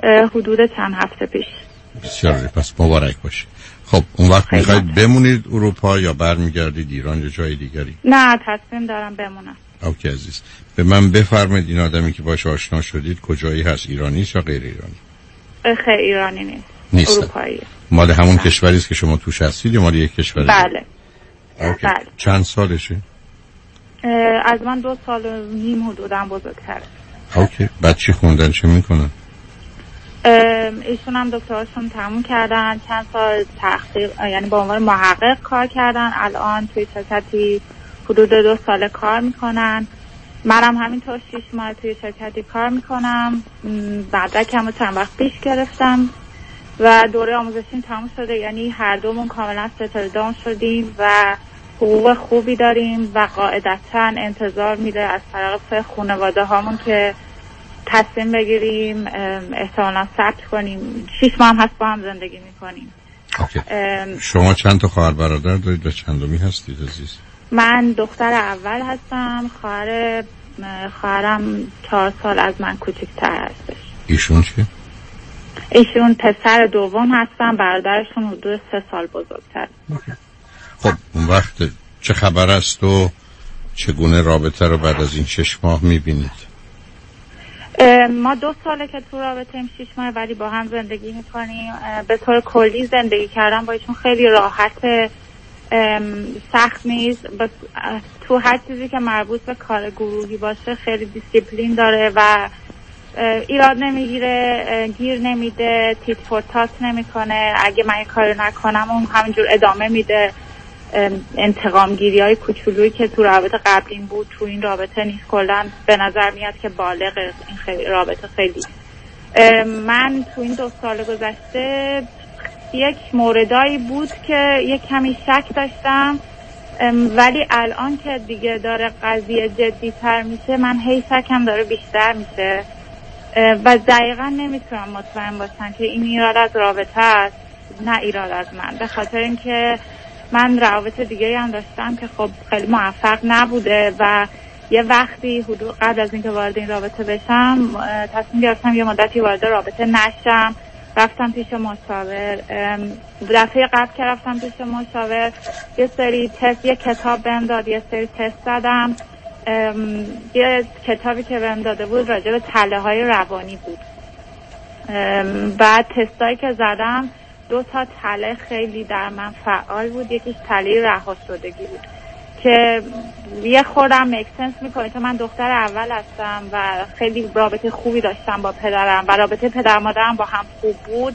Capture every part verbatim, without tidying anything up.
حدود چند هفته پیش. بسیار پس مبارک باشه. خب اون وقت میخواید بمونید اروپا یا برمیگردید ایران یا جای دیگری؟ نه تصمیم دارم بمونم. اوکی عزیز، به من بفرمایید این آدمی که باهاش آشنا شدید کجایی هست، ایرانی است یا غیر ایرانی؟ خیر ایرانی نیست. نیست. اروپایی. مال همون بله. کشوری است که شما توش هستید یا مال یک کشور دیگه؟ بله. اوکی. بله. چند سالشه؟ از من دو سال و نیم حدوداً بزرگتره. اوکی. بعد چی خوندن، چه میکنن؟ ایشون هم دکتراشون تموم کردن، چند سال تحقیق یعنی به عنوان محقق کار کردن، الان توی شرکتی حدود دو سال کار میکنن. منم همینطور شیش ماه توی شرکتی کار میکنم. مدرکم چند وقت پیش گرفتم و دوره آموزشیم تموم شده، یعنی هر دومون کاملا ستل داون شدیم و حقوق خوبی داریم و قاعدتاً انتظار میره از طرف خانواده هامون که تصمیم بگیریم احتمالاً ثبت کنیم. شیش ماه هم هست با هم زندگی میکنیم. شما چند تا خواهر برادر دارید و چندمی هستید عزیز؟ من دختر اول هستم، خواهر خواهرم چهار سال از من کوچکتر هستش. ایشون چیه؟ ایشون پسر دوم هستن، برادرشون حدود سه سال بزرگتر. خب اون وقت چه خبر است و چگونه رابطه رو بعد از این شش ماه میبینید؟ ما دو ساله که تو رابطه ایم، شش ماه ولی با هم زندگی میکنیم. به طور کلی زندگی کردن با ایشون خیلی راحت، سخت نیست. تو هر چیزی که مربوط به کار گروهی باشه خیلی دیسیپلین داره و ایراد نمیگیره، گیر نمیده، تیت فور تات نمیکنه. اگه من یه کاری نکنم اون همینجور ادامه میده. انتقام گیری های کوچولویی که تو رابطه قبلیم بود تو این رابطه نیست. کلا به نظر میاد که بالغ این خیلی رابطه خیلی. من تو این دو سال گذشته یک موردایی بود که یک کمی شک داشتم، ولی الان که دیگه داره قضیه جدی تر میشه من هی شکم داره بیشتر میشه و دقیقا نمیتونم مطمئن باشم که این ایراد از رابطه است نه ایراد از من، به خاطر اینکه من روابط دیگه هم داشتم که خب خیلی موفق نبوده و یه وقتی حدود قبل از اینکه وارد این رابطه بشم تصمیم گرفتم یه مدتی وارد رابطه نشم. رفتم پیش مشاور. دفعه قبل که رفتم پیش مشاور یه سری تست، یه کتاب بهم داد، یه سری تست زدم. یه کتابی که بهم داده بود راجع به تله های روانی بود. بعد تستایی که زدم دو تا تله خیلی در من فعال بود. یکیش تله رها شدگی بود که یه خوردم مکسنس میکنه که من دختر اول هستم و خیلی رابطه خوبی داشتم با پدرم و رابطه پدر مادرم با هم خوب بود.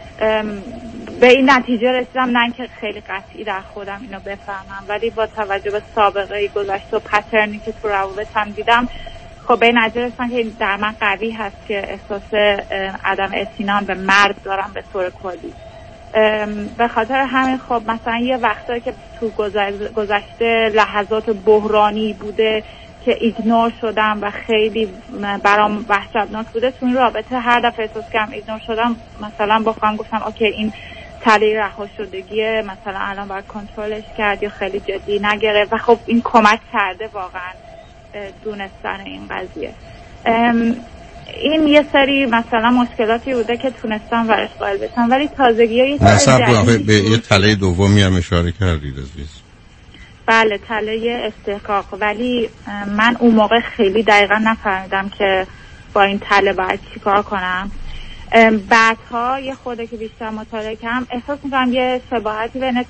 به این نتیجه رسیدم، نه که خیلی قطعی در خودم اینو بفهمم، ولی با توجه به سابقه گذشته و پترنی که تو روابطم دیدم خب به این نتیجه رسیدم که در من قوی هست که احساس عدم اطمینان به مرد دارم به طور کلی. به خاطر همین خب مثلا یه وقتایی که تو گذشته لحظات بحرانی بوده که ایگنور شدم و خیلی برام وحشتناک بوده، تو این رابطه هر دفعه احساس کردم ایگنور شدم مثلا با خودم گفتم اوکی این تله رها شدگیه، مثلا الان باید کنترلش کرد یا خیلی جدی نگرفت و خب این کمک کرده واقعا دونستن این قضیه. این یه سری مثلا مشکلاتی بوده که تونستم ورش قائل بشم، ولی تازگی ها یه سری به یه تله دومی هم اشاره کردید عزیز. بله تله استحقاق، ولی من اون موقع خیلی دقیقا نفهمیدم که با این تله باید چی کار کنم. بعدها یه خورده که بیشتر مطالعه کردم احساس میکنم یه شباهتی بین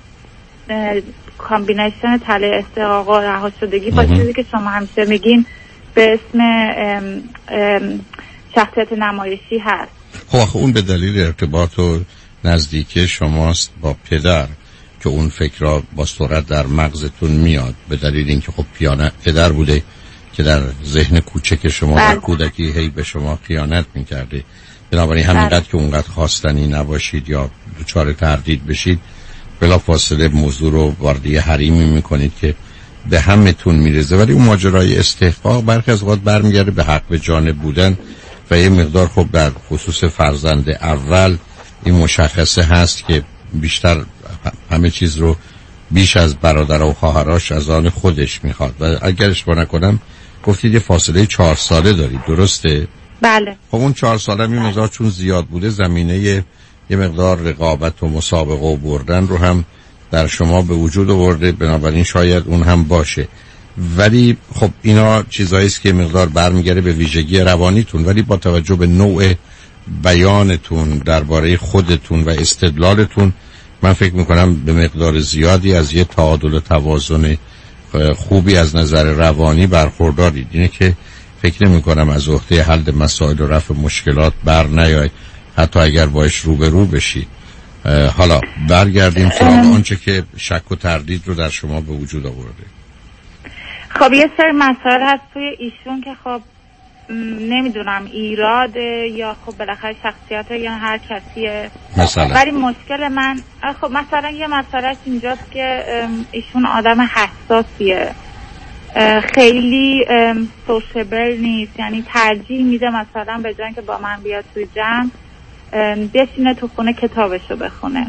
کامبینیشن تله استحقاق و رها شدگی با چیزی که شما همیشه میگین به اسم ام ام شخصیت نمایشی هست. خب آخه اون به دلیل ارتباط و نزدیکی شماست با پدر که اون فکرها با سرعت در مغزتون میاد، به دلیل اینکه خب پیانه پدر بوده که در ذهن کوچک شما در کودکی هی به شما خیانت میکرده. بنابراین همینقدر که اونقدر خواستنی نباشید یا دچار تردید بشید بلا فاصله موضوع رو وارد یه حریمی میکنید که به همتون میرزه. ولی اون ماجرای استحقاق برخی از اوقات برمیگرده به حق به جانب بودن و یه مقدار خب در خصوص فرزند اول این مشخصه هست که بیشتر همه چیز رو بیش از برادر و خواهراش از آن خودش میخواد و اگر اشتباه نکنم گفتید یه فاصله چهار ساله دارید، درسته؟ بله. خب اون چهار ساله این مقدار چون زیاد بوده زمینه یه مقدار رقابت و مسابقه و بردن رو هم در شما به وجود آورده، بنابراین شاید اون هم باشه. ولی خب اینا چیزایی است که مقدار برمیگره به ویژگی روانیتون، ولی با توجه به نوع بیانتون درباره خودتون و استدلالتون من فکر میکنم به مقدار زیادی از یه تعادل و توازن خوبی از نظر روانی برخوردارید. اینه که فکر نمی کنم از عهده حل مسائل و رفع مشکلات بر نیاید، حتی اگر باش روبرو بشید. حالا برگردیم سراغ آنچه که شک و تردید رو در شما به وجود آورده. خب یه سری مسائل هست توی ایشون که خب نمیدونم ایراده یا خب بالاخره شخصیت یا هر کسیه مثلا. ولی مشکل من خب مثلا یه مسئله اینجاست که ایشون آدم حساسیه، خیلی سوشیبل نیست، یعنی ترجیح میده مثلا به جای که با من بیاد توی جمع بشینه تو خونه کتابشو بخونه.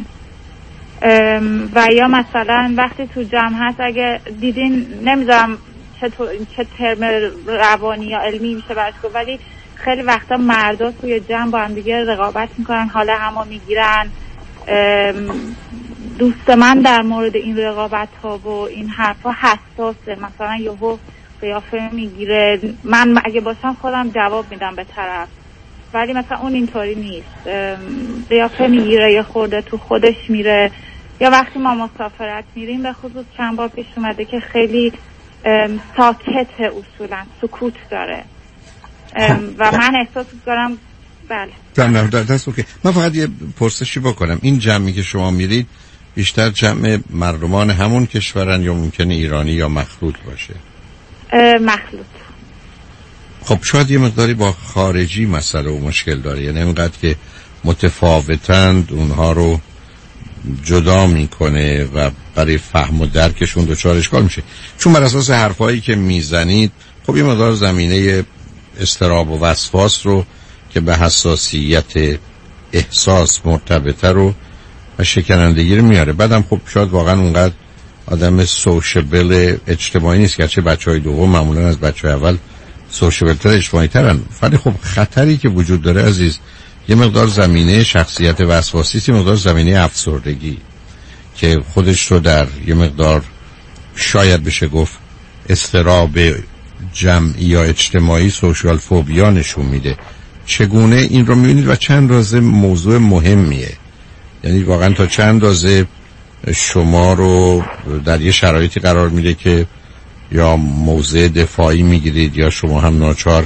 و یا مثلا وقتی تو جمع هست اگه دیدین نمیدونم چه, چه ترم روانی یا علمی میشه برش گفت، ولی خیلی وقتا مردا توی جمع با هم دیگه رقابت میکنن، حالا همو میگیرن. دوست من در مورد این رقابت ها و این حرفا حساسه، مثلا یهو قیافه میگیره، من اگه باشم خودم جواب میدم به طرف، ولی مثلا اون اینطوری نیست، قیافه میگیره یا خورده تو خودش میره. یا وقتی ما مسافرت میریم به خصوص چند بار پیش اومده که خیلی ساکت اصولا سکوت داره و من احساس می‌کنم بله نه در دست اوکی. من فقط یه پرسشی بکنم، این جمعی که شما میرید بیشتر جمع مردمان همون کشورن یا ممکنه ایرانی یا مخلوط باشه؟ مخلوط. خب شاید یه مقداری با خارجی مسئله و مشکل داره، یعنی اینقدر که متفاوتند اونها رو جدا میکنه و برای فهم و درکشون دچار اشکال میشه. چون بر اساس حرفایی که میزنید خب یه مقدار زمینه اضطراب و وسواس رو که به حساسیت احساس مرتبطه رو و شکنندگی رو میاره. بعدم خب شاید واقعا اونقدر آدم سوشیبل اجتماعی نیست، گرچه بچهای دوم معمولا از بچهای اول سوشیبل تر اجتماعی ترن، ولی خب خطری که وجود داره عزیز یه مقدار زمینه شخصیت وسواسی، یه مقدار زمینه افسردگی که خودش رو در یه مقدار شاید بشه گفت اضطراب جمعی یا اجتماعی سوشال فوبیا نشون میده. چگونه این رو میبینید و چند اندازه موضوع مهمیه؟ یعنی واقعا تا چند اندازه شما رو در یه شرایطی قرار میده که یا موضع دفاعی میگیرید یا شما هم ناچار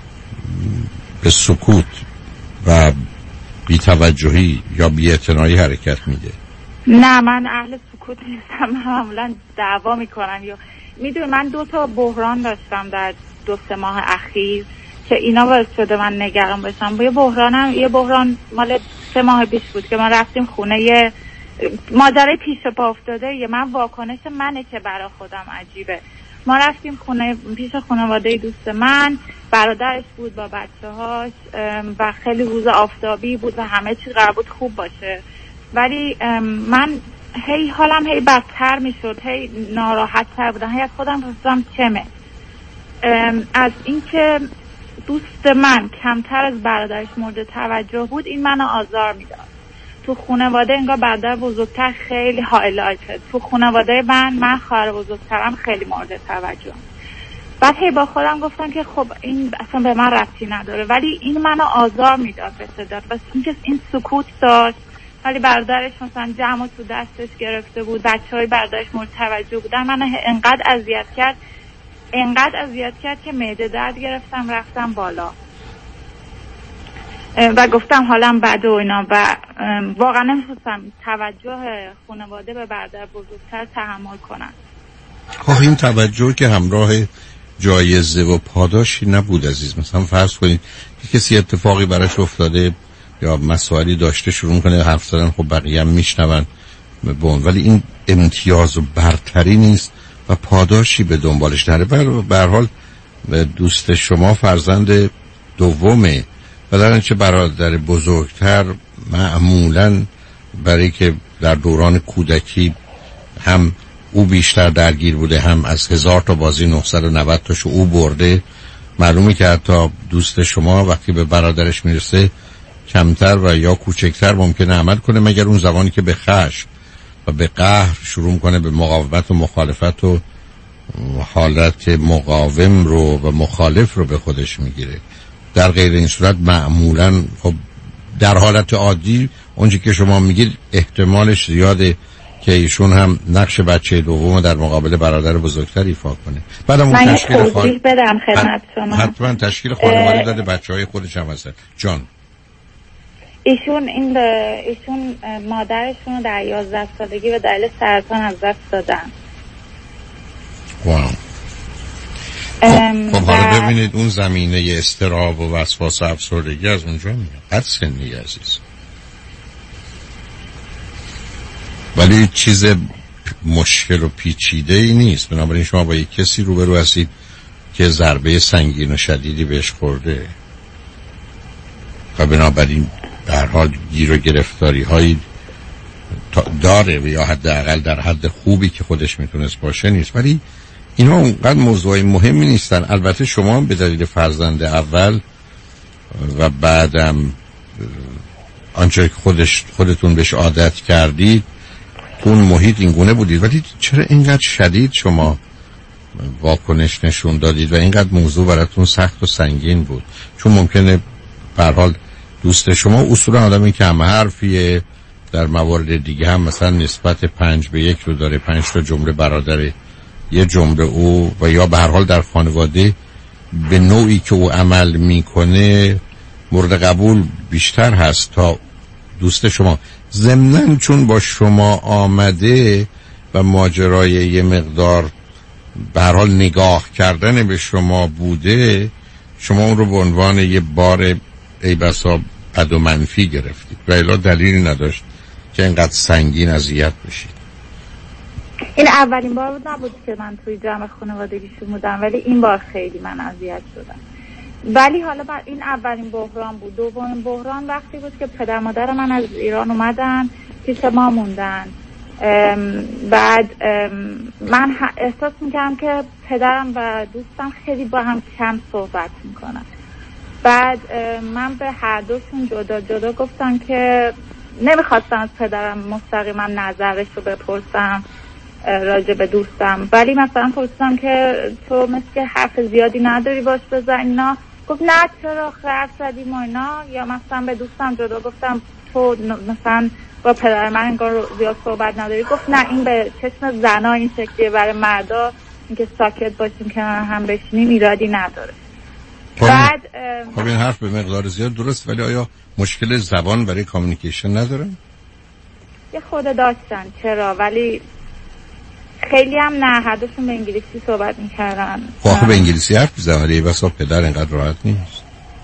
به سکوت و بی‌توجهی یا بی‌اعتنایی حرکت میده؟ نه من اهل سکوت نیستم، معمولا دعوا میکنم. یا میدونی من دو تا بحران داشتم در دو سه ماه اخیر که اینا باعث شده من نگران بشم. با یه بحرانم یه بحران مال سه ماه پیش بود که ما رفتیم خونه یه ماجرای پیش پا افتاده، یه من واکنش منه که برای خودم عجیبه. ما رفتیم خونه پیش خانواده دوست من، برادرش بود با بچه‌هاش و خیلی روز آفتابی بود و همه چی قرار بود خوب باشه، ولی من هی حالم هی بدتر میشد، هی ناراحت تر بودم، هی از خودم پرسیدم چمه. از اینکه دوست من کمتر از برادرش مورد توجه بود این منو آزار میداد. تو خانواده انگار برادر بزرگتر خیلی هایلایته، تو خانواده من من خواهر بزرگترم خیلی مورد توجه. بعد هی با خودم گفتم که خب این اصلا به من ربطی نداره، ولی این منو آزار میداد به شدت. بس اینکه این سکوت داشت، ولی برادرش مثلا جمع تو دستش گرفته بود، بچهای برادرش مورد توجه بودن، منو انقدر اذیت کرد انقدر اذیت کرد که معده درد گرفتم، رفتم بالا و گفتم حالم بده و اینا و واقعا نمی‌خواستم توجه خانواده به برادر بزرگتر تحمل کنم. آخه این توجه که همراه جایزه و پاداشی نبود عزیز. مثلا فرض کنید کسی اتفاقی براش افتاده یا مسائلی داشته شروع میکنه حرف زدن، خب بقیه هم میشنون بون، ولی این امتیاز و برتری نیست و پاداشی به دنبالش نره. به هر حال دوست شما فرزند دومه و در اینچه برادر بزرگتر معمولاً برای که در دوران کودکی هم او بیشتر درگیر بوده، هم از هزار تا بازی نهصد و نود تاشو او برده معلومه که حتی دوست شما وقتی به برادرش میرسه کمتر و یا کوچکتر ممکنه عمل کنه، مگر اون زمانی که به خشم و به قهر شروع کنه به مقاومت و مخالفت و حالت مقاوم رو و مخالف رو به خودش میگیره. در غیر این صورت معمولا خب در حالت عادی اونچه که شما میگید احتمالش زیاده که ایشون هم نقش بچه دوم در مقابل برادر بزرگتر ایفا کنه. بعدم اون تشکیل خانواده بدم خدمت شما. حتما تشکیل خانواده داره، بچهای خودش هم هستن. جان ایشون این ایشون مادرشون رو در یازده سالگی به دلیل سرطان از دست دادن. واو. خب, خب حالا ببینید اون زمینه اضطراب و وسواس و افسردگی از اونجا میاد. هر سنی عزیز. ولی چیز مشکل و پیچیده ای نیست. بنابراین شما با یک کسی روبرو هستید که ضربه سنگین و شدیدی بهش خورده و بنابراین در حال گیر و گرفتاری هایی داره و یا حداقل در حد خوبی که خودش میتونست باشه نیست. ولی اینا اونقدر موضوع مهمی نیستن. البته شما به دلیل فرزند اول و بعدم آنچه که خودش خودتون بهش عادت کردید تو اون محیط اینگونه بودید، ولی چرا اینقدر شدید شما واکنش نشون دادید و اینقدر موضوع براتون سخت و سنگین بود؟ چون ممکنه به هر حال دوست شما اصولا آدمی که هم حرفیه، در موارد دیگه هم مثلا نسبت پنج به یک رو داره، پنج تا جمله برادره، یه جمله او، و یا به هر حال در خانواده به نوعی که او عمل میکنه مورد قبول بیشتر هست تا دوست شما. ضمناً چون با شما آمده و ماجرای یه مقدار به هر حال نگاه کردن به شما بوده، شما اون رو به عنوان یه بار ای بسا بد و منفی گرفتید و الا دلیلی نداشت که اینقدر سنگین اذیت بشید. این اولین بار بود نبود که من توی جمع خانوادگیشون بودم، ولی این بار خیلی من اذیت شدم. ولی حالا بعد این اولین بحران بود. دومین بحران وقتی بود که پدر مادر من از ایران اومدن پیش ما موندن. بعد من احساس میکردم که پدرم و دوستم خیلی با هم کم صحبت میکنن. بعد من به هر دوشون جدا جدا گفتم که نمیخواستم از پدرم مستقیما نظرش رو بپرسم راجع به دوستم، ولی مثلا پرسیدم که تو مثل حرف زیادی نداری باش بزن اینا. گفت نه چرا حرف زدیم و اینا. یا مثلا به دوستم جدا گفتم تو مثلا با پدر من انگار زیاد صحبت نداری. گفت نه این به چشم زنا این شکلیه، برای مردا اینکه ساکت باشیم که هم بشینیم ایرادی نداره. بعد خب این حرف به مقدار زیاد درست، ولی آیا مشکل زبان برای کامیونیکیشن ندارن؟ یه خود داشتن چرا، ولی خیلی هم نه، هر دوشون به انگلیسی صحبت میکردن. خب به انگلیسی حرف میزنن ولی بسا پدر اینقدر راحت نیست.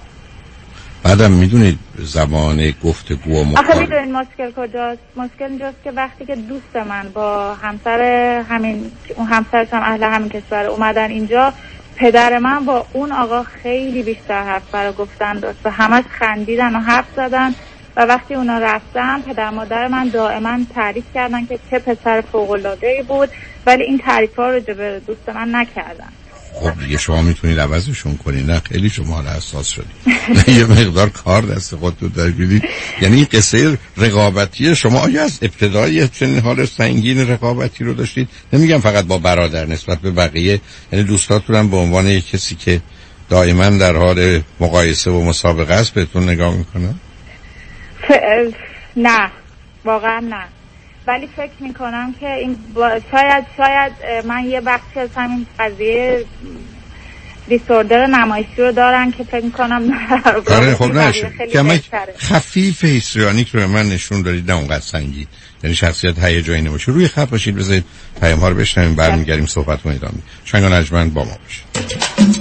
بعدم میدونید زمان گفتگو و مکالمه. آخه میدونید مشکل کجاست؟ مشکل اینجاست که وقتی که دوست من با همسر همین اون همسرش هم اهل همین کشور اومدن اینجا، پدر من با اون آقا خیلی بیشتر حرف برای گفتن داشت و همش خندیدن و حرف زدن و وقتی اونا رفتن پدر مادر من دائما تعریف کردن که چه پسر فوق‌العاده‌ای بود، ولی این تعریف‌ها رو به دوست من نکردن. خب دیگه شما میتونید عوضشون کنید. نه خیلی شما حالا حساس شدید. نه یه مقدار کار دست خودتون دارید. یعنی این قصه رقابتی شما آیا از ابتدای چنین حال سنگین رقابتی رو داشتید؟ نمیگم فقط با برادر، نسبت به بقیه، یعنی دوستاتون هم به عنوان یک کسی که دائما در حال مقایسه و مسابقه است بهتون نگاه میکنن؟ ف... نه واقعا نه، ولی فکر میکنم که این با... شاید شاید من یه بخشی از همین قضیه دیسوردر نمایشی رو دارن که فکر میکنم آره خب نشه که خفیف هیستریانیک رو من نشون دارید، نه اونقدر سنگین، یعنی شخصیت هیجانی نباشه. روی خط باشید، بذارید پیام ها رو بشنویم، برمیگردیم صحبت رو ادامه. شنگ نجمن با ما باشید.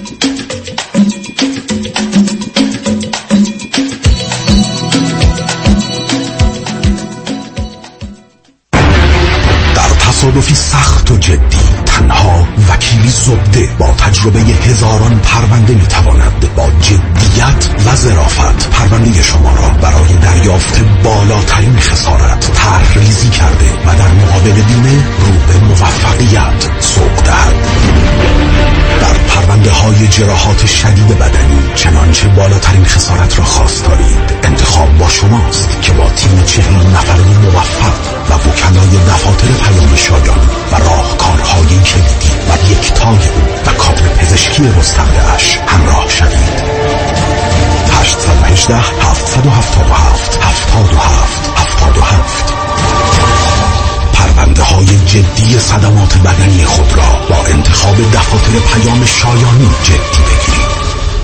تصادفی سخت و جدی تنها وکیلی زبده با تجربه هزاران پرونده میتواند با جدیت و ظرافت پرونده شما را برای دریافت بالاترین خسارت طرح‌ریزی کرده و در مقابل بیمه رو به موفقیت سوق دهد. در پرونده های های جراحات شدید بدنی، چنانچه بالاترین خسارت را خواستارید، انتخاب با شماست که با تیم چهل نفره موفق و وکلای دفاتر پیام شایان و راهکارهای کلیدی و یکتای او و کادر پزشکی گسترده‌اش همراه شوید. هشت یک هشت هفت هفت هفت هفت هفت هفت هفت. پرونده های جدی صدمات بدنی خود را با انتخاب دفاتر پیام شایانی جدی بگیرید.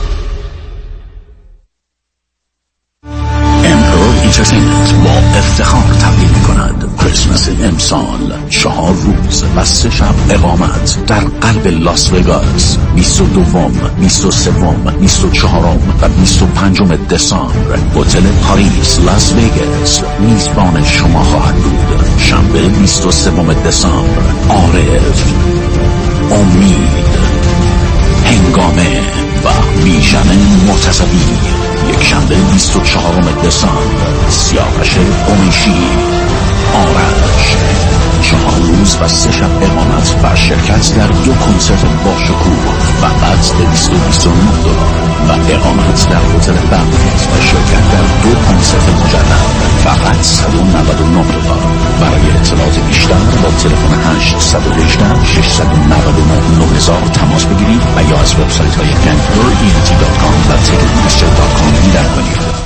امپرور اینترتینمنت با افتخار تقدیم می‌کند کریسمس امسال چهار روز و سه شب اقامت در قلب لاس وگاس، بیست و دو، بیست و سه، بیست و چهار و بیست و پنج دسامبر. هتل پاریس لاس وگاس میزبان شما خواهد بود. شنبه بیست و سه دسامبر عارف، امید، هنگامه و بیژن مرتضوی. یک شنبه بیست و چهارم دسامبر سیاوش قمیشی، آرش. چهار روز و سه شب اقامت و شرکت در دو کنسرت با شکوه فقط دویست و بیست و نه دلار و اقامت در هتل بغداد و شرکت در دو کنسرت مجدد فقط صد و نود و نه دلار. برای اطلاعات بیشتر با تلفن هشت یک هشت شش نه نه نه هزار تماس بگیرید و یا از وبسایت های امپرور ای دی تی دات کام و تیکتمستر دات کام دیدن کنید.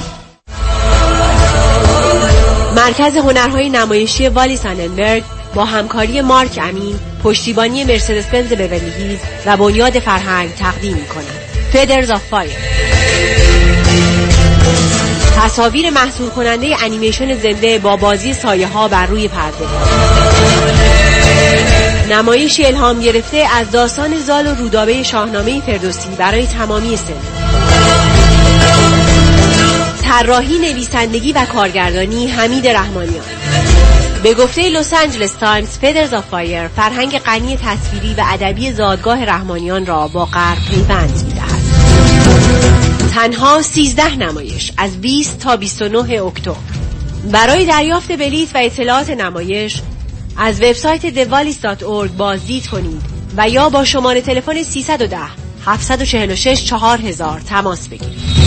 مرکز هنرهای نمایشی والی ساننبرگ با همکاری مارک امین، پشتیبانی مرسدس بنز بیورلی هیلز و بنیاد فرهنگ تقدیم می‌کند. فدرز آف فایر، تصاویر محصور کننده انیمیشن زنده با بازی سایه ها بر روی پرده. نمایش الهام گرفته از داستان زال و رودابه شاهنامه فردوسی برای تمامی سن. طراحی، نویسندگی و کارگردانی حمید رحمانیان. به گفته لس آنجلس تایمز، فدرز آف فایر فرهنگ غنی تصویری و ادبی زادگاه رحمانیان را با غرب پیوند می‌دهد. تنها سیزده نمایش از بیست تا بیست و نه اکتبر. برای دریافت بلیط و اطلاعات نمایش از وبسایت دوالیس دات اورگ بازدید کنید و یا با شماره تلفن سیصد و ده هفتصد و چهل و شش چهار هزار تماس بگیرید.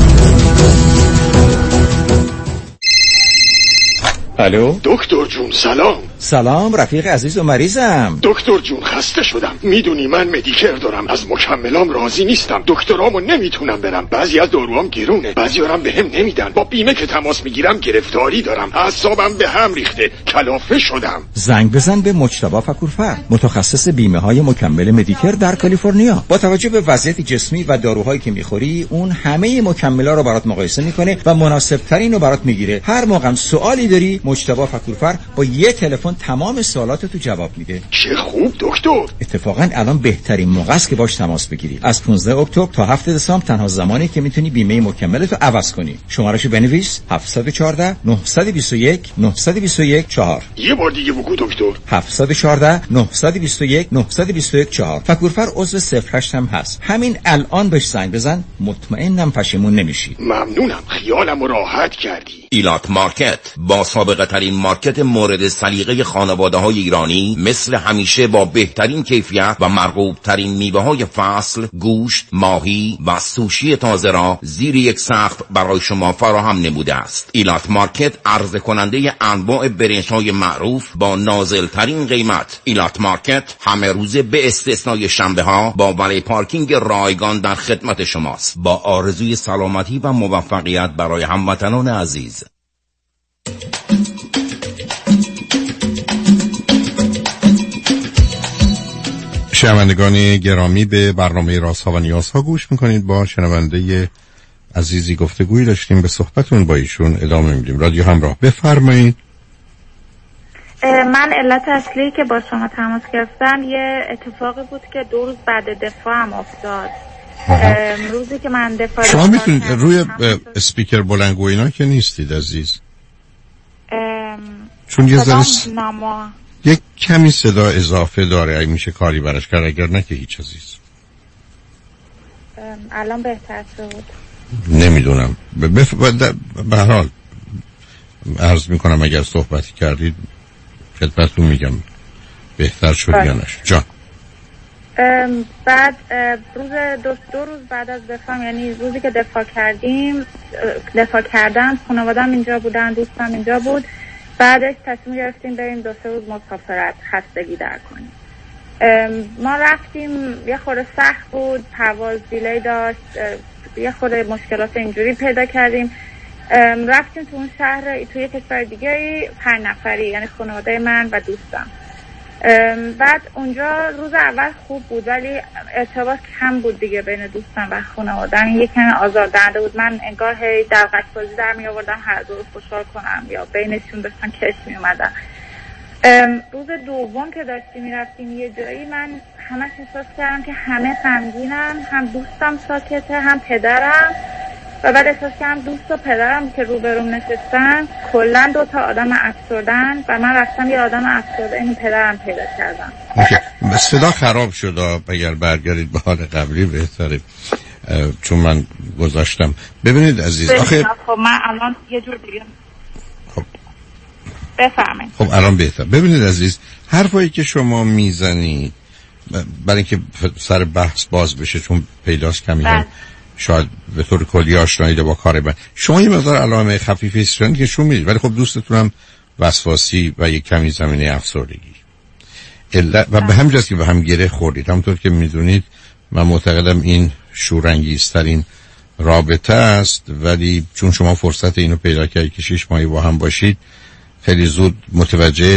الو دکتر جون سلام. سلام رفیق عزیز و مریضم. دکتر جون خسته شدم. میدونی من مدیکر دارم، از مکملام راضی نیستم. دکترامو نمیتونم برم، بعضی از داروام گرونه، بعضیارم بهم نمیدن. با بیمه که تماس میگیرم گرفتاری دارم، اعصابم به هم ریخته، کلافه شدم. زنگ بزن به مجتبی فکورفر، متخصص بیمه های مکمل مدیکر در کالیفرنیا. با توجه به وضعیت جسمی و داروهایی که میخوری، اون همه مکمل‌ها رو برات مقایسه میکنه و مناسب ترین رو برات میگیره. هر موقع سوالی داری مجتبی فکورفر با یه تلفن تمام سوالاتتو جواب میده. چه خوب دکتر. اتفاقا الان بهترین موقع است که باش تماس بگیری. از پانزده اکتبر تا هفت دسامبر تنها زمانی که میتونی بیمه مکملتو عوض کنی. شمارهشو بنویس: هفت یک چهار نه دو یک نه دو یک چهار. یه بار دیگه بگو دکتر. هفت یک چهار نه دو یک نه دو یک چهار. فکورفر عضو صفر هشت هم هست. همین الان بهش زنگ بزن، مطمئنم پشیمون نمیشی. ممنونم، خیالمو راحت کردی. ایلات مارکت با سابقه ترین مارکت مورد سلیقه خانواده های ایرانی، مثل همیشه با بهترین کیفیت و مرغوب ترین میوه های فصل، گوشت، ماهی و سوشی تازه را زیر یک سقف برای شما فراهم نموده است. ایلات مارکت عرضه کننده انواع برنج های معروف با نازل ترین قیمت. ایلات مارکت همه روزه به استثنای شنبه ها با ولی پارکینگ رایگان در خدمت شماست. با آرزوی سلامتی و موفقیت برای هموطنان عزیز. شنوندگان گرامی، به برنامه رازها و نیازها گوش میکنید. با شنونده عزیزی گفتگویی داشتیم، به صحبتون با ایشون ادامه میدیم. رادیو همراه، بفرمایید. من علت اصلی که با شما تماس گرفتم یه اتفاقی بود که دو روز بعد دفاعم افتاد. روزی که من دفاع شما میتونید روی اسپیکر بلند و اینا که نیستید عزیز، چون یه ذره یک کمی صدا اضافه داره. اگه میشه کاری براش کرد، اگر نه که هیچ عزیز. الان بهتر شد؟ نمیدونم. به هر حال عرض میکنم اگر صحبتی کردید خدمتتون میگم بهتر شد یا نشد. جان بعد روز دو, دو روز بعد از دفاع، یعنی روزی که دفاع کردیم دفاع کردن خانوادم اینجا بودن، دوستم اینجا بود. بعدش تصمیم گرفتیم بریم دو سه روز مسافرت خستگی در کنیم. ما رفتیم، یه خورده سخت بود، پرواز دیلی داشت، یه خورده مشکلات اینجوری پیدا کردیم. رفتیم تو اون شهر، توی کشور دیگه، پنج نفری، یعنی خانواده من و دوستم. بعد اونجا روز اول خوب بود ولی ارتباط کم بود دیگه بین دوستم و خانواده‌ام. یه کمی آزاردهنده بود. من انگار هی دلقک بازی در می آوردم هر دو رو خوشحال کنم یا بینشون داشتن کش می اومدن. روز دوم که داشتیم میرفتیم یه جایی، من همش احساس کردم که همه غمگینن، هم دوستم ساکته هم پدرم. و بعد احساس کردم دوست و پدرم که روبروم نشستن کلا دو تا آدم افسردن و من رفتم یه آدم افسرده این پدرم پیدا کردم. اوکی. صدا خراب شد، اگر برگردید به حال قبلی بهتره، چون من گذاشتم. ببینید عزیز، آخه خب من الان یه جور دیگه خب بفرمایید. خب الان بهتر. ببینید عزیز، حرفایی که شما میزنید برای اینکه سر بحث باز بشه، چون پیداست کمی هم شاید به طور کلی آشنایی با کار من، شما یه مقدار علائم خفیفی هستن که شما میدید، ولی خب دوستتون هم وسواسی و یک کمی زمینه افسردگی و به همین جاست که به هم گره خوردید. همونطور که میدونید من معتقدم این شورانگیزترین رابطه است، ولی چون شما فرصت اینو پیدا کردید که شش ماهی با هم باشید، خیلی زود متوجه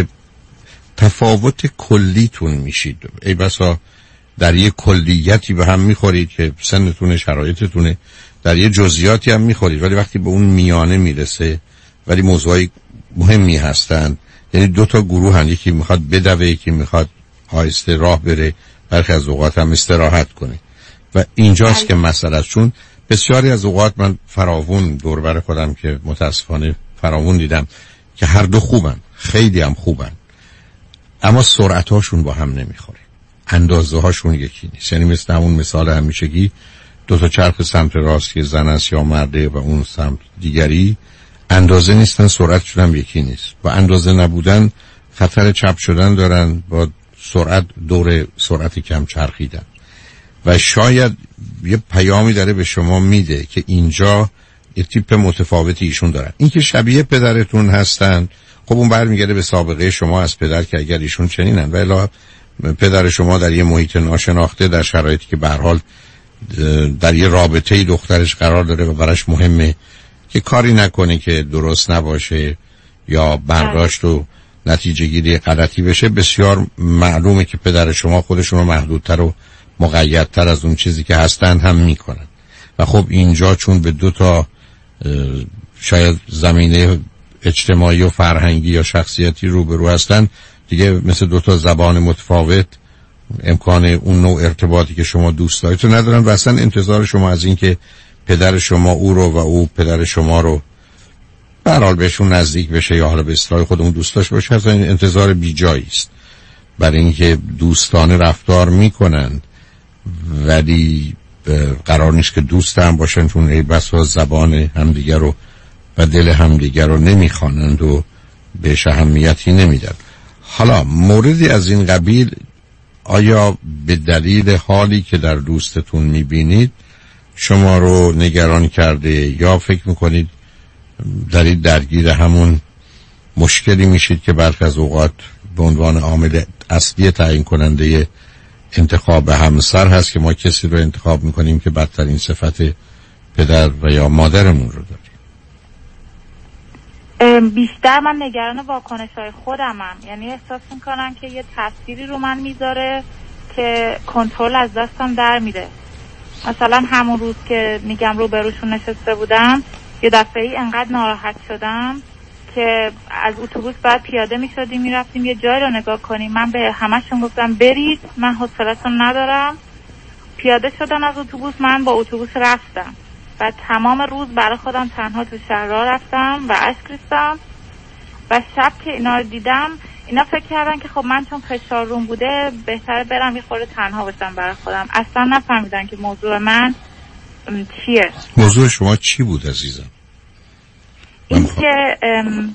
تفاوت کلیتون میشید. ای بسا در یه کلیتی به هم میخورید که سنتونه، شرایطتونه، در یه جزئیاتی هم میخورید، ولی وقتی به اون میانه میرسه ولی موضوعی مهمی هستن، یعنی دو تا گروه هم، یکی میخواد بدوه، یکی میخواد آهسته راه بره، برخی از اوقات هم استراحت کنه و اینجاست که مسئله است. چون بسیاری از اوقات من فراوون دور بر خودم که متاسفانه فراوون دیدم که هر دو خوبن، خیلی هم خوبن، اما سرعتاشون با هم نمیخوره، اندازه هاشون یکی نیست. یعنی مثل همون مثال همیشگی دو تا چرخ سمت راست که زن است یا مرده و اون سمت دیگری اندازه نیستن، سرعتشون هم یکی نیست. با اندازه نبودن خطر چپ شدن دارن، با سرعت دور سرعت کم چرخیدن. و شاید یه پیامی داره به شما میده که اینجا یه تیپ متفاوتی ایشون دارن. این که شبیه پدرتون هستن، خب اون برمیگرده به سابقه شما از پدر که اگر ایشون چنینن، ولی پدر شما در یه محیط ناشناخته، در شرایطی که به هر حال در یه رابطه دخترش قرار داره و براش مهمه که کاری نکنه که درست نباشه یا برداشت و نتیجه گیری غلطی بشه، بسیار معلومه که پدر شما خودشون رو محدودتر و مقیدتر از اون چیزی که هستن هم میکنن. و خب اینجا چون به دو تا شاید زمینه اجتماعی و فرهنگی یا شخصیتی روبرو هستن، دیگه مثل دو تا زبان متفاوت امکان اون نوع ارتباطی که شما دوست دارید تو ندارن و اصلا انتظار شما از این که پدر شما او رو و او پدر شما رو به هر حال بهشون نزدیک بشه یا حالا به اصطلاح خودمون دوست داشته باشه، اصلا این انتظار بیجایی است. برای اینکه دوستانه رفتار میکنن ولی قرار نیست که دوست هم باشن، چون ای بسا زبان همدیگر رو و دل همدیگر رو نمیخوانند و بهش اهمیتی نمیدن. حالا موردی از این قبیل آیا به دلیل حالی که در دوستتون میبینید شما رو نگران کرده یا فکر میکنید دارید درگیر همون مشکلی میشید که برخی از اوقات به عنوان عامل اصلی تعیین کننده انتخاب همسر هست که ما کسی رو انتخاب میکنیم که بدترین صفت پدر و یا مادرمون رو داریم؟ بیشتر من نگران واکنش‌های خودمم، یعنی احساس میکنم که یه تأثیری رو من میذاره که کنترل از دستم در میره. مثلا همون روز که میگم رو بروشون نشسته بودم، یه دفعه‌ای انقدر ناراحت شدم که از اتوبوس بعد پیاده میشدیم میرفتیم یه جای رو نگاه کنیم، من به همشون گفتم برید، من حوصله‌تون ندارم. پیاده شدن از اتوبوس، من با اتوبوس رفتم و تمام روز برای خودم تنها تو شهر راه رفتم و اشک ریختم. و شب که اینا رو دیدم، اینا فکر کردن که خب من چون فشار روم بوده بهتره برم یه خورده تنها باشم برای خودم. اصلا نفهمیدن که موضوع من چیه. موضوع شما چی بود عزیزم؟ این که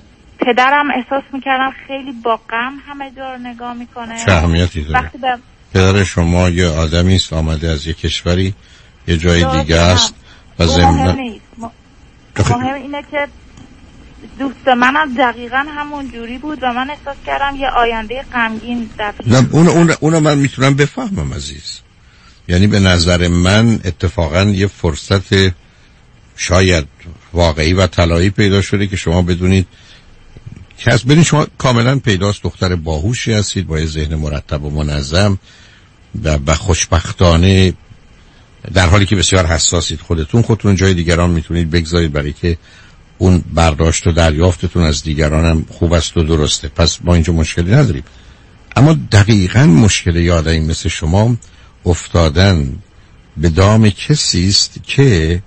پدرم احساس میکردم خیلی با غم همه جا رو نگاه میکنه. چه اهمیتی داره؟ وقتی به پدر شما یه آدمی است آمده از یه کشوری یه جای دیگه است و ضمن مهم اینه که دوست منم دقیقاً همون جوری بود و من احساس کردم یه آینده غمگین در پیش. نه اون اون اون من میتونم بفهمم عزیز. یعنی به نظر من اتفاقاً یه فرصت شاید واقعی و طلایی پیدا شده که شما بدونید که از ببینید شما کاملا پیداست دختر باهوشی هستید با یه ذهن مرتب و منظم و, و خوشبختانه در حالی که بسیار حساسید خودتون خودتون جای دیگران میتونید بگذارید برای که اون برداشت و دریافتتون از دیگران هم خوب است و درسته. پس ما اینجا مشکلی نداریم. اما دقیقاً مشکل یه آدمی مثل شما افتادن به دام کسی است که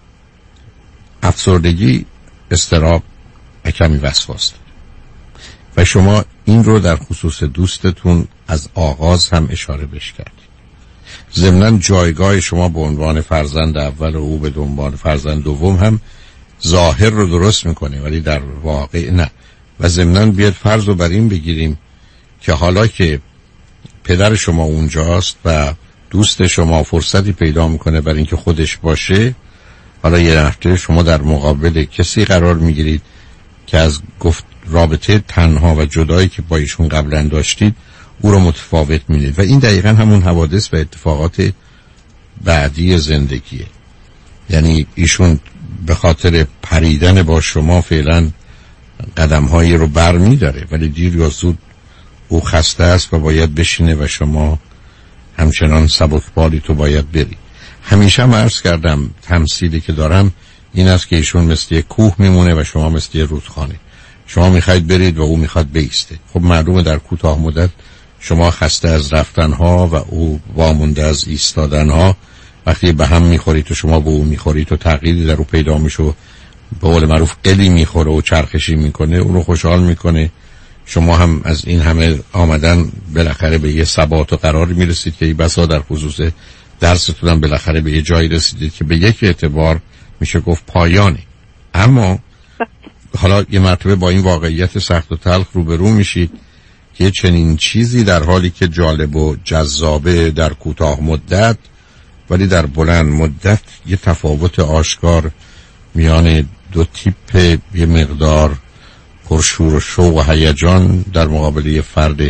افسردگی، اضطراب و کمی وسواس داره و شما این رو در خصوص دوستتون از آغاز هم اشاره بش کردید. ضمناً جایگاه شما به عنوان فرزند اول و او به عنوان فرزند دوم هم ظاهر رو درست میکنه ولی در واقع نه. و ضمناً بیاد فرض رو بر این بگیریم که حالا که پدر شما اونجاست و دوست شما فرصتی پیدا میکنه برای اینکه خودش باشه، حالا یه هفته شما در مقابل کسی قرار میگیرید که از گفت رابطه تنها و جدایی که با ایشون قبلا داشتید او رو متفاوت میدید و این دقیقاً همون حوادث و اتفاقات بعدی زندگیه. یعنی ایشون به خاطر پریدن با شما فعلا قدم‌هایی رو بر می‌داره ولی دیر یا زود او خسته است و باید بشینه و شما همچنان سبکبالی تو باید بری. همیشه هم عرض کردم تمثیلی که دارم این است که ایشون مثل یک کوه میمونه و شما مثل یک رودخانه. شما میخواید برید و او میخواد بیسته. خب معلومه در کوتاه مدت شما خسته از رفتنها و او وامونده از ایستادنها، وقتی به هم میخورید و شما به او میخورید و تغییری در او پیدا میشه و به قول معروف قلی میخوره و چرخشی میکنه، اون رو خوشحال میکنه. شما هم از این همه آمدن بالاخره به یه ثبات و قراری میرسید که ای بسا در خصوص درستون هم بالاخره به یه جایی رسیدید که به یک اعتبار میشه گفت پایانه. اما حالا یه مرتبه با این واقعیت سخت و تلخ روبرو میشید که چنین چیزی در حالی که جالب و جذابه در کوتاه مدت ولی در بلند مدت یه تفاوت آشکار میان دو تیپ یه مقدار پرشور و شوق و هیجان در مقابل یه فرد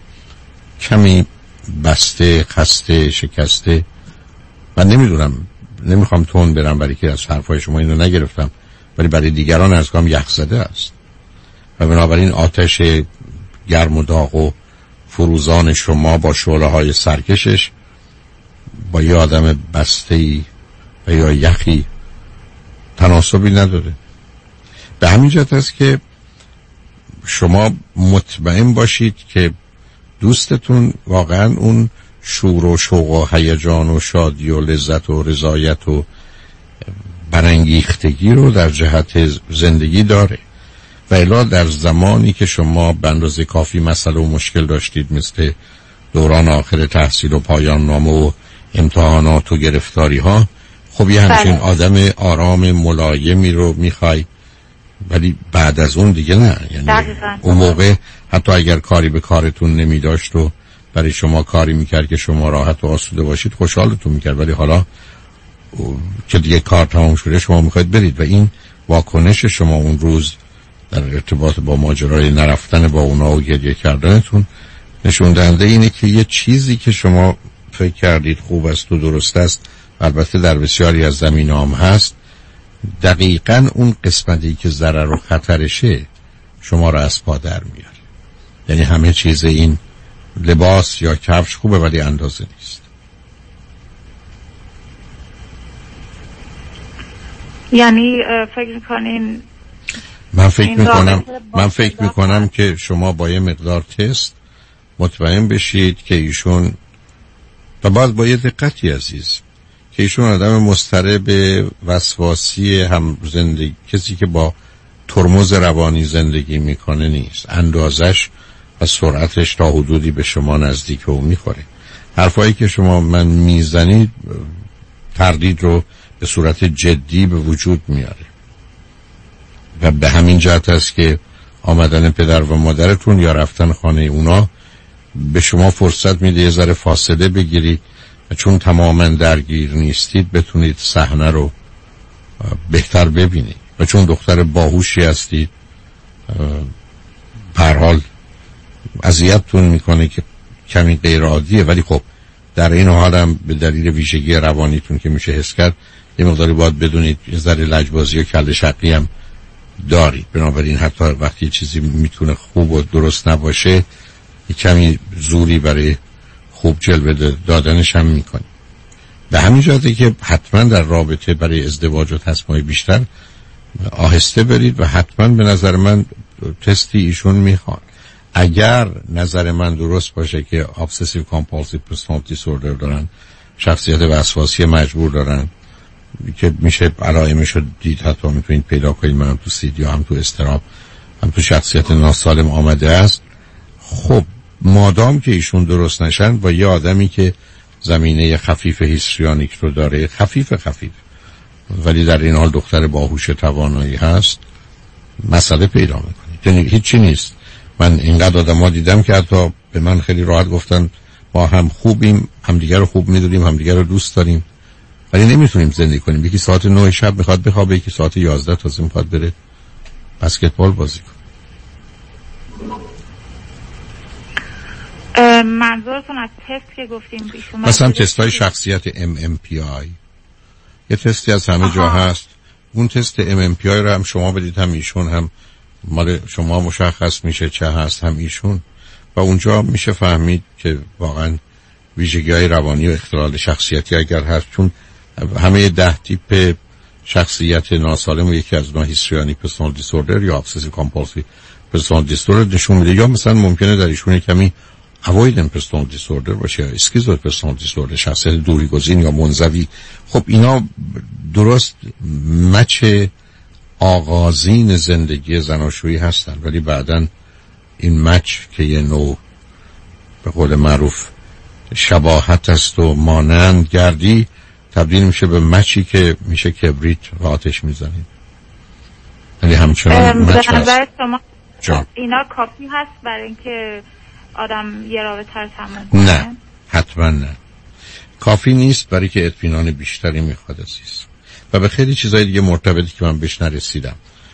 کمی بسته، خسته، شکسته. من نمیدونم، نمیخوام تون برم برای که از حرفای شما اینو نگرفتم ولی برای دیگران از کام یخ زده است و بنابراین آتش گرم و داغ و فروزان شما با شعله های سرکشش با یه آدم بسته‌ای و یا یخی تناسبی نداره. به همین جهت است که شما مطمئن باشید که دوستتون واقعا اون شور و شوق و هیجان و شادی و لذت و رضایت و برانگیختگی رو در جهت زندگی داره و الا در زمانی که شما به اندازه کافی مسئله و مشکل داشتید مثل دوران آخر تحصیل و پایان نامه و امتحانات و گرفتاری ها، خب یه همچین آدم آرام ملایمی رو میخوای ولی بعد از اون دیگه نه. یعنی دقیقا. اون موقع حتی اگر کاری به کارتون نمی داشت و برای شما کاری میکرد که شما راحت و آسوده باشید خوشحالتون میکرد ولی حالا که دیگه کار تمام شده شما میخواید برید و این واکنش شما اون روز در ارتباط با ماجرای نرفتن با اونا و گریه کردنتون نشون دهنده اینه که یه چیزی که شما فکر کردید خوب است و درست است البته در بسیاری از زمینه‌ها هم هست، دقیقاً اون قسمتی که ضرر و خطرشه شما را از پا در میاره. یعنی همه چیز این لباس یا کفش خوبه ولی اندازه نیست. یعنی فکر میکنین من فکر میکنم من فکر میکنم که شما با یه مقدار تست مطمئن بشید که ایشون و باز با یه دقتی عزیز که ایشون آدم مضطرب وسواسی هم زندگی کسی که با ترمز روانی زندگی میکنه نیست. اندازش و سرعتش تا حدودی به شما نزدیک و میخوره. حرفایی که شما من میزنید تردید رو به صورت جدی به وجود میاره و به همین جهت است که آمدن پدر و مادرتون یا رفتن خانه اونا به شما فرصت میده یه ذره فاصله بگیرید و چون تماما درگیر نیستید بتونید صحنه رو بهتر ببینید و چون دختر باهوشی هستید به هر حال اذیتتون میکنه که کمی غیر عادیه، ولی خب در این حال هم به دلیل ویژگی روانیتون که میشه حس کرد یه مقداری باید بدونید یه ذره لجبازی و کله شقی هم دارید. بنابراین حتی وقتی چیزی میتونه خوب و درست نباشه کمی زوری برای خوب جلوه دادنش هم میکنید. به همین جهته که حتما در رابطه برای ازدواج و تصمیم‌های بیشتر آهسته برید و حتما به نظر من تستی ایشون میخواد. اگر نظر من درست باشه که obsessive compulsive personality disorder دارن، شخصیت وسواسی مجبور دارن که میشه علائمش رو دید، حتی میتونید پیدا کنید، من هم تو سیدی هم تو اضطراب هم تو شخصیت ناسالم آمده است. خب مادام که ایشون درست نشن با یه آدمی که زمینه خفیف هیستریونیک رو داره، خفیف خفیف ولی در این حال دختر باهوش توانایی هست، مسئله پیدا میکنید. یعنی هیچی نیست. من اینقدر آدم ها دیدم که حتی به من خیلی راحت گفتن ما هم خوبیم، همدیگر رو خوب میدونیم، همدیگر رو دوست داریم، ولی نمیتونیم زندگی کنیم. یکی ساعت نه شب میخواد بخوابه، یکی ساعت یازده تازه میخواد بره بسکتبال بازی کنه. منظورتون از تست که گفتیم بیشون مثلا تست های شخصیت ام ام پی آی، یه تستی از همه آها. جا هست. اون تست ام ام پی آی رو هم شما بدید، هم ایشون، هم مال شما مشخص میشه چه هست، هم ایشون، و اونجا میشه فهمید که واقعا ویژگی های روانی و اختلال شخصیتی اگر هست. چون همه ده تیپ شخصیت ناسالم و یکی از اونها هیستریونیک پرسونال دیسوردر یا obsessive compulsive پرسونال دیسوردر نشون میده، یا مثلا ممکنه در ایشون کمی avoidant پرسونال دیسوردر باشه، یا اسکیزوید پرسونال دیسوردر، شخصیت دوری گزین یا منزوی. خب اینا درست مچ آغازین زندگی زناشویی هستن، ولی بعدن این مچ که یه نوع به قول معروف شباهت است و مانند گردی تبدیل میشه به مچی که میشه کبریت و آتش میزنید. ولی همچنان مچ هست. شما اینا کافی هست برای اینکه آدم یه رابطه رو تمام کنه؟ نه، حتما نه. کافی نیست، برای که اطمینان بیشتری میخواد عزیز، و به خیلی چیزای دیگه مرتبطی که من بهش نرسیدم،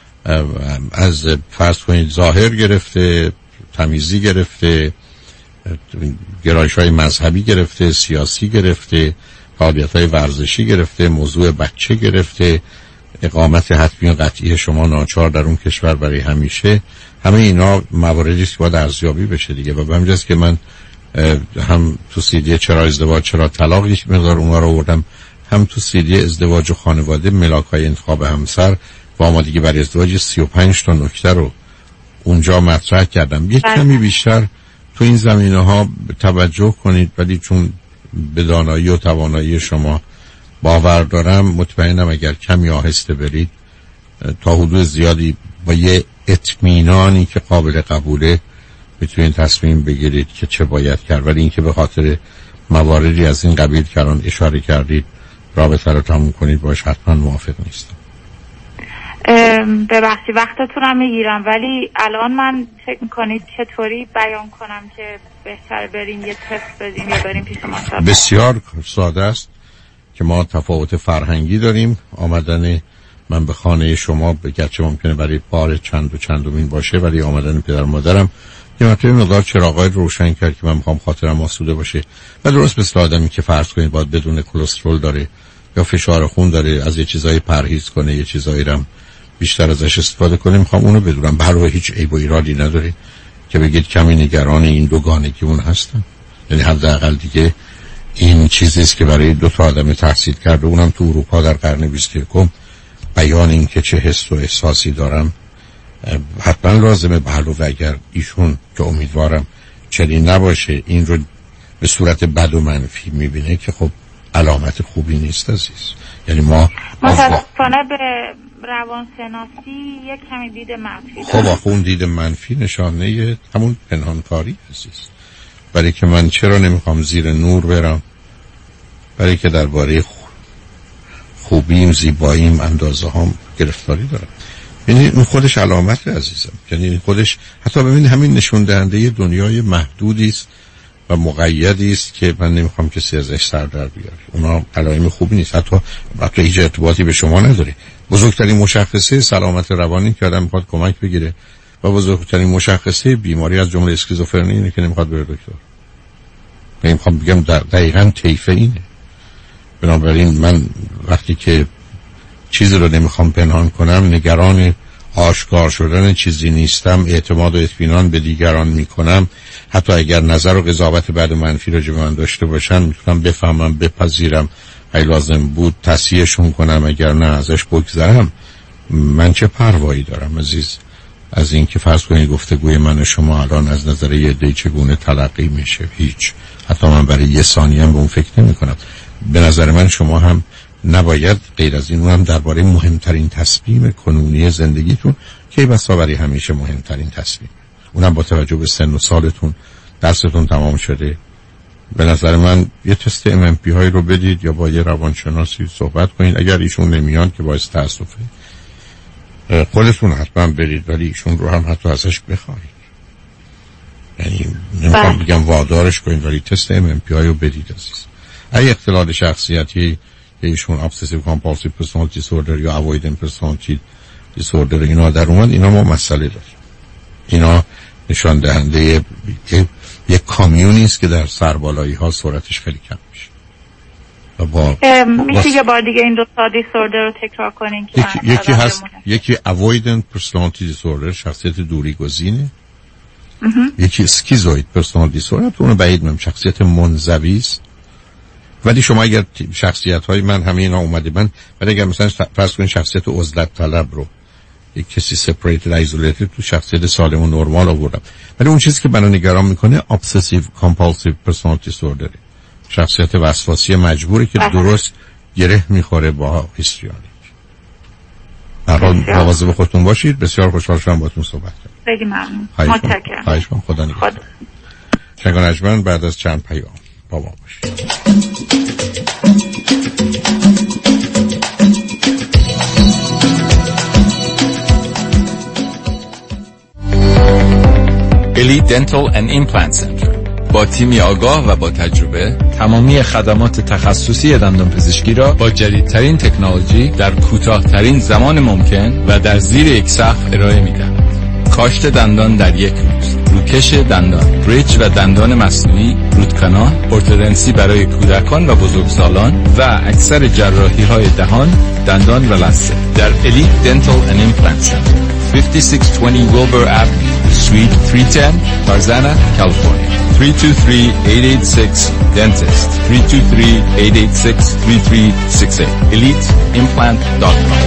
از فرض کنید ظاهر گرفته، تمیزی گرفته، گرایش‌های مذهبی گرفته، سیاسی گرفته، فعالیت‌های ورزشی گرفته، موضوع بچه گرفته، اقامت حتمی و قطعی شما ناچار در اون کشور برای همیشه، همه اینا مواردی است که باید ارزیابی بشه دیگه. و به همین جاست که من هم تو سیدی چرا ازدواج چرا طلاق یک مقدار اونها رو آوردم، هم تو سیدی ازدواج و خانواده ملاک‌های انتخاب همسر و آمادگی برای ازدواج سی و پنج تا نکته رو اونجا مطرح کردم. یک کمی بیشتر تو این زمینه ها توجه کنید، ولی چون به دانایی و توانایی شما باور دارم، مطمئنم اگر کمی آهسته برید تا حدود زیادی با یه اطمینانی که قابل قبوله بتونید تصمیم بگیرید که چه باید کرد. ولی اینکه به خاطر مواردی از این قبیل که الان اشاره کردید رابطه رو تموم کنید باش حتما موافق نیستم. ببخشید وقتتون رو میگیرم، ولی الان من فکر میکنید چطوری بیان کنم که بهتر بریم یه تست بدیم یا بریم پیش مصاحبه؟ بسیار ساده است که ما تفاوت فرهنگی داریم. آمدن من به خانه شما به گرچه ممکنه برای بار چند و چندمین باشه، ولی آمدن پدر مادرم یه مطلب مقدار چراغای روشن کرد که من میخوام خاطرم آسوده باشه. و درست مثل آدمی که فرض کنید باید بدون کلسترول داره یا فشار خون داره از یه چیزایی پرهیز کنه، یه چیزایی رو بیشتر ازش استفاده کنه، میخوام اونو بدونم. برای هیچ عیب و ایرادی نداره که بگید کمی نگران این دوگانگی اون هستم. یعنی حداقل دیگه این چیزی است که برای دو تا آدم تحصیل کرده، اونم تو اروپا در قرن بیست و یکم، بیان این که چه حس و احساسی دارم حتما لازمه. بله، و اگر ایشون که امیدوارم چنین نباشه این رو به صورت بد و منفی میبینه که خب علامت خوبی نیست عزیز. یعنی ما متاسفانه به روانشناسی یک کمی دید منفی خب آخه اون دید منفی نشانه همون پنهانکاری عزیز. برای که من چرا نمیخوام زیر نور برم؟ برای که درباره خوبیم، زیباییم، اندازه هم گرفتاری دارم. یعنی این خودش علامت عزیزم، یعنی خودش حتی ببینید همین نشون دهنده دنیای محدودی است و مقیدی است که من نمیخوام کسی ازش سر در بیاره. اونا علائم خوبی نیست، حتی حتی هیچ ارتباطی به شما نداره. بزرگترین مشخصه سلامت روانی که آدم میخواد کمک بگیره و بزرگترین مشخصه بیماری از جمله اسکیزوفرنی اینه که نمیخواد بره دکتر. من میخوام بگم دقیقاً طیف اینه. بنابراین من وقتی که چیزی رو نمیخوام پنهان کنم، نگران آشکار شدن چیزی نیستم، اعتماد و اطمینان به دیگران میکنم، حتی اگر نظر و قضاوت بعد منفی راجع به من داشته باشن میتونم بفهمم، بپذیرم، اگه لازم بود تصحیحشون کنم، اگر نه ازش بگذرم. من چه پروایی دارم عزیز از این که فرض کنید گفتگوی من و شما الان از نظر یه عده چگونه تلقی میشه؟ هیچ. حتی من برای یه ثانیه هم به اون فکر نمی کنم. به نظر من شما هم نباید غیر از این اونم درباره مهمترین تصمیم کنونی زندگیتون که بسا برای همیشه مهمترین تصمیم، اونم با توجه به سن و سالتون، درستون تمام شده، به نظر من یه تست ام ام پی هایی رو بدید یا با یه روانشناسی صحبت کنید. اگر ایشون نمیان که باعث تاسفه، خودتون حتما برید ولی ایشون رو هم حتی ازش بخواید. یعنی نمیخوام بگم وادارش کنید ولی تست ام ام پی های رو بدید عزیز. اگه اختلال شخصیتی که ایشون obsessive compulsive personality disorder یا avoidant personality disorder اینا در اومد، اینا ما مسئله داریم. اینا نشان دهنده یک یک کامیونی است که در سربالایی ها سرعتش خیلی کم میشه. و با میشه یه بار دیگه این دو تا دیسوردر رو تکرار کنین که یکی, یکی هست مونه. یکی avoidant personality disorder، شخصیت دوری گزینه. یکی اسکیزوید personality disorder، تو اون بعید میم شخصیت منزوی است. ولی شما اگر شخصیت های من همه اینا اومده من، ولی اگر مثلا فرض کنید شخصیت عزلت طلب رو یک کسی separated isolated تو شخصیت سالم و نرمال آوردم، ولی اون چیزی که منو نگران میکنه obsessive compulsive personality disorder، شخصیت وسواسی مجبوری که درست گره میخوره با هیستریونیک. در حال مواظب خودتون باشید. بسیار خوشحال شدم باهاتون صحبت کردم. خیلی ممنون. متشکرم. خواهش می‌کنم. خدا نگهدار. شنگان اجمن بعد از چند پیام با ما باشید. الی دنتال اند ایمپلنت سنتر با تیمی آگاه و با تجربه تمامی خدمات تخصصی دندانپزشکی را با جدیدترین تکنولوژی در کوتاه‌ترین زمان ممکن و در زیر یک سقف ارائه می‌دهد. کاشت دندان در یک روز، روکش دندان، بریج و دندان مصنوعی، روت کانال، ارتودنسی برای کودکان و بزرگسالان و اکثر جراحی‌های دهان، دندان و لثه در الی دنتال اند ایمپلنت سنتر fifty six twenty Wilbur Avenue, Suite three ten, Tarzana, California. three two three, eight eight six, Dentist. three two three, eight eight six, three three six eight. elite implant dot com.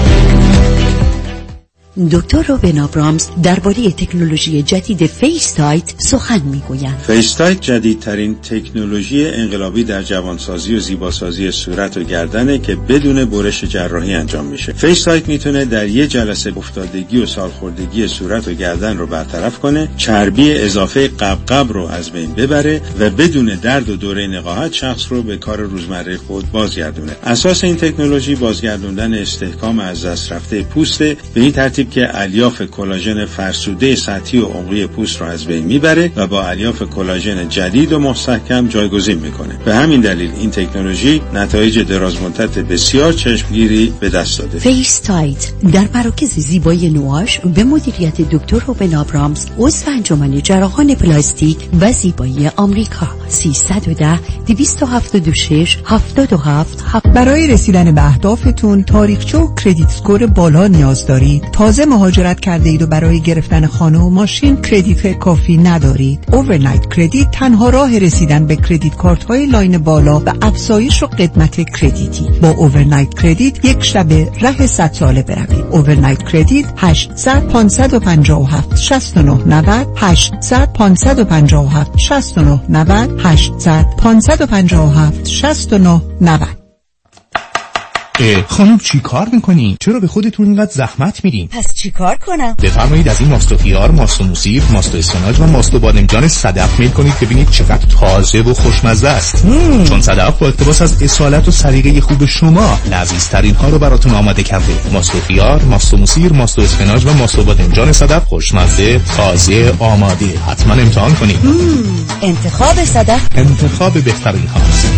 دکتر روبن آبرامز درباره تکنولوژی جدید فیس تایت سخن میگویند. فیس تایت جدیدترین تکنولوژی انقلابی در جوانسازی و زیباسازی صورت و گردنه که بدون برش جراحی انجام میشه. فیس تایت میتونه در یه جلسه افتادگی و سالخوردگی صورت و گردن رو برطرف کنه، چربی اضافه قبقب رو از بین ببره و بدون درد و دوره نقاهت شخص رو به کار روزمره خود بازگردونه. اساس این تکنولوژی بازگردوندن استحکام از دست رفته پوست به این ترتیب که الیاف کلاژن فرسوده سطحی و عمقی پوست را از بین میبره و با الیاف کلاژن جدید و محکم جایگزین میکنه. به همین دلیل این تکنولوژی نتایج درازمدت بسیار چشمگیری به دست داده. فیس تایت در مراکز زیبایی نواش به مدیریت دکتر روبن آبرامز، عضو انجمن جراحان پلاستیک و زیبایی آمریکا. سیصد و ده دویست و هفتاد و شش هفتاد و هفت هفت. برای رسیدن به اهدافتون تاریخچه و کردیت اسکور بالا نیاز دارید. تازه مهاجرت کرده اید و برای گرفتن خانه و ماشین کردیت کافی ندارید. اوورنایت کردیت تنها راه رسیدن به کردیت کارت های لاین بالا و افزایش و قدمت کردیتی. با اوورنایت کردیت یک شب راه صد ساله بروید. اوورنایت کردیت هشتصد پانصد و پنجاه و هفت شصت و نه نود هشتصد پانصد و پنجاه و هفت شصت و نه نود هشتصد پانصد و پنجاه و هفت شصت و نه نود. خانم چی کار میکنی؟ چرا به خودتون اینقدر زحمت میدین؟ پس چی کار کنم؟ بفرمایید از این ماستو خیار، ماستو موسیب، ماستو اسفناج و ماستو بادمجان صدف میل کنید، ببینید چقدر تازه و خوشمزه است. مم. چون صدف با اقتباس از اصالت و سلیقه خوب شما لذیذترین ها رو براتون آماده کرده. ماستو خیار، ماستو موسیر، ماستو اسفناج و ماستو بادمجان صدف خوشمزه، تازه، آماده. حتما امتحان کنید. مم. انتخاب صدف انتخاب بهترین هاست.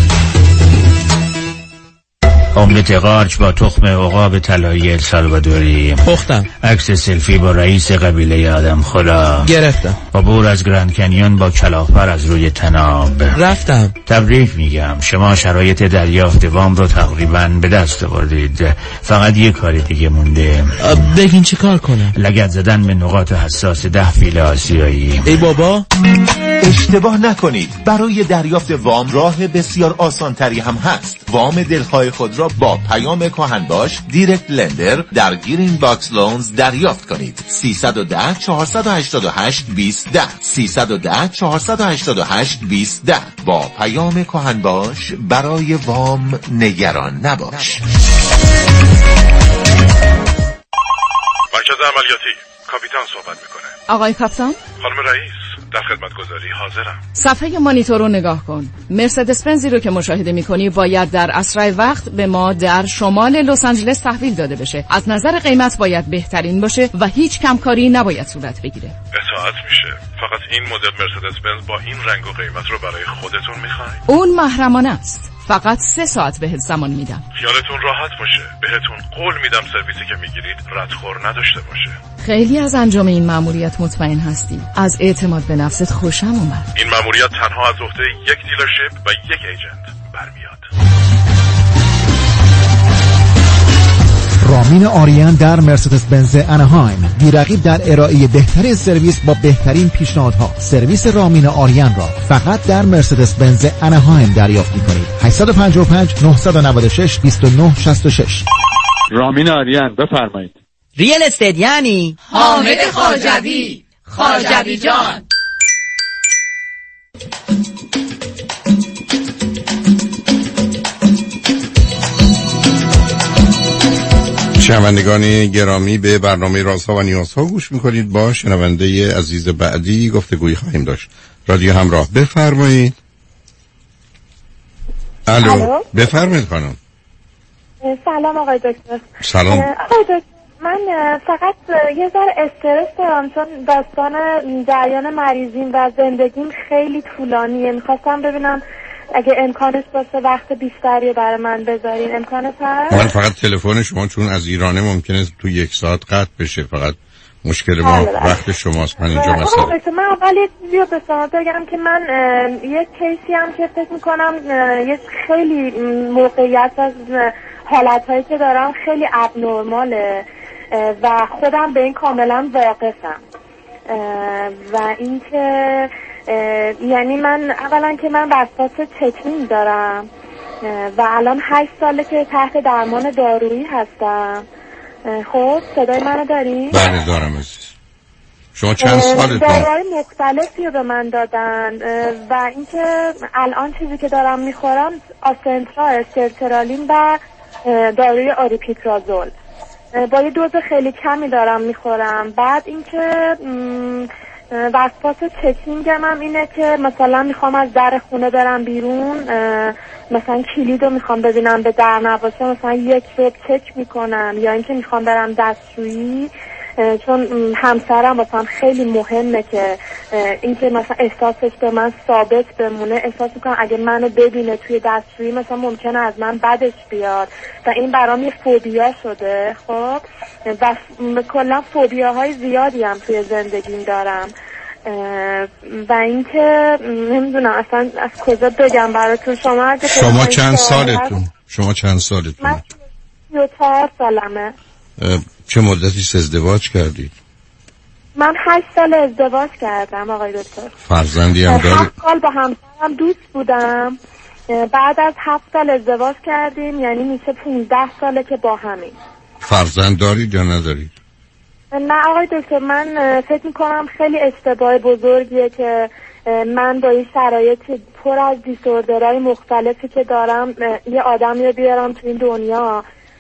املت قارچ با تخم عقاب طلایی السالوادوری. پختم. عکس سلفی با رئیس قبیله آدم خدا. گرفتم. عبور از گرند کنیون با کلاغ‌پر از روی تناب. رفتم. تبریک میگم، شما شرایط دریافت وام رو تقریباً به دست آوردید. فقط یه کار دیگه مونده. بگین چی کار کنم؟ لگد زدن به نقاط حساس ده فیل آسیایی. ای بابا. اشتباه نکنید، برای دریافت وام راه بسیار آسان تری هم هست. وام دلخواه خود را با پیام کهن باش دیرکت لندر در گرین باکس لونز دریافت کنید. سیصد و ده چهارصد و هشتاد و هشت بیست ده سیصد و ده چهارصد و هشتاد و هشت بیست ده. با پیام کهن باش برای وام نگران نباش. مرکز عملیاتی، کاپیتان صحبت میکنه. آقای کاپیتان؟ خانم رئیس، در خدمتگزاری حاضرم. صفحه مانیتور رو نگاه کن. مرسدس بنزی رو که مشاهده میکنی باید در اسرع وقت به ما در شمال لس آنجلس تحویل داده بشه. از نظر قیمت باید بهترین باشه و هیچ کمکاری نباید صورت بگیره. اطاعت میشه. فقط این مدل مرسدس بنز با این رنگ و قیمت رو برای خودتون میخواین؟ اون محرمانه است. فقط سه ساعت بهت زمان میدم. خیالتون راحت باشه. بهتون قول میدم سرویسی که میگیرید ردخور نداشته باشه. خیلی از انجام این مأموریت مطمئن هستی. از اعتماد به نفست خوشم اومد. این مأموریت تنها از عهده یک دیلرشیپ و یک ایجنت برمیاد. رامین آریان در مرسدس بنز اناهایم، بی‌رقیب در ارائه بهترین سرویس با بهترین پیشنهادها. سرویس رامین آریان را فقط در مرسدس بنز اناهایم دریافت می‌کنید. هشت پنج پنج نه نه شش دو نه شش شش. رامین آریان، بفرمایید. ریل استیت یعنی حامد خواجوی. خواجوی جان. شنوندگان گرامی، به برنامه رازها و نیازها گوش میکنید. با شنونده عزیز بعدی گفتگویی خواهیم داشت. رادیو همراه، بفرمایید. الو، بفرمایید خانم. سلام آقای دکتر. سلام آقای دکتر، من فقط یه ذره استرس دارم چون داستان جریان مریضیم و زندگیم خیلی طولانیه. میخواستم ببینم اگه امکانش باشه وقت بیشتری برای من بذارین. امکانش هست؟ من فقط تلفن شما چون از ایرانه ممکنه تو یک ساعت قطع بشه. فقط مشکل ما وقت شماست. من اینجا مثلا من اول یه چیزی رو به شما بگم که من یه کیسی هم که فکر میکنم یه خیلی موقعیت از حالتهایی که دارم خیلی ابنورماله و خودم به این کاملا واقفم. و اینکه یعنی من اولا که من وسواس چکنی دارم و الان هشت ساله که تحت درمان دارویی هستم. خب صدای منو داری؟ بله دارم عزیز. شما چند سالتون؟ داروهای مختلفی رو به من دادن و اینکه الان چیزی که دارم میخورم آسنترا، سرترالین و داروی آریپیپرازول با یه دوز خیلی کمی دارم میخورم. بعد اینکه وسواس چکینگم هم اینه که مثلا میخوام از در خونه برم بیرون، مثلا کلید رو میخوام ببینم به در نباشه، مثلا یک رب چک میکنم. یا اینکه میخوام برم دستشویی چون همسرم مثلا خیلی مهمه که اینکه مثلا احساسش به من ثابت بمونه. احساس میکنم اگه منو ببینه توی دستشویی مثلا ممکنه از من بدش بیاد و این برام یه فوبیا شده. خب و کلا فوبیاهای زیادی هم توی زندگیم دارم و اینکه نمیدونم اصلا از کجا بگم براتون. شما اگه شما چند سالتون؟ شما چند سالتون؟ من سی و چهار سالمه. چه مدتی ازدواج کردید؟ من هشت سال ازدواج کردم آقای دکتر. فرزندی هم دارید؟ هفت سال با همسرم دوست بودم. بعد از هفت سال ازدواج کردیم، یعنی میشه پونزده ساله که با همین. فرزند دارید یا ندارید؟ نه آقای دکتر، من فکر میکنم خیلی اشتباه بزرگیه که من با این شرایط پر از دیسوردرهای مختلفی که دارم یه آدمی رو بیارم تو این دنیا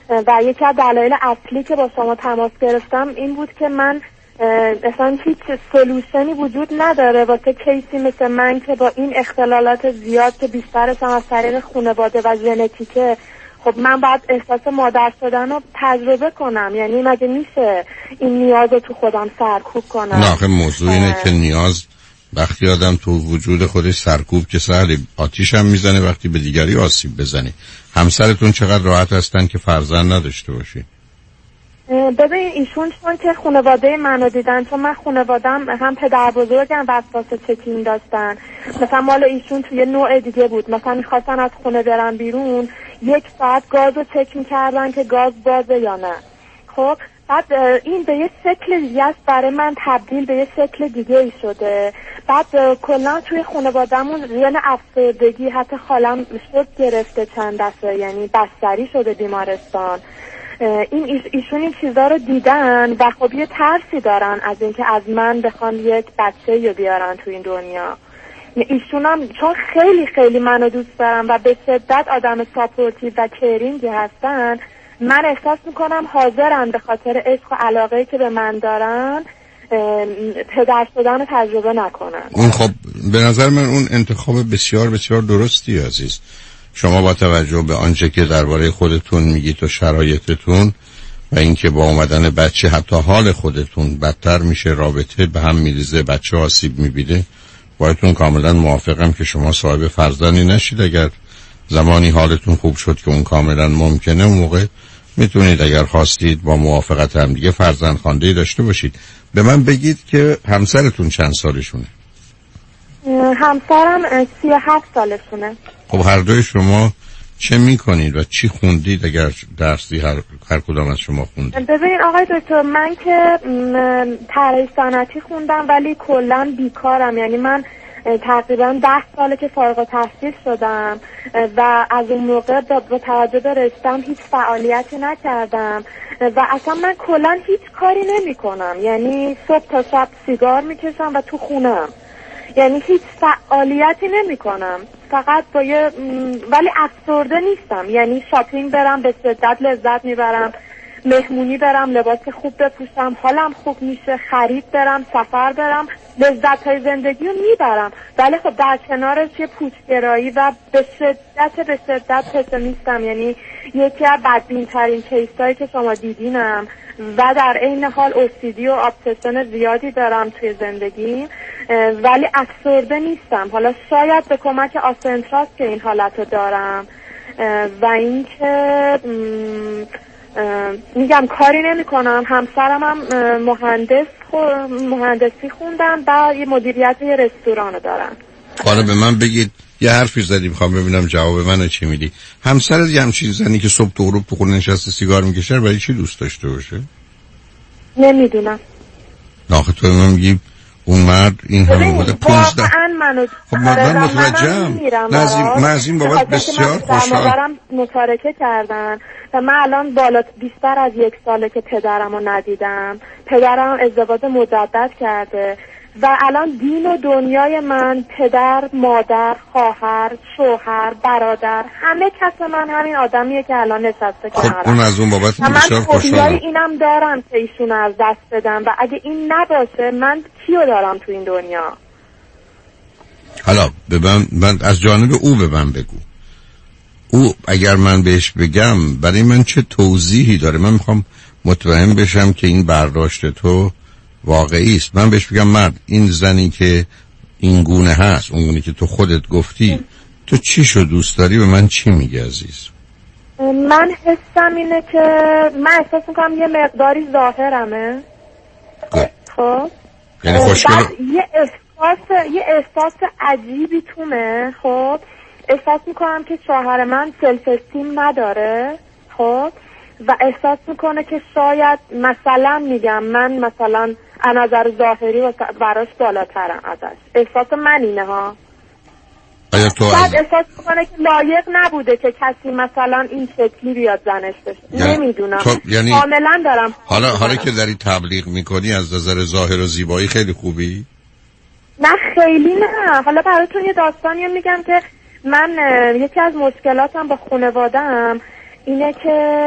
و یکی از دلایل اصلی که با شما تماس گرفتم این بود که من اصلا هیچ سلوشنی وجود نداره واسه کیسی مثل من که با این اختلالات زیاد که بیشترش هم از طریق خانواده و ژنتیکه، خب من باید احساس مادر شدن رو تجربه کنم. یعنی مگه میشه این نیاز رو تو خودم سرکوب کنم؟ نه آخه موضوع اینه که نیاز وقتی آدم تو وجود خودش سرکوب که سهل، آتیش هم میزنه وقتی به دیگری آسیب بزنه. همسرتون چقدر راحت هستن که فرزند نداشته باشی؟ ببین ایشون چون که خانواده منو دیدن، چون من خانوادم هم پدر بزرگم وسواس چکین داشتن، مثلا مال ایشون توی نوع دیگه بود، مثلا میخواستن از خونه برن بیرون یک ساعت گاز رو چک میکردن که گاز بازه یا نه. خب بعد این به یه شکل دیگه است برای من تبدیل به یه شکل دیگه ای شده. بعد کلا توی خانواده‌مون یعنی افسردگی، حتی خالم شد گرفته چند دفعه، یعنی بستری شده بیمارستان. این ایشون این چیزا رو دیدن و خب یه ترسی دارن از اینکه از من بخوان یک بچه رو بیارن تو این دنیا. ایشون هم چون خیلی خیلی منو دوست دارن و به شدت آدم ساپورتیو و کیرینگی هستن، من احساس میکنم حاضرن به خاطر عشق و علاقه‌ای که به من دارن پدر شدن رو تجربه نکنن. اون خب به نظر من اون انتخاب بسیار بسیار درستی عزیز. شما با توجه به آنچه که درباره خودتون میگید و شرایطتون و اینکه با اومدن بچه حتی حال خودتون بدتر میشه، رابطه به هم میریزه، بچه آسیب میبینه، باهاتون کاملا موافقم که شما صاحب فرزندی نشید. اگر زمانی حالتون خوب شد که اون کاملا ممکنه، اون موقع میتونید اگر خواستید با موافقت هم دیگه فرزند خوانده‌ای داشته باشید. به من بگید که همسرتون چند سالشونه؟ همسرم سی و هفت سالشونه. خب هر دوی شما چه میکنید و چی خوندید اگر درسی هر, هر کدام از شما خوندید؟ ببینید آقای دکتر، من که طراحی صنعتی خوندم ولی کلا بیکارم. یعنی من تقریبا ده ساله که فارغ التحصیل شدم و از اون موقع با توجه به رشته‌ام هیچ فعالیتی نکردم و اصلا من کلا هیچ کاری نمی کنم. یعنی صبح تا شب سیگار میکشم و تو خونم، یعنی هیچ فعالیتی نمی کنم، فقط با یه ولی افسرده نیستم. یعنی شاپینگ برم به شدت لذت میبرم، مهمونی برم لباس خوب بپوشم حالم خوب میشه، خرید برم، سفر برم، لذت های زندگی رو میبرم. ولی خب در کنارش یه پوچگرایی و به شدت به شدت پسیمیستم. یعنی یکی از بدبین ترین کیسایی که شما دیدینم و در عین حال اوسیدی و ابسشن زیادی دارم توی زندگی، ولی افسرده نیستم. حالا شاید به کمک آسنتراس که این حالت رو دارم و اینکه میگم کاری نمی کنم. همسرم هم مهندس مهندسی خوندم و یه مدیریت یه رستوران دارن. حالا به من بگید، یه حرفی زدی میخوام ببینم جواب منو چی میدی. همسرت یه همچین زنی که صبح تو غروب تو خونه نشسته سیگار میکشه برای چی دوست داشته باشه؟ نمیدونم. آخه تو من میگی اون مرد این همه بوده پونزده. خب من متوجهم. من از این بابت بسیار خوشحال. مادرم متارکه کردن و من الان بالا بیشتر از یک ساله که پدرم رو ندیدم. پدرم ازدواج مجدد کرده و الان دین و دنیای من پدر، مادر، خواهر، شوهر، برادر، همه کس من همین آدمیه که الان نشسته کنارم. خب اون از اون بابت بسیار خوشحالم. من اینم دارم که ایشون از دست بدم و اگه این نباشه من کیو دارم تو این دنیا؟ حالا به من, من از جانب او به من بگو، او اگر من بهش بگم برای من چه توضیحی داره؟ من میخوام مطمئن بشم که این برداشت تو واقعی است. من بهش بگم مرد این زنی که این گونه هست، اون گونه که تو خودت گفتی، تو چی شو دوست داری؟ به من چی میگی عزیز؟ من حسم اینه که من احساس میکنم یه مقداری ظاهرمه. خب یعنی خوشگل یه احساس یه احساس عجیبی تومه. خب احساس میکنم که شوهر من سلف استیم نداره. خب و احساس میکنه که شاید مثلا میگم من مثلا از نظر ظاهری و براش بالاترم ازش. احساس من اینه ها. آیا تو بعد از... احساس میکنه که لایق نبوده که کسی مثلا این شکلی بیاد زنش بشه. یعنی... نمیدونم تو... یعنی... کاملا دارم حالا حالا که داری تبلیغ میکنی از نظر ظاهر و زیبایی خیلی خوبی؟ نه خیلی نه. حالا براتون یه داستانی میگم که من یکی از مشکلاتم با خانواده‌ام اینه که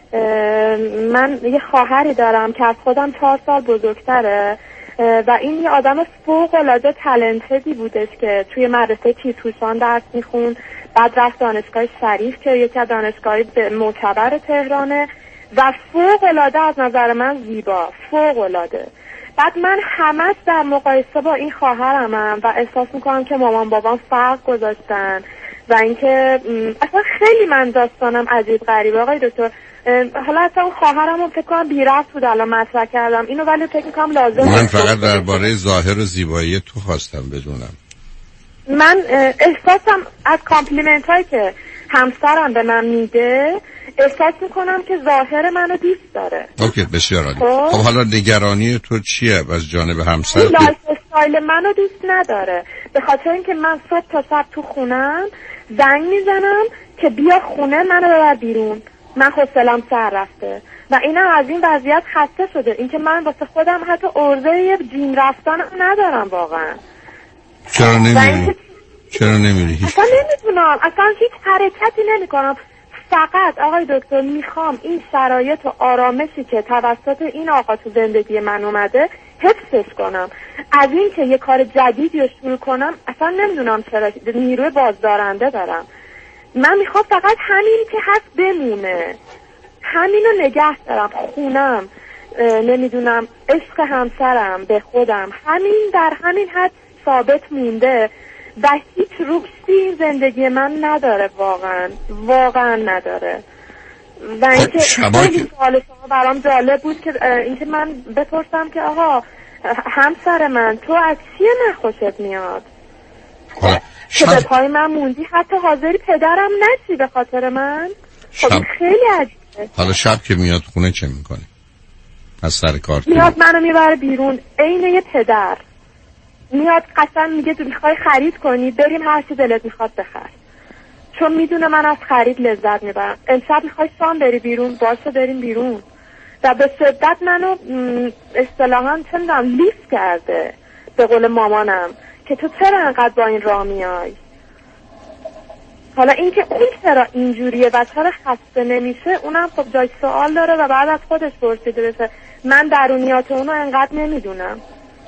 من یه خواهری دارم که از خودم چهار سال بزرگتره و این یه آدم فوق‌العاده تالنتدی بودش که توی مدرسه تیزهوشان درس میخوند، بعد رفت دانشگاه شریف که یکی از دانشگاهی معتبر تهرانه و فوق‌العاده از نظر من زیبا، فوق‌العاده. بعد من همش در مقایسه با این خواهرمم و احساس میکنم که مامان بابام فرق گذاشتن و اینکه اصلا خیلی من داستانم عجیب غریبه آقای دکتر. حالا اصلا اون خواهرمو فکر کنم بی ربط بود الان مطرح کردم اینو، ولی فکر میکنم لازم من فقط درباره ظاهر و زیبایی تو خواستم بدونم. من احساسم از کامپلیمنت هایی که همسرم به من میده احساس میکنم که ظاهر منو دوست داره. اوکی بسیار عالی. خب حالا نگرانی تو چیه از جانب همسر؟ لایف استایل منو دوست نداره، به خاطر اینکه من صبح تا شب تو خونم زنگ میزنم که بیا خونه منو ببر بیرون، من حوصله‌ام سر رفته و اینم از این وضعیت خسته شده، اینکه من واسه خودم حتی عرضه یه جیم رفتن ندارم واقعا. چرا نمیری؟ چرا نمیری؟ هیچ اصلا نمیدونم، اصلا هیچ حرکتی نمیکنم. فقط آقای دکتر میخوام این شرایط و آرامشی که توسط این آقا تو زندگی من اومده حفظش کنم. از این که یه کار جدیدی رو شروع کنم اصلا نمیدونم چرا، نیروی بازدارنده دارم. من میخوام فقط همین که هست بمونه، همینو نگه دارم، خونم، نمیدونم عشق همسرم به خودم، همین در همین حد ثابت مونده و هیچ روکسی این زندگی من نداره، واقعا واقعا نداره. و اینکه خیلی سوال شما برام جالب بود که اینکه من بپرسم که آقا همسر من تو از چیه نخوشت میاد که به پای من موندی، حتی حاضری پدرم نشی به خاطر من؟ خب خیلی عجیبه. حالا شب که میاد خونه چه میکنه؟ از سر کار میاد منو میبره بیرون عین یه پدر، میاد قسم میگه تو میخوای خرید کنی بریم هر چی دلت میخواد بخر، چون میدونه من از خرید لذت میبرم. امشب میخوای شام بری بیرون، باشه بریم بیرون. و به شدت منو اصطلاحاً چه میدونم لیف کرده به قول مامانم که تو چرا انقدر با این راه میای. حالا اینکه اون چرا اینجوریه و چرا خسته نمیشه اونم خب جای سوال داره و بعد از خودش پرسیده بشه. من درونیات اونو انقدر نمیدونم.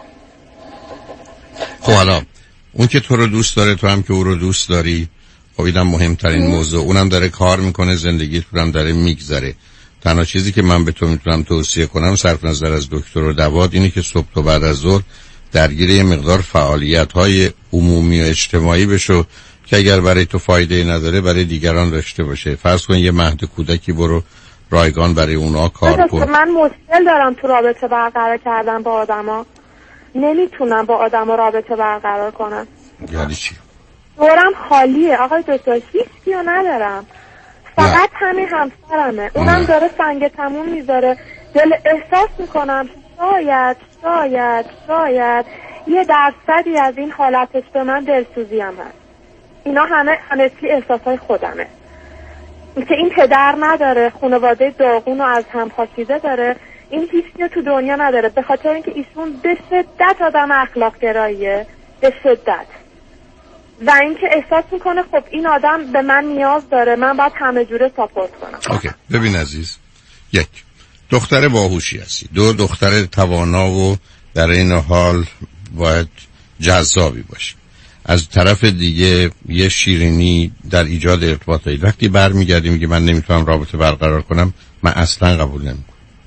خب حالا اون که تو رو دوست داره، تو هم که او رو دوست داری، خب اینم مهمترین موضوع. اونم داره کار میکنه، زندگی تو هم داره میگذره. تنها چیزی که من به تو میتونم توصیه کنم صرف نظر از دکتر و دوات اینه که صبح و بعد از ظهر درگیر یه مقدار فعالیت‌های عمومی و اجتماعی بشو که اگر برای تو فایده نداره برای دیگران داشته باشه. فرض کن یه مهد کودکی برو رایگان برای اونا کار کن. من مشکل دارم تو رابطه برقرار کردن با آدما، نمیتونم با آدما رابطه برقرار کنم. یعنی چی؟ دورم خالیه آقای دکتر، هیچ کیو ندارم، فقط همین همسرمه. اونم داره سنگ تموم میذاره. دل احساس میکنم شاید شاید شاید یه درصدی از این حالتش به من دلسوزی هم هست. اینا همه همسلی احساسای خودمه که این پدر نداره، خانواده داغون و از هم پاشیده داره، این هیچی تو دنیا نداره، به خاطر اینکه ایشون به شدت آدم اخلاق گراییه، به شدت. و اینکه احساس میکنه خب این آدم به من نیاز داره، من باید همه جوره ساپورت کنم. اوکی. ببین عزیز، یک دختر باهوشی هستی، دو دختر توانا و در این حال باید جذابی باشی. از طرف دیگه یه شیرینی در ایجاد ارتباطی. وقتی برمیگردی میگه من نمیتونم رابطه برقرار کنم، من اصلا قبول نمیکنم.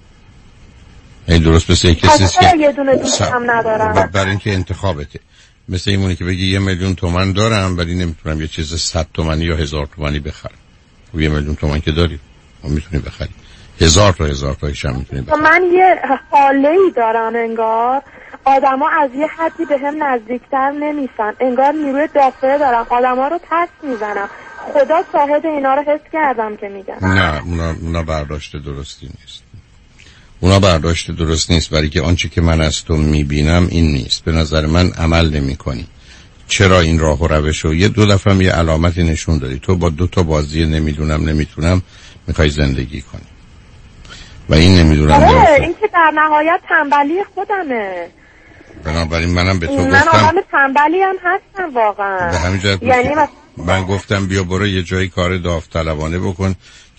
این درست مثل کسی است که یه دونه دوستم ندارم، برای اینکه انتخابته. مثل اینمونه که بگی یه میلیون تومن دارم ولی نمیتونم یه چیز صد تومنی یا هزار تومنی بخرم. و یه میلیون تومن که داری و میتونی بخری، هزار تا هزار تایش هم میتونی بخری. من یه حاله‌ای دارم انگار آدما از یه حدی به هم نزدیکتر نمیشن، انگار نیروی دافعه دارم، آدما رو پس میزنم. خدا شاهد اینا رو حس کردم که میگم. نه اونا, اونا برداشت درستی نیست. اونا برداشت درست نیست، برای که آنچه که من از تو میبینم این نیست. به نظر من عمل نمی کنی. چرا این راه و روش رو یه دو دفعه هم یه علامتی نشون دادی. تو با دو تا بازی نمیدونم نمیتونم میخوای زندگی کنی و این نمیدونم آره این که در نهایت تنبلی خودمه. بنابراین منم به تو من گفتم آدم تنبلی هم هستم واقعا. به همین جهت یعنی من گفتم بیا برو یه جایی کار داوطلبانه بکن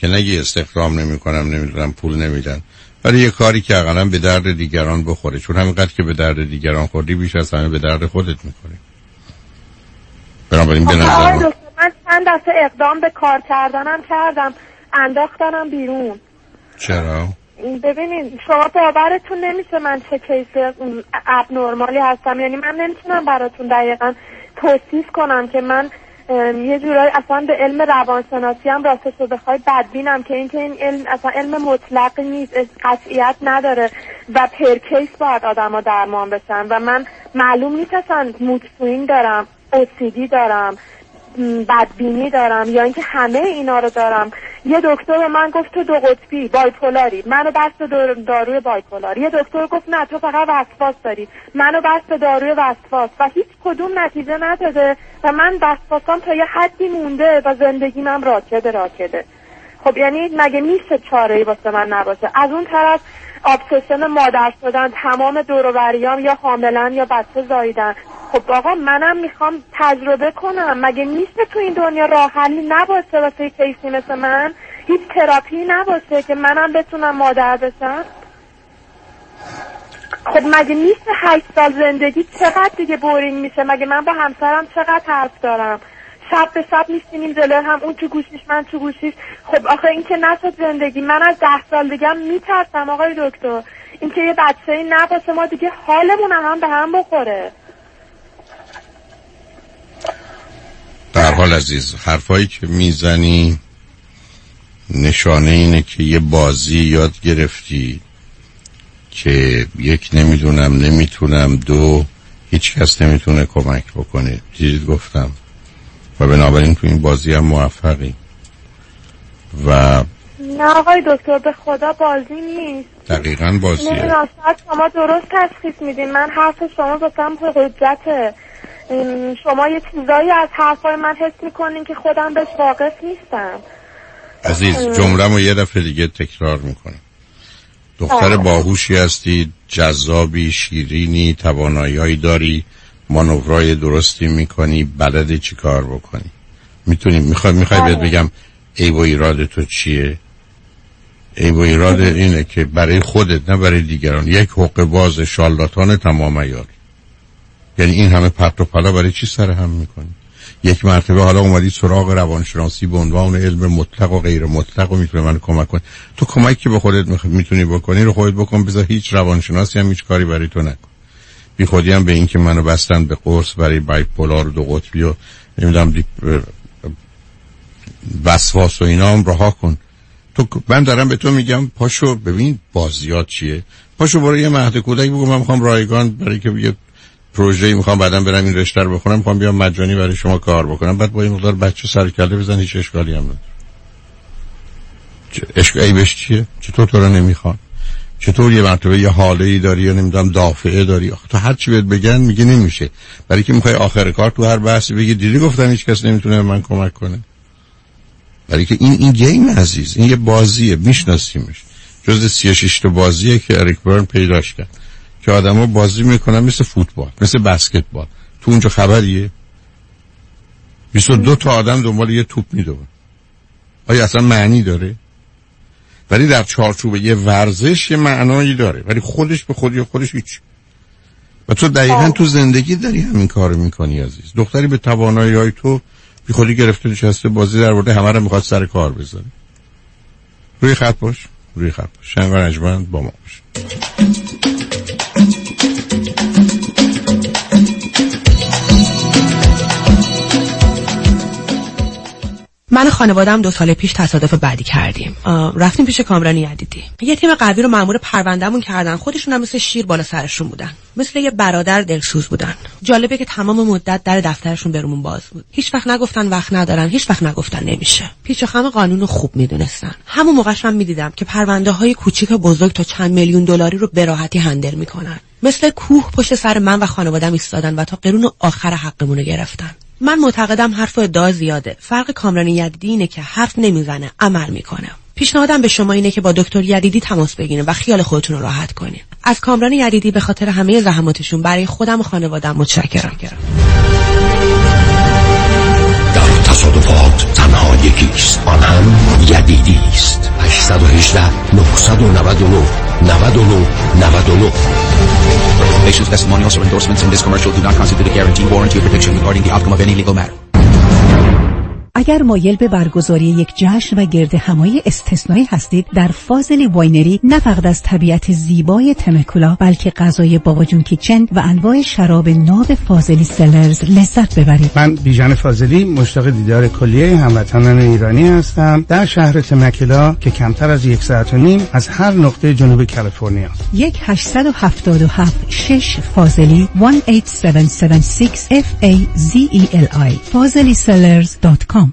که نگی استخدام نمیکنم نمیدونم پول نمیدن، ولی یه کاری که اقلا به درد دیگران بخوره، چون همینقدر که به درد دیگران خوردی بیش از همه به درد خودت میخوری. بنابراین به نظر من من چند دفعه اقدام به کار کردنم کردم، انداختنم بیرون. چرا؟ ببینید شما باورتون نمیشه من چه کیس اب نورمالی هستم. یعنی من نمیتونم براتون دقیقا توصیف کنم که من یه جورایی اصلا به علم روانشناسی هم راستش رو بخوای بدبینم که اینکه این علم اصلا علم مطلقی نیست، قطعیت نداره و پر کیس باید آدم ها درمان بشن و من معلوم نیست اصلا مود سوینگ دارم، او سی دی دارم، بدبینی دارم یا اینکه همه اینا رو دارم. یه دکتر به من گفت تو دو قطبی بایپولاری، منو بست داروی بایپولار. یه دکتر گفت نه تو فقط وسواس داری، منو بست داروی وسواس و هیچ کدوم نتیجه نداده و من وسواسام تا یه حدی مونده و زندگیم هم راکده راکده. خب یعنی مگه میشه چاره‌ای واسه من نباشه؟ از اون طرف ابسشن مادر شدن، تمام دور و بریام یا حاملن یا بچه زاییدن. خب آقا منم میخوام تجربه کنم، مگه میشه تو این دنیا راه حلی نباشه واسه کیسی مثل من؟ هیچ تراپی نباشه که منم بتونم مادر بشم؟ خب مگه میشه هشت سال زندگی چقدر دیگه بورینگ میشه؟ مگه من با همسرم چقدر حرف دارم، شب به شب میشینیم جلوی هم، اون تو گوشیش من تو گوشیش. خب آخه این که نشد زندگی. من از ده سال دیگه هم میترسم آقای دکتر این که یه بچه‌ای نباشه ما دیگه حالمون هم به هم بخوره. در حال عزیز حرفایی که میزنی نشانه اینه که یه بازی یاد گرفتی که یک نمیدونم نمیتونم، دو هیچ کس نمیتونه کمک بکنه. چیزی گفتم و بنابراین تو این بازی هم موفقی. و نه آقای دکتر به خدا بازی نیست، دقیقاً بازیه. نمیدونم شما درست تشخیص میدین. من حرف شما واسم حجته. شما یه چیزایی از حرفای من حس میکنین که خودم بهش واقف نیستم. عزیز جمله‌مو یه دفعه دیگه تکرار میکنم. دختر باهوشی هستی، جذابی، شیرینی، توانایی‌هایی داری، مانورای درستی میکنی، بلدی چی کار بکنی. میتونی میخوای میخوای بهت بگم عیب و ایراد تو چیه؟ عیب و ایراد اینه که برای خودت نه برای دیگران یک حقه باز شالاتان تمام عیار. یعنی این همه پرت و پلا برای چی سر هم میکنی؟ یک مرتبه حالا اومدی سراغ روانشناسی به عنوان علم مطلق و غیر مطلق و میتونه من کمک کنه. تو کمکی که به خودت میتونی بکنی رو خودت بکن، بذار هیچ روانشناسی هم هیچ کاری برای تو نکن. بی خودی هم به این که منو بستن به قرص برای بایپولار و دو قطبی و نمیدونم وسواس و اینا هم رها کن. تو من دارم به تو میگم پاشو ببین بازیات چیه، پاشو برو یه مهد کودک بگو من میخوام رایگان برای که یه پروژه‌ای میخوام بعدم برم این رشته رو بخونم، میخوام بیام مجانی برای شما کار بکنم، بعد با این مقدار بچه سر کله بزن، هیچ اشکالی هم نداره. اشکالی بهش چیه؟ چطور تو رو نمیخوان؟ چطور یه مرتبه یه حاله‌ای داری یا نمیدونم دافعه داری؟ آخه تو هر چی بهت بگن میگه نمیشه، برای که میخوای آخر کار تو هر بحثی بگی دیدی گفتن هیچ کس نمیتونه من کمک کنه. برای که این این گیم عزیز، این یه بازیه، میشناسیمش، جز سی و شش تا بازیه که اریک برن پیداش کرد که آدما بازی میکنن مثل فوتبال، مثل بسکتبال. تو اونجا خبریه بیست و دو تا آدم دنبال یه توپ میدون. آیا اصلا معنی داره؟ ولی در چارچوب یه ورزش یه معنایی داره، ولی خودش به خودی خودش هیچ. و تو دقیقاً تو زندگی داری همین کارو میکنی عزیز. دختری به توانایی‌های تو بی خودی گرفته نشسته بازی در برده، همه رو میخواد سر کار بذاره. روی خط باش، روی خط باش. شنگ و نجمن با ما باش. من و خانواده‌ام دو سال پیش تصادف بعدی کردیم. رفتیم پیش کامران یدیدی. یه تیم قوی رو مأمور پروندهمون کردن. خودشون هم مثل شیر بالا سرشون بودن. مثل یه برادر دلسوز بودن. جالبه که تمام مدت در دفترشون برامون باز بود. هیچ وقت نگفتن وقت ندارن، هیچ وقت نگفتن نمیشه. پیچ و خم قانون رو خوب میدونستن. همون موقعش من میدیدم که پرونده‌های کوچیک و بزرگ تا چند میلیون دلاری رو به راحتی هندل میکنن. مثل کوه پشت سر من و خانواده‌ام ایستادن و تا قرون آخر حقمون رو گرفتن. من معتقدم حرف و ادعا زیاده. فرق کامران یدیدی اینه که حرف نمیزنه، عمل میکنه. پیشنهادم به شما اینه که با دکتر یدیدی تماس بگیرید و خیال خودتون رو راحت کنید. از کامران یدیدی به خاطر همه زحماتشون برای خودم و خانواده‌ام متشکرم. تصادفات تنها یکیست، آن هم یدیدی است. هشت یک هشت نه نه نه نه نه نه نه. Patients' testimonials or endorsements in this commercial do not constitute a guarantee, warranty, or prediction regarding the outcome of any legal matter. اگر مایل به برگزاری یک جشن و گرد همایی استثنایی هستید، در فاضلی واینری نه فقط از طبیعت زیبای تمکولا بلکه غذای بابا جون کیچن و انواع شراب ناب فاضلی سلرز لذت ببرید. من بیژن فاضلی مشتاق دیدار کلیه هموطنان ایرانی هستم در شهر تمکولا که کمتر از یک ساعت و نیم از هر نقطه جنوب کالیفرنیا. یک هشت هفت هفت شش فاضلی یک هشت هفت هفت شش اف ای زی ای ال آی فاضلی سلرز دات کام.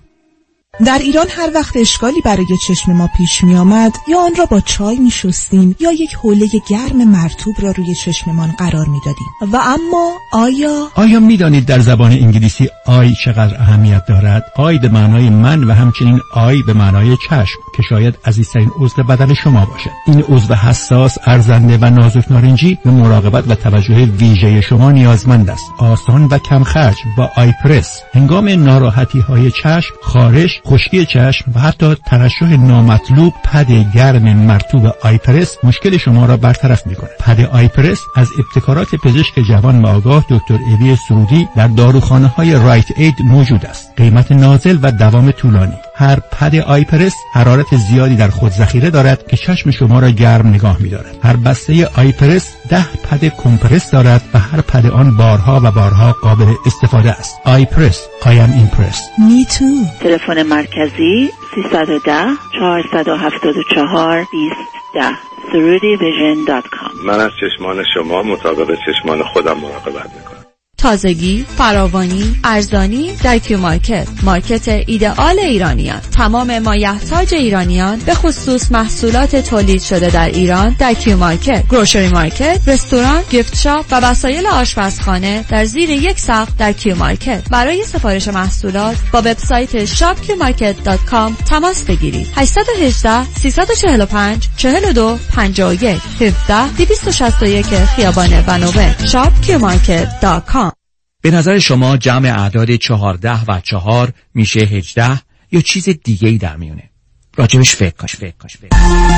در ایران هر وقت اشکالی برای چشم ما پیش می آمد یا آن را با چای می شستیم یا یک حوله گرم مرطوب را روی چشممان قرار می دادیم. و اما آیا آیا می دانید در زبان انگلیسی آی چقدر اهمیت دارد؟ آی به معنای من و همچنین آی به معنای چشم که شاید عزیزترین عضو بدن شما باشد. این عضو حساس، ارزنده و نازک نارنجی به مراقبت و توجه ویژه شما نیازمند است. آسان و کم خرج با آی پرس هنگام ناراحتی های چشم، خارش، خشکی چشم و حتی ترشح نامطلوب، پد گرم مرطوب آیپرس مشکل شما را برطرف می‌کند. پد آیپرس از ابتکارات پزشک جوان و آگاه دکتر ایلی سرودی در داروخانه‌های رایت اید موجود است. قیمت نازل و دوام طولانی. هر پد آیپرس حرارت زیادی در خود ذخیره دارد که چشم شما را گرم نگاه می‌دارد. هر بسته آیپرس ده پد کمپرس دارد و هر پد آن بارها و بارها قابل استفاده است. آیپرس I am impressed. Me too. تلفن مرکزی سیصد و ده چهارصد و هفتاد و چهار بیست ده سرودی ویژن دات کام. من از چشمان شما مطابق چشمان خودم مراقبت میکنم. تازگی، فراوانی، ارزانی در کیو مارکت، مارکت ایدئال ایرانیان. تمام مایحتاج ایرانیان به خصوص محصولات تولید شده در ایران در کیو مارکت، گروشری مارکت، رستوران، گیفت شاپ و وسایل آشپزخانه در زیر یک سقف در کیو مارکت. برای سفارش محصولات با وبسایت شاپ کیو مارکت دات کام تماس بگیرید. هشت یک هشت سه چهار پنج چهار دو پنج یک هفده دویست و شصت و یک خیابان ونوه شاپ کیو مارکت دات کام. به نظر شما جمع اعداد چهارده و چهار میشه هجده یا چیز دیگه‌ای در میونه؟ راجبش فکر کاش فکر کاش فکر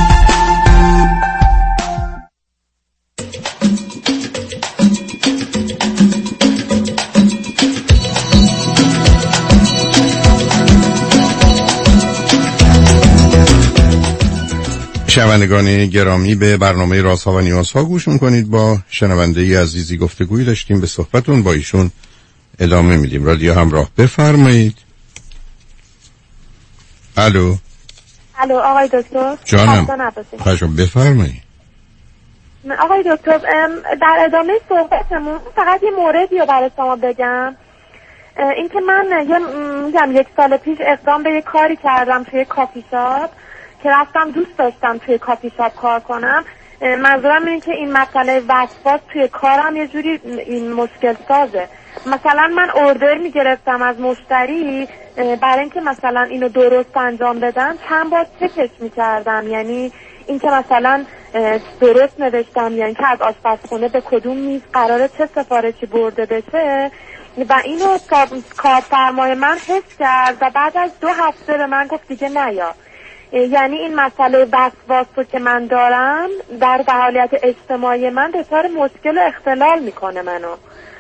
شنوندگان گرامی، به برنامه رازها و نیازها گوش میکنید. با شنونده عزیزی گفتگویی داشتیم، به صحبتون با ایشون ادامه میدیم. رادیو همراه، بفرمایید. الو الو آقای دکتر. جانم خوشم، بفرمایید. آقای دکتر در ادامه صحبتمون فقط یه موردی رو برای شما بگم. این که من یه میگم یک سال پیش اقدام به یه کاری کردم توی کافی شاپ که رفتم، دوست داشتم توی کافی شاپ کار کنم. منظورم اینه که این مسئله وسواس توی کارم یه جوری این مشکل سازه. مثلا من اوردر میگرفتم از مشتری، برای اینکه مثلا اینو درست انجام بدم چند بار چکش میکردم، یعنی اینکه مثلا درست نوشتم، یعنی که از آشپزخونه به کدوم میز قراره چه سفارشی برده بشه و اینو کارفرمای من حس کرد و بعد از دو هفته به من گفت دیگه نیا. یعنی این مسئله وسواس که من دارم در فعالیت اجتماعی من دچار مشکل و اختلال میکنه منو.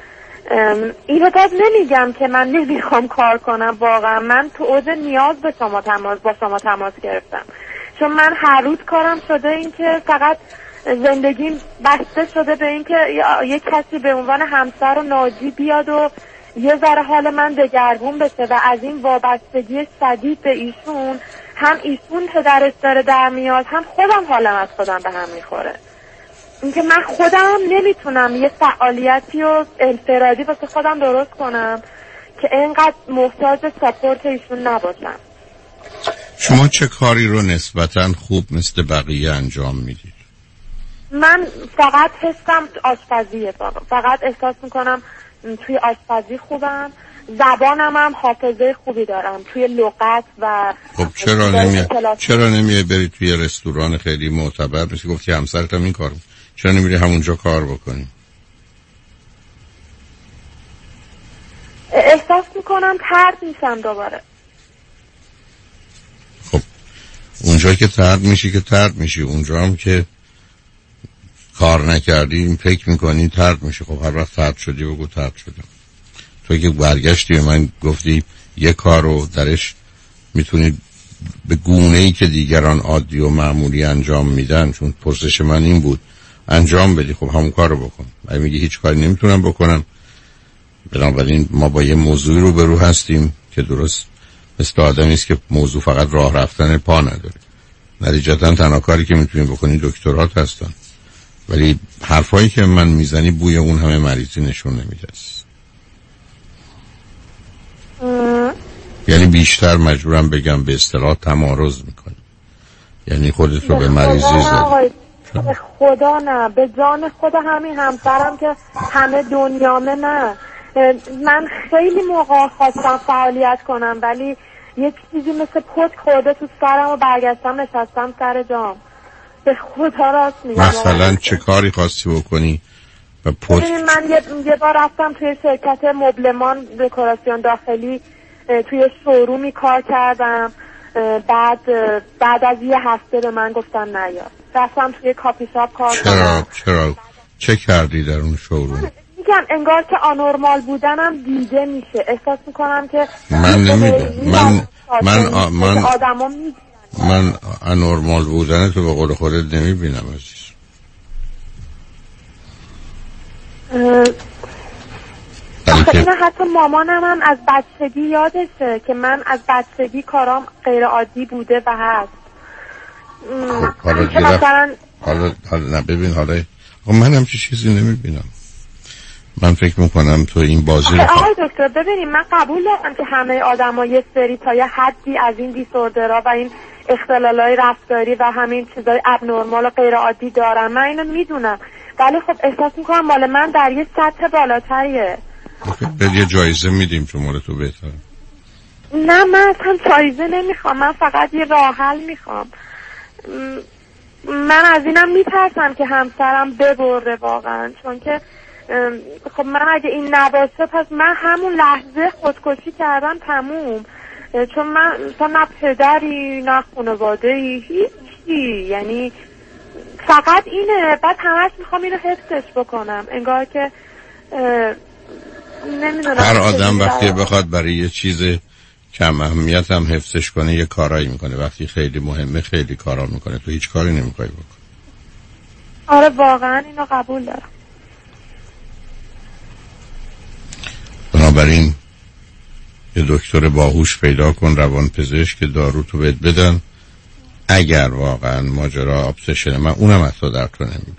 اینو باز نمیگم که من نمیخوام کار کنم، واقعا من تو اوج نیاز به شما تماس با شما تماس گرفتم، چون من هر روز کارم شده این که فقط زندگیم بسته شده به این که یک کسی به عنوان همسر و ناجی بیاد و یه ذره حال من دگرگون بشه و از این وابستگی شدید به ایشون، هم ایشون پدرش داره در میاد، هم خودم حالم از خودم به هم میخوره. اینکه من خودم نمیتونم یه فعالیتی و انفرادی واسه خودم درست کنم که اینقدر محتاج ساپورت ایشون نباشم. شما چه کاری رو نسبتاً خوب مثل بقیه انجام میدید؟ من فقط حسم آشپزیه، فقط احساس میکنم توی آشپزی خوبم، زبانم هم حافظه خوبی دارم توی لغت و خب چرا نمیه چرا نمیه بری توی رستوران خیلی معتبر، مثل گفتی همسرت هم این کار، چرا نمیری همونجا کار بکنی؟ احساس میکنم ترد میشم دوباره. اونجا که ترد میشی که ترد میشی، اونجا هم که کار نکردی فکر میکنی ترد میشی. خب هر وقت ترد شدی بگو ترد شدم. تو که برگشتی به من گفتی یه کار رو درش میتونی به گونه‌ای که دیگران عادی و معمولی انجام میدن، چون پرسش من این بود انجام بدی، خب همون کار رو بکن. اگه میگی هیچ کاری نمیتونم بکنم، بنابراین ما با یه موضوعی رو برو هستیم که درست مثل آدمی است که موضوع فقط راه رفتن پا نداره. نتیجتا تنها کاری که میتونی بکنی دکترات هستن، ولی حرفایی که من میزنی بوی اون همه مریضی نشون نمیده است. یعنی بیشتر مجبورم بگم به اصطلاح تمارض میکنی، یعنی خودت رو به مریضی زدی. به خدا نه، به جان خدا همین همسرم که همه دنیامه نه. من خیلی موقع خواستم فعالیت کنم ولی یک چیزی مثل پتک خورده تو سرم و برگشتم نشستم سر جام. به خدا راست میگم. مثلا چه کاری خواستی بکنی؟ و پتک من یه, یه بار رفتم توی شرکت مبلمان دکوراسیون داخلی توی شورومی کار کردم، بعد بعد از یه هفته به من گفتن نیا. رفتم توی کافی شاپ کار چرا؟ کنم. چرا؟ چه کردی در اون شوروم؟ میگم انگار که آنورمال بودنم دیده میشه. احساس میکنم که من نمیدونم. من من آ... من آدما من آنورمال بودن تو به قول خودت نمیبینم عزیز. آخه اینه حتی مامانم هم از بچگی یادشه که من از بچگی کارام غیر عادی بوده و هست. خب حالا مثلا حالا حالا نه ببین حالا من هم چه چیزی نمیبینم. من فکر میکنم تو این بازی رو آقای دکتر ببینیم، من قبول دارم که همه آدم‌ها یه سری تا یه حدی از این دیسوردرها و این اختلالای رفتاری و همین چیزای ابنورمال و غیر عادی دارن، من اینو میدونم، ولی خب احساس میکنم مال من در یه سطح بالاتریه. به یه جایزه میدیم چون مال تو بهتره. نه من اصلا جایزه نمیخوام، من فقط یه راه حل میخوام. من از اینم میترسم که همسرم ببره واقعا، چون که خب من اگه این نباشه پس من همون لحظه خودکشی کردم تموم، چون من مثلا نه پدری نه خانواده‌ای هیچی، یعنی فقط اینه. بعد همش میخوام اینو حفظش بکنم، انگار که نمیدونم. هر آدم وقتی بخواد برای یه چیز کم اهمیت هم حفظش کنه یه کارایی میکنه، وقتی خیلی مهمه خیلی کارا میکنه. تو هیچ کاری نمیخوای بکن. آره واقعا اینو قبول دارم. بنابراین یه دکتر باهوش پیدا کن، روان پزشک که دارو تو بهت بدن. اگر واقعا ماجرا ابسشن من اونم حتی در تو نمیبینم.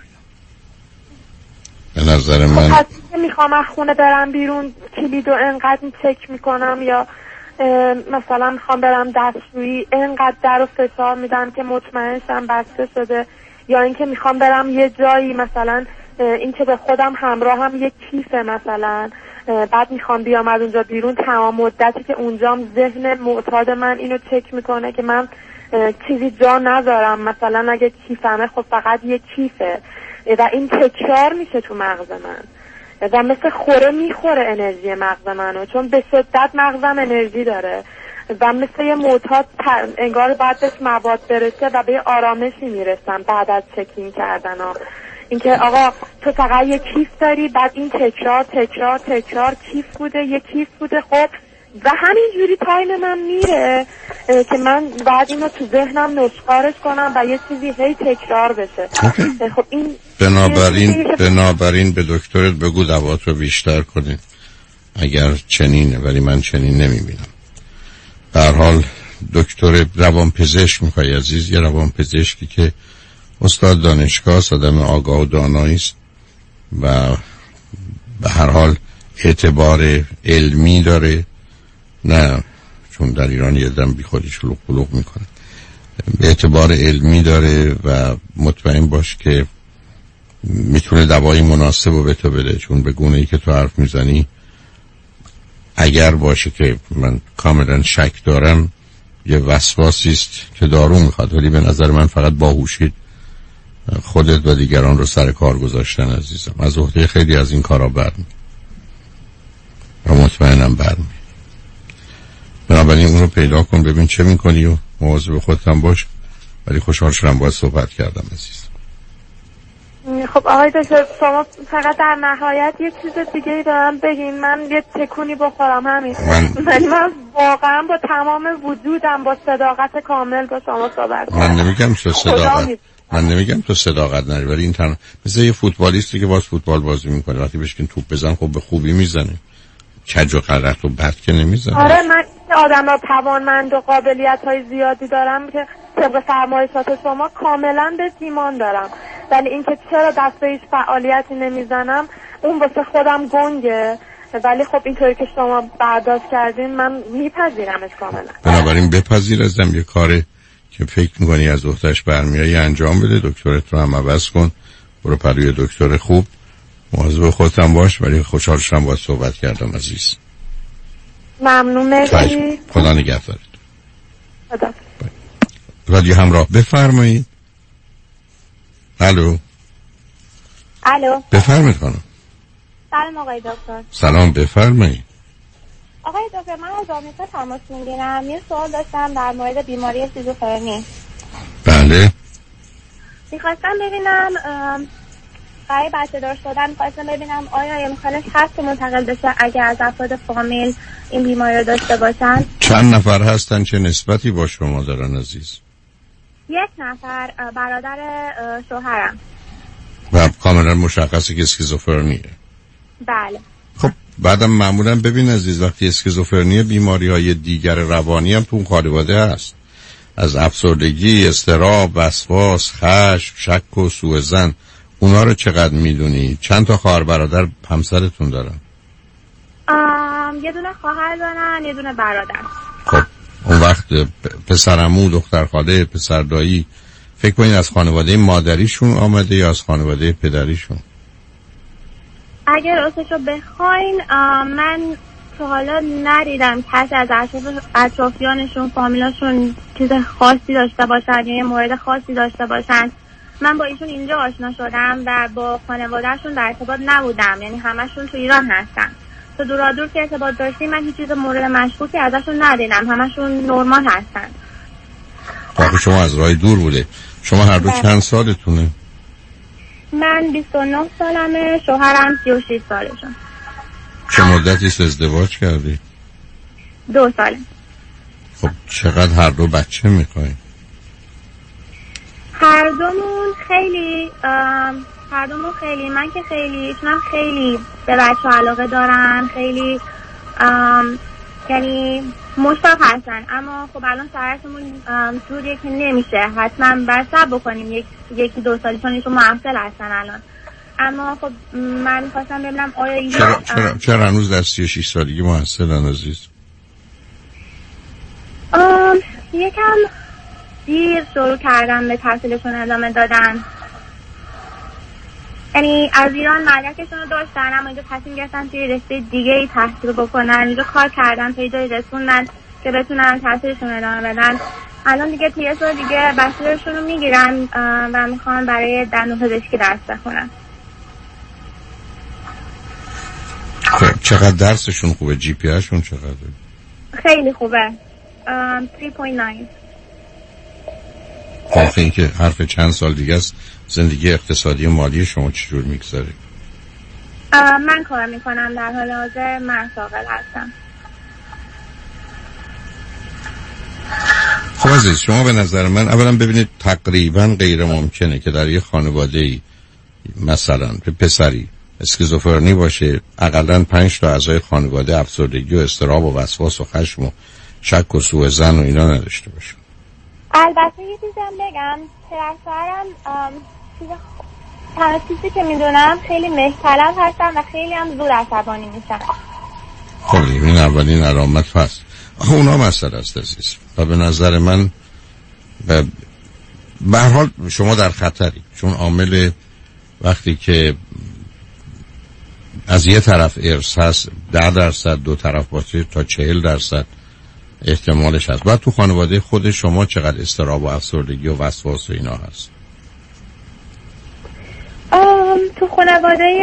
به نظر من خب میخوام از خونه برم بیرون کلیدو انقدر چک میکنم، یا مثلا میخوام برم دستشویی انقدر در رو فشار میدم که مطمئنشم بسته شده، یا اینکه میخوام برم یه جایی مثلا اینکه به خودم همراه هم یه کیفه مثلا، بعد میخوام بیام از اونجا بیرون تمام مدتی که اونجام ذهن معتاد من اینو چک میکنه که من چیزی جا ندارم، مثلا اگه کیفمه خب فقط یه کیفه و این تکرار میشه تو مغز من و مثل خوره میخوره انرژی مغز منو، چون به شدت مغزم انرژی داره و مثل یه معتاد انگار باید بهش مواد برسه و به آرامشی میرسم بعد از چکین کردن ها. اینکه آقا تو فقط یه کیف داری، بعد این تکرار تکرار تکرار کیف بوده یه کیف بوده، خب و همینجوری تایم من میره که من بعد اینو تو ذهنم نشخارش کنم و یه چیزی هی تکرار بشه. خب این بنابراین بنابراین به دکترت بگو دوات رو بیشتر کنید اگر چنینه، ولی من چنین نمیبینم. به هر حال دکتر روانپزشک میخوای عزیز، یه روانپزشکی که استاد دانشگاه است، آدم آگاه و دانایی است و به هر حال اعتبار علمی داره، نه چون در ایران یه دم بی خودی شلوغ بلوغ میکنه، اعتبار علمی داره و مطمئن باش که میتونه دوایی مناسب رو به تو بده، چون به گونه ای که تو حرف میزنی اگر باشه که من کاملا شک دارم یه وسواسی است که دارو میخواد، ولی به نظر من فقط باهوشید خودت و دیگران رو سر کار گذاشتن عزیزم. از عهده خیلی از این کارا برمی و مطمئنم برمی. بنابراین اون رو پیدا کن، ببین چه میکنی و مواظب خودت هم باش. ولی خوشحال شدم باید صحبت کردم عزیز. خب آقای دکتر شما فقط در نهایت یه چیز دیگه دارم بگین، من یه تکونی بخورم همین. من من, من واقعا با تمام وجودم با صداقت کامل با شما صحبت کنم. من نمیگم تو صداقت من نمیگم تو صداقت نری، ولی این تنها مثل یه فوتبالیستی که باز فوتبال بازی میکنه وقتی بهش توپ بزن خب به خوبی میزنه، کج و غلط و بد که نمیزنه. آره من آدم توانمند و قابلیت های زیادی دارم که طبق فرمایشات شما کاملا به ایمان دارم، ولی اینکه چرا دست به هیچ فعالیتی نمیزنم اون واسه خودم گنگه، ولی خب اینطوری که شما برداشت کردین من میپذیرمش کاملا. بنابراین بپذیر ازم یه کار که فکر میکنی از اختش برمیایی انجام بده، دکترت رو هم عوض کن، برو پروی دکتر خوب، مواظب خودتم باش. ولی خوشحال شدم باید صحبت کردم عزیز. ممنون. مرسی. خدا نگهدارت. خدا. رادیو همراه بفرمایید. الو. الو. بفرمایید خانم. سلام آقای دکتر. سلام بفرمایید. آقای دکتر من از آمریکا تماس میگیرم، یه سوال داشتم در مورد بیماری اسکیزوفرنی. بله. میخواستم ببینم برای بچه دار شدن میخواستم ببینم آیا امکانش هست که منتقل بشه اگر از افراد فامیل این بیماری رو داشته باشن؟ چند نفر هستن؟ چه نسبتی با شما دارن عزیز؟ یک نفر برادر شوهرم. و کاملا مشخصه که اسکیزوفرنیه. بله. خب بعدم معمولا ببین عزیز وقتی اسکیزوفرنی بیماری های دیگر روانی هم تو اون خانواده هست، از افسردگی، اضطراب، وسواس، خشم، شک و سوء ظن. اونا رو چقدر میدونی؟ چند تا خواهر برادر همسرتون دارن؟ آم، یه دونه خواهر دارن، یه دونه برادر. خب اون وقت پسرعمو، دختر خاله، پسر دایی، فکر کنید از خانواده مادریشون آمده یا از خانواده پدریشون؟ اگر راستشو بخواین من تا حالا ندیدم کسی از اطرافیانشون فامیلاشون چیز خاصی داشته باشن یا یه مورد خاصی داشته باشن. من با ایشون اینجا آشنا شدم و با خانوادهشون در ارتباط نبودم، یعنی همشون تو ایران هستن. تو دورا دور که ارتباط داشتیم من هیچ چیز مورد مشکوکی ازشون ندیدم، همشون نرمال هستن. خب شما از راه دور بوده. شما هر دو چند سالتونه؟ من بیست و نه سالمه، شوهرم سی و شش سالشون. چه مدتی ازدواج کردی؟ دو ساله. خب چقدر هر دو بچه میخواین؟ هر دومون خیلی هر دومون خیلی من که خیلی ایشونم خیلی به بچه علاقه دارن، خیلی یعنی مشتاق هستن، اما خب الان شرایطمون جوریه که نمیشه حتما برسب بکنیم یک یکی دو سالی چون ایشون محصل هستن الان. اما خب من خواستم ببینم آیا این چرا چرا چرا هنوز در سی و شش سالگی محصلن عزیز؟ آم یکم دیر شروع کردن به تحصیلشون ادامه دادن، یعنی از ایران مدرکشون رو داشتن اما اینجا تصمیم گرفتن توی رشته دیگه ای تحصیل بکنن، اینجا کار کردن تا اینجا رسوندن که بتونن تحصیلشون ادامه بدن. الان دیگه توی سال دیگه بچه‌شون رو میگیرن و میخوان برای دندون پزشکی درس بخونن. چقدر درسشون خوبه؟ جی پی هشون چقدره؟ خیلی خوبه، سه و نه. آخه این که حرف چند سال دیگه است. زندگی اقتصادی و مالی شما چجور میگذاره؟ من کار میکنم در حال حاضر، من شاغل هستم. خب عزیز شما به نظر من اولا ببینید تقریبا غیر ممکنه که در یه خانواده‌ای مثلا پسری اسکیزوفرنی باشه اقلا پنج تا اعضای خانواده افسردگی و اضطراب و وسواس و خشم و شک و سوء ظن و اینا نداشته باشه. البته یه چیزی هم بگم، پدرشوهرم چیز تنها چیزی که میدونم خیلی مهرطلب هستن و خیلی هم زود عصبانی میشن. خب این اولین علامت هست. اونا مسئله است عزیز و به نظر من به هر حال شما در خطری، چون عامل وقتی که از یه طرف ارث هست ده درصد، دو طرف باشه تا چهل درصد احتمالش هست. بعد تو خانواده خود شما چقدر اضطراب و افسردگی و وسواس و اینا هست؟ آم تو خانواده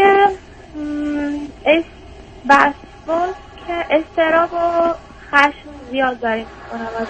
وسواس که اضطراب و خشم زیاد داریم خانواده.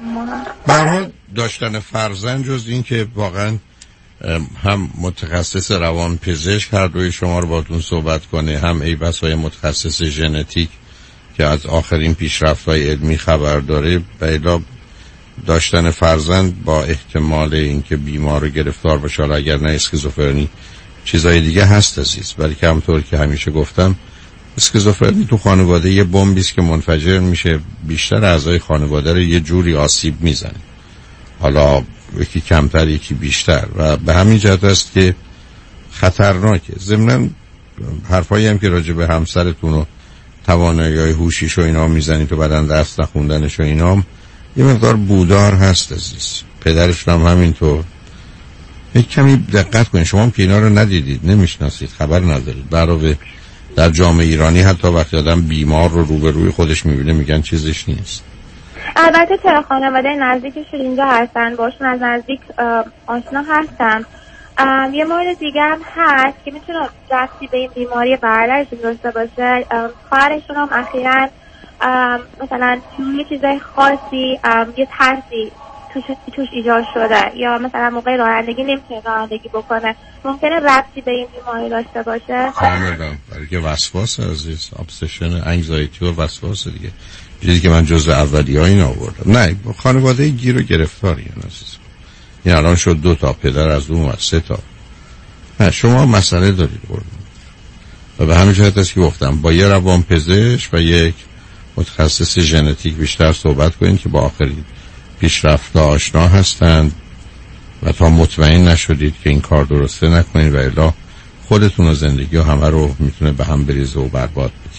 به هر حال داشتن فرزند جز این که واقعا هم متخصص روان پزشک هر دوی شما رو باتون صحبت کنه، هم ای بسای متخصص ژنتیک که از آخرین پیشرفت‌های علمی خبر داره، بلا داشتن فرزند با احتمال اینکه بیمار و گرفتار بشه، حالا اگر نه اسکیزوفرنی چیزای دیگه هست عزیز. ولی که همطور که همیشه گفتم اسکیزوفرنی تو خانواده یه بمبی است که منفجر میشه، بیشتر اعضای خانواده رو یه جوری آسیب میزنه، حالا یکی کمتر یکی بیشتر، و به همین جهت است که خطرناکه. ضمناً حرفایی هم که راجع به همسرتون و توانایی‌های هوشیش و اینا میزنید تو بدن دست نخوندنش و اینا یه مقدار بودار هست عزیز. پدرش هم همینطور. یک کمی دقت کنید، شما هم که اینا رو ندیدید، نمیشناسید، خبر ندارید. برای در جامعه ایرانی حتی وقتی آدم بیمار رو روبروی خودش میبینه میگن چیزش نیست. البته چرا خانواده نزدیکشون اینجا هستن، باشون از نزدیک آشنا هستم. یه مورد دیگه هم هست که میتونه ربطی به این بیماری برادرشون داشته باشه. خواهرشون هم اخیراً مثلا یه چیزای خاصی، یه ترسی توش, توش ایجاد شده، یا مثلا موقع رانندگی نمیتونه رانندگی بکنه. ممکنه ربطی به این بیماری داشته باشه؟ کاملا، برای که وسواس عزیز، ابسشن، انگزایتی و وسواس دیگه، چیزی که من جزء اولیه‌ها این آوردم. نه، خانواده گیر و گرفتاری عزیز. این الان شد دو تا، پدر از اون و سه تا. نه، شما مسئله دارید قربان. و به همین جهت است که گفتم با یه روان پزشک و یک متخصص ژنتیک بیشتر صحبت کنید که با آخرین پیشرفت آشنا هستند و تا مطمئن نشدید که این کار درسته نکنید و الا خودتون و زندگی و همه رو میتونه به هم بریزه و برباد بده.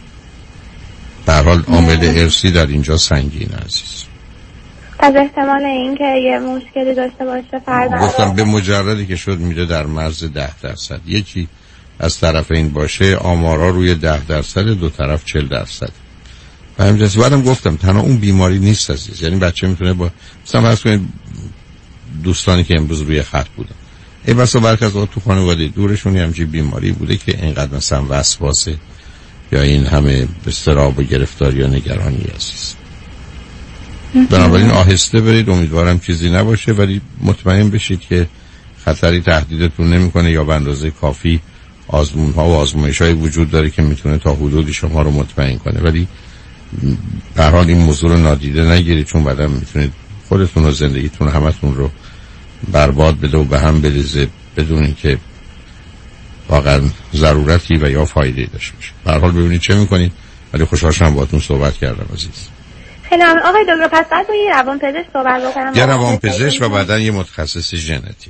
به هر حال عامل ارثی در اینجا سنگینه عزیز. از احتمال اینکه یه مشکلی داشته باشه فرزند، گفتم به مجردی که شد میده در مرز ده درصد، یکی از طرف این باشه آمارا روی ده درصد، دو طرف چل درصد. و همینجاست بعدم گفتم تنها اون بیماری نیست عزیز. یعنی بچه میتونه با مثلا فرض کنید دوستانی که امروز روی خط بودن، ای بسا برخی از تو خانواده دورشون همچین بیماری بوده که اینقدر مثلا وسواسه یا این همه اضطراب و گرفتاری یا نگرانی عزیز. بنابراین آهسته برید، امیدوارم چیزی نباشه، ولی مطمئن بشید که خطری تهدیدتون نمیکنه یا به اندازه کافی آزمون ها و آزمایش های وجود داره که میتونه تا حدودی شما رو مطمئن کنه. ولی به هر حال این موضوع رو نادیده نگیرید، چون بعدم میتونید خودتون و زندگیتون همتون رو برباد بده و به هم بریزه بدون اینکه واقعا ضرورتی و یا فایده داشته باشه. به هر حال ببینید چه میکنید. ولی خوشحال شدم باهاتون صحبت کردم عزیز. خیلی ممنون آقای دکتر. پس بعد با یه روانپزشک صحبت بکنم؟ یه روانپزشک و بعدن یه متخصص ژنتیک.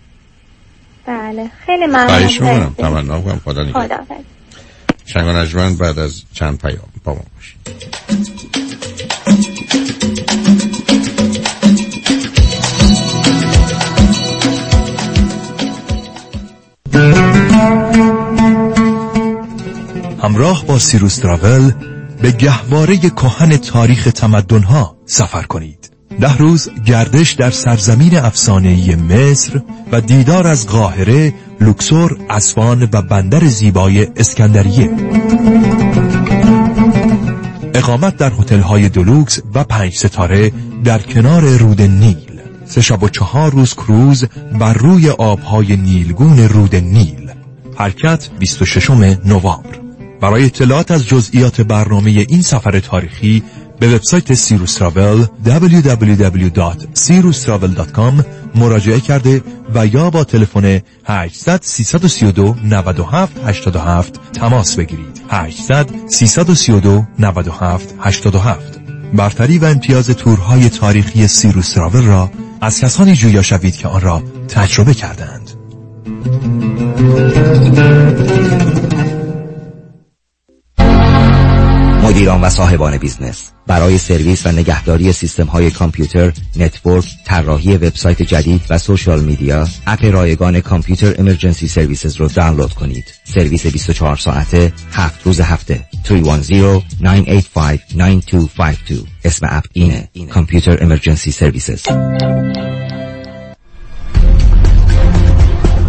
بله خیلی ممنون. خواهش می‌کنم. تمنا می‌کنم خدا نگهدار. شنگ و نجمن بعد از چند پیام با ما باشید. همراه با سیروس تراول به گهواره کهن تاریخ تمدن‌ها سفر کنید. ده روز گردش در سرزمین افسانه‌ای مصر و دیدار از قاهره، لوکسور، اصفهان و بندر زیبای اسکندریه. اقامت در هتل‌های دلوکس و پنج ستاره در کنار رود نیل. سه شب و چهار روز کروز بر روی آب‌های نیلگون رود نیل. حرکت بیست و ششم نوامبر. برای اطلاعات از جزئیات برنامه این سفر تاریخی به وبسایت سیروس تراول دبلیو دبلیو دبلیو دات سیروس تراول دات کام مراجعه کرده و یا با تلفن هشتصد سیصد و سی و دو نود و هفت هشتاد و هفت تماس بگیرید. هشتصد سیصد و سی و دو نود و هفت هشتاد و هفت. برتری و امتیاز تورهای تاریخی سیروس تراول را از کسانی جویا شوید که آن را تجربه کردند. مدیران و صاحبان بیزنس برای سرویس و نگهداری سیستم های کامپیوتر، نتورک، طراحی وبسایت جدید و سوشال میدیا، اپ رایگان کامپیوتر امرجنسی سرویسز رو دانلود کنید. سرویس بیست و چهار ساعته، هفت روز هفته. سه یک صفر نه هشت پنج نه دو پنج دو. اسم اپ اینه، کامپیوتر امرجنسی سرویسز.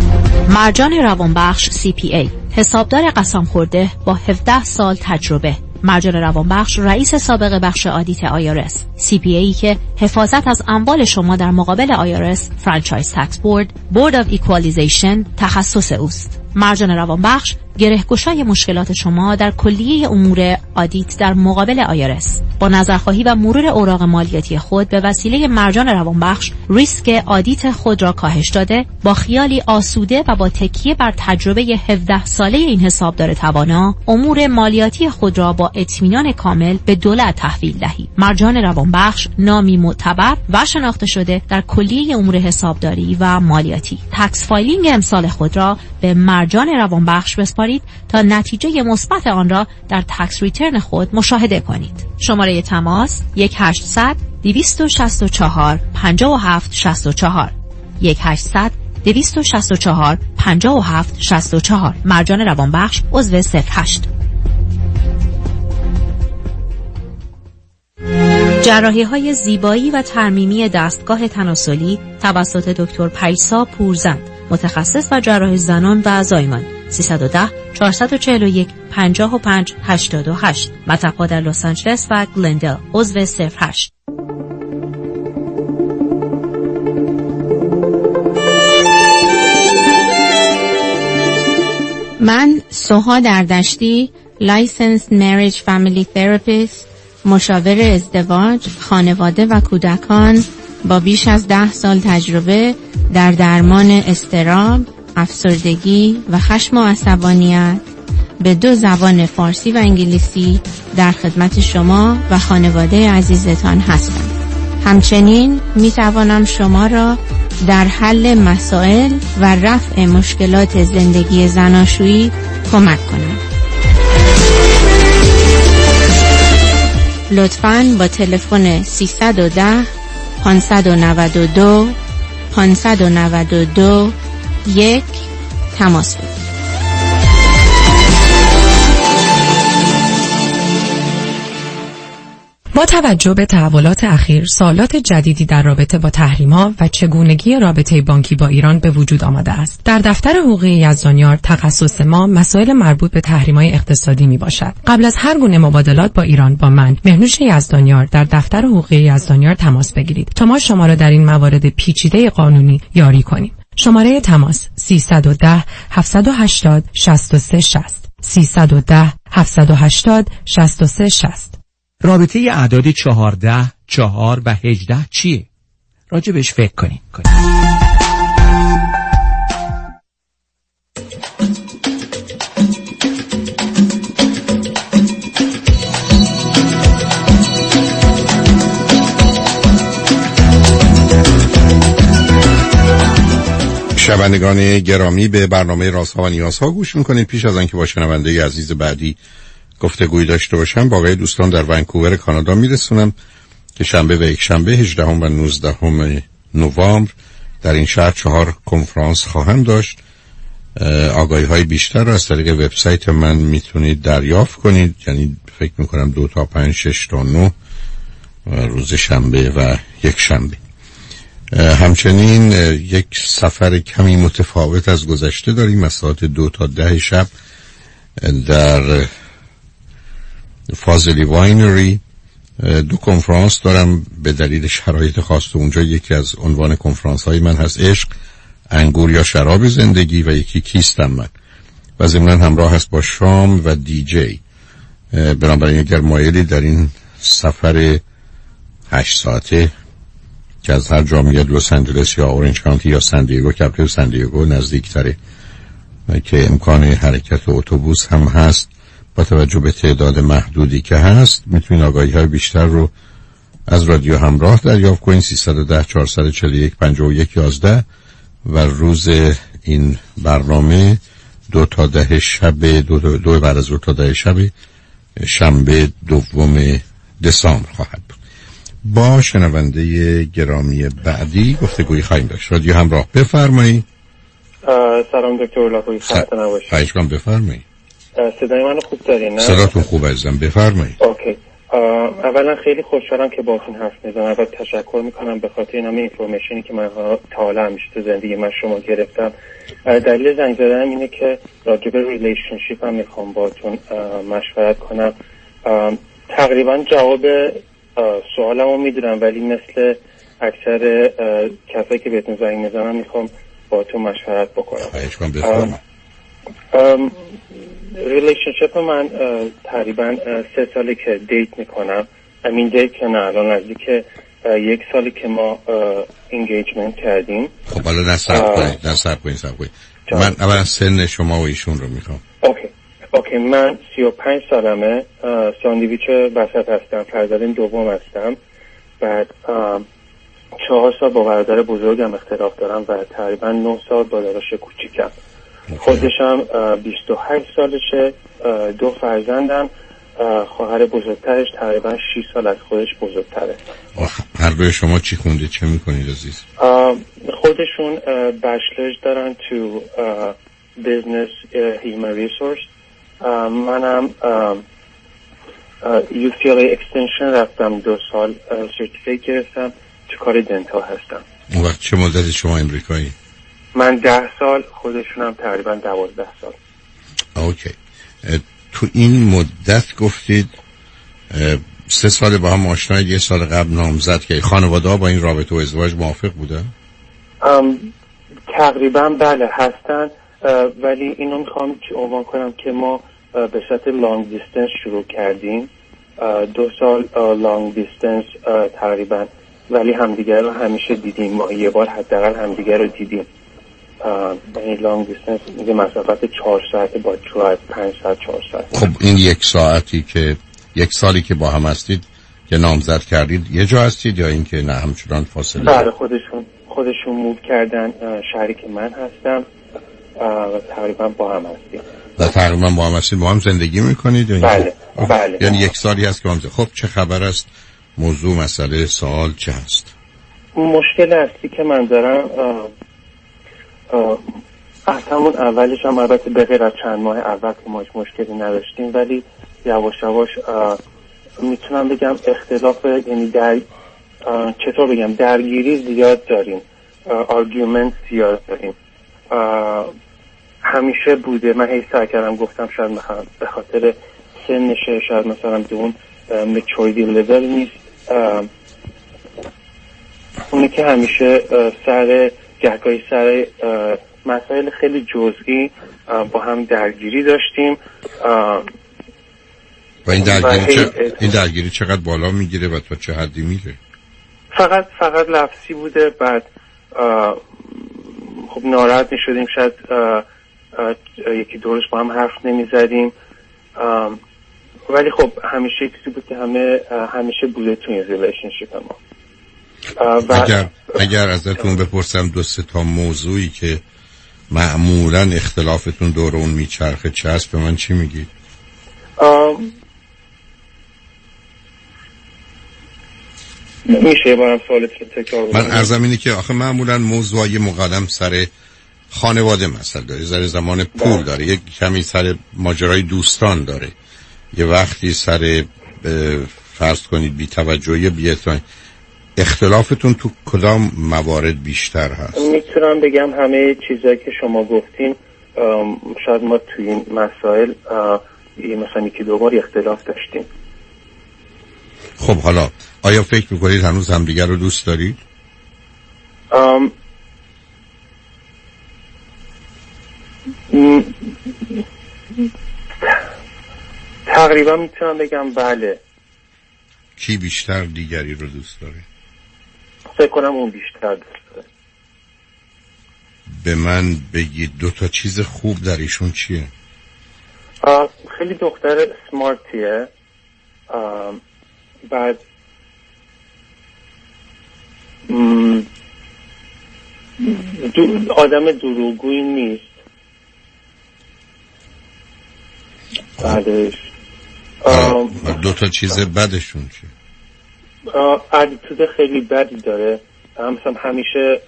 مرجان روانبخش سی پی ای، حسابدار قسم خورده با هفده سال تجربه. مرجان روانبخش رئیس سابق بخش آدیت آی آر اس، سی پی ای که حفاظت از اموال شما در مقابل آی آر اس، فرانچایز تکس بورد، بورد آف ایکوالیزیشن تخصص اوست. مرجان روانبخش گره‌گشای مشکلات شما در کلیه امور آدیت در مقابل آی آر اس. با نظرخواهی و مرور اوراق مالیاتی خود به وسیله مرجان روانبخش ریسک آدیت خود را کاهش داده، با خیالی آسوده و با تکیه بر تجربه هفده ساله این حسابدار توانا، امور مالیاتی خود را با اطمینان کامل به دولت تحویل دهید. مرجان روانبخش نامی معتبر و شناخته شده در کلیه امور حسابداری و مالیاتی. تکس فایلینگ امسال خود را به مرجان روانبخش بسپارید تا نتیجه مثبت آن را در تکس ریترن خود مشاهده کنید. شماره تماس یک هشتصد دویست و شصت و چهار پنجاه و هفت شصت و چهار یک هشتصد دویست و شصت و چهار پنجاه و هفت شصت و چهار. مرجان روانبخش عضو صفر هشت. جراحی های زیبایی و ترمیمی دستگاه تناسلی توسط دکتر پیسا پورزند، متخصص و جراح زنان و زایمان. سیصد و ده چهارصد و چهل و یک پنجاه و پنج هشتاد و هشت. مطب‌ها در لس آنجلس و گلندل. عضو صفر هشت. من سوها دردشتی، لایسنس مریج فامیلی تراپیست، مشاور ازدواج، خانواده و کودکان با بیش از ده سال تجربه در درمان اضطراب، افسردگی و خشم و عصبانیت به دو زبان فارسی و انگلیسی در خدمت شما و خانواده عزیزتان هستم. همچنین می توانم شما را در حل مسائل و رفع مشکلات زندگی زناشویی کمک کنم. لطفاً با تلفن سیصد و ده پانصد و نود و دو پانصد و نود و دو یک تماس بگیرید. با توجه به تحولات اخیر، سوالات جدیدی در رابطه با تحریم‌ها و چگونگی رابطه بانکی با ایران به وجود آمده است. در دفتر حقوقی یزدانیار تخصص ما مسائل مربوط به تحریم‌های اقتصادی میباشد. قبل از هر گونه مبادلات با ایران با من مهنوش یزدانیار در دفتر حقوقی یزدانیار تماس بگیرید تا ما شما را در این موارد پیچیده قانونی یاری کنیم. شماره تماس سیصد و ده هفتصد و هشتاد شصت و سه شصت سیصد و ده هفتصد و هشتاد شصت و سه شصت. رابطه اعداد چهارده، چهار و هجده چیه؟ راجع بهش فکر کنین. شنوندگان گرامی، به برنامه رازها و نیازها گوش میکنید. پیش از آنکه با شنونده عزیز بعدی گفتگوی داشته باشم، باقی دوستان در ونکوور کانادا میرسونم که شنبه و یک شنبه هجدهم و نوزدهم نوامبر در این شهر چهار کنفرانس خواهم داشت. آگاهی های بیشتر را از طریق وبسایت من میتونید دریافت کنید، یعنی فکر میکنم دو تا پنج شش تا نه روز شنبه و یک شنبه. همچنین یک سفر کمی متفاوت از گذشته داریم. از ساعت دو تا ده شب در فاضلی واینری دو کنفرانس دارم به دلیل شرایط خاص. اونجا یکی از عنوان کنفرانس های من هست عشق، انگور یا شراب زندگی و یکی کیستم من، و ضمناً همراه هست با شام و دی جی. بنابراین اگر مایلی در این سفر هشت ساعته که از هر جا میاد، لس آنجلس یا اورنج کانتی یا سان دیگو، کپیتال سان دیگو نزدیکتره که امکان حرکت اتوبوس هم هست، با توجه به تعداد محدودی که هست میتونید آگاهی های بیشتر رو از رادیو همراه دریافت کنید. سیصد و ده چهارصد و چهل و یک پنجاه و یک یازده و روز این برنامه دو تا ده شب دو, دو, دو بعد از دو تا ده شب شنبه دوم دسامبر خواهد بود. با شنونده گرامی بعدی گفتگوی خواهیم داشت. رادیو همراه، بفرمایید. سلام دکتر لاپوی، خسته نباشید. خواهش می‌کنم، بفرمایید. صدای منو خوب دارین؟ نه صداتون خوب عزیزم، بفرمایید. اوکی. اولا خیلی خوشحالم که باهاتون حرف میزنم. اول تشکر میکنم به خاطر این همه اینفورمیشنی که من تا حالا همیشه تو زندگی من شما گرفتم. دلیل زنگ زدنم اینه که راجع به ریلیشنشیپ هم میخوام باهاتون مشورت کنم. تقریبا جواب سوالمو میدونم، ولی مثل اکثر کسایی که بهتون زنگ میزنم میخوام با تو مشورت بکنم. ریلیشنشپ من تقریبا سه ساله که دیت میکنم. امین دیت که نه، الان نزدیک یک سالی که ما انگیجمنت کردیم. خب حالا نصب کنید نصب کنید نصب کنید من اولا سن شما و ایشون رو میخوام. اوکی اوکی من سی و پنج سالمه، ساندویچ وسط هستم، فرزند دوم هستم. بعد چهار سال با برادر بزرگم اختلاف دارم و تقریبا نه سال با داداش کوچیکم. خودشم بیست و هشت سالشه، دو فرزندم. خواهر بزرگترش تقریبا شش سال از خودش بزرگتره. هر دوی شما چی خونده، چه میکنید عزیز؟ خودشون بچلرز دارن تو بیزنس هیومن ریسورس. منم یو سی ال ای اکستنشن رفتم، دو سال سرتیفیکت گرفتم، تو کار دنتال هستم. اون وقت چه مدت شما امریکایی؟ من ده سال، خودشون هم تقریبا دوازده سال. اوکی. تو این مدت گفتید سه سال با هم آشنایید، یه سال قبل نامزد که خانواده ها با این رابطه و ازدواج موافق بودن؟ تقریبا بله هستن، ولی اینو میخوام که عنوان کنم که ما به صورت لانگ دیستنس شروع کردیم. دو سال لانگ دیستنس تقریبا، ولی همدیگر رو همیشه دیدیم. ما یه بار حداقل همدیگر رو دیدیم. این لانگ دیستنس میگه مسافت چهار ساعت با درایو، پنج ساعت چهار ساعت. خب این یک ساعتی که یک سالی که با هم هستید که نامزد کردید یه جا هستید یا این که نه همچنان فاصله؟ بله خودشون خودشون موو کردن شهری که من هستم و تقریبا با هم هستیم. و تقریبا با هم هستید، با هم زندگی میکنید؟ بله بله. یعنی یک سالی هست که هم زندگی. خب چه خبر است؟ موضوع مسئله سوال چه هست؟ مشکل اصلی که من دارم از همون اولش هم، البته به غیر از چند ماه اول که ما مشکلی نداشتیم، ولی یواش یواش میتونم بگم اختلاف، یعنی در چطور بگم درگیری زیاد داریم، آرگومنت زیاد داریم. همیشه بوده. من هی سعی کردم گفتم شاید به خاطر سنشه، شاید مثلا به اون میچوریتی لول نیست. اونه که همیشه سر گهگاهی سر مسائل خیلی جزئی با هم درگیری داشتیم. و این درگیری, چه... این درگیری چقدر بالا میگیره و تا چه حدی میره؟ فقط فقط لفظی بوده. بعد خب ناراحت میشدیم، شاید یکی دورش با هم حرف نمیزدیم، ولی خب همیشه چیزی بود که همه همیشه بوده توی این ریلیشنشیپ ما. اگر اگر ازتون بپرسم دو سه تا موضوعی که معمولا اختلافتون دور اون میچرخه چه هست، به من چی میگید؟ میشه بارم سوالت رو تکرار من عرضم اینه که آخه معمولا موضوعی مقدم سر خانواده مسئله داره، سر زمان پول داره، یک کمی سر ماجرای دوستان داره، یه وقتی سر فرض کنید بی توجهی بی‌احترامی. اختلافتون تو کدام موارد بیشتر هست؟ میتونم بگم همه چیزایی که شما گفتین. شاید ما توی این مسائل مثلا یکی دو بار اختلاف داشتیم. خب حالا آیا فکر میکنید هنوز همدیگر رو دوست دارید؟ ام... م... تقریبا میتونم بگم بله. کی بیشتر دیگری رو دوست داره؟ فکر کنم اون بیشتر دوست داره. به من بگید دو تا چیز خوب در ایشون چیه؟ خیلی دختر سمارتیه. بعد دو آدم دروغگویی نیست. بعدش دو تا چیز بدشون چیه؟ اتیتود خیلی بدی داره. مثلا همیشه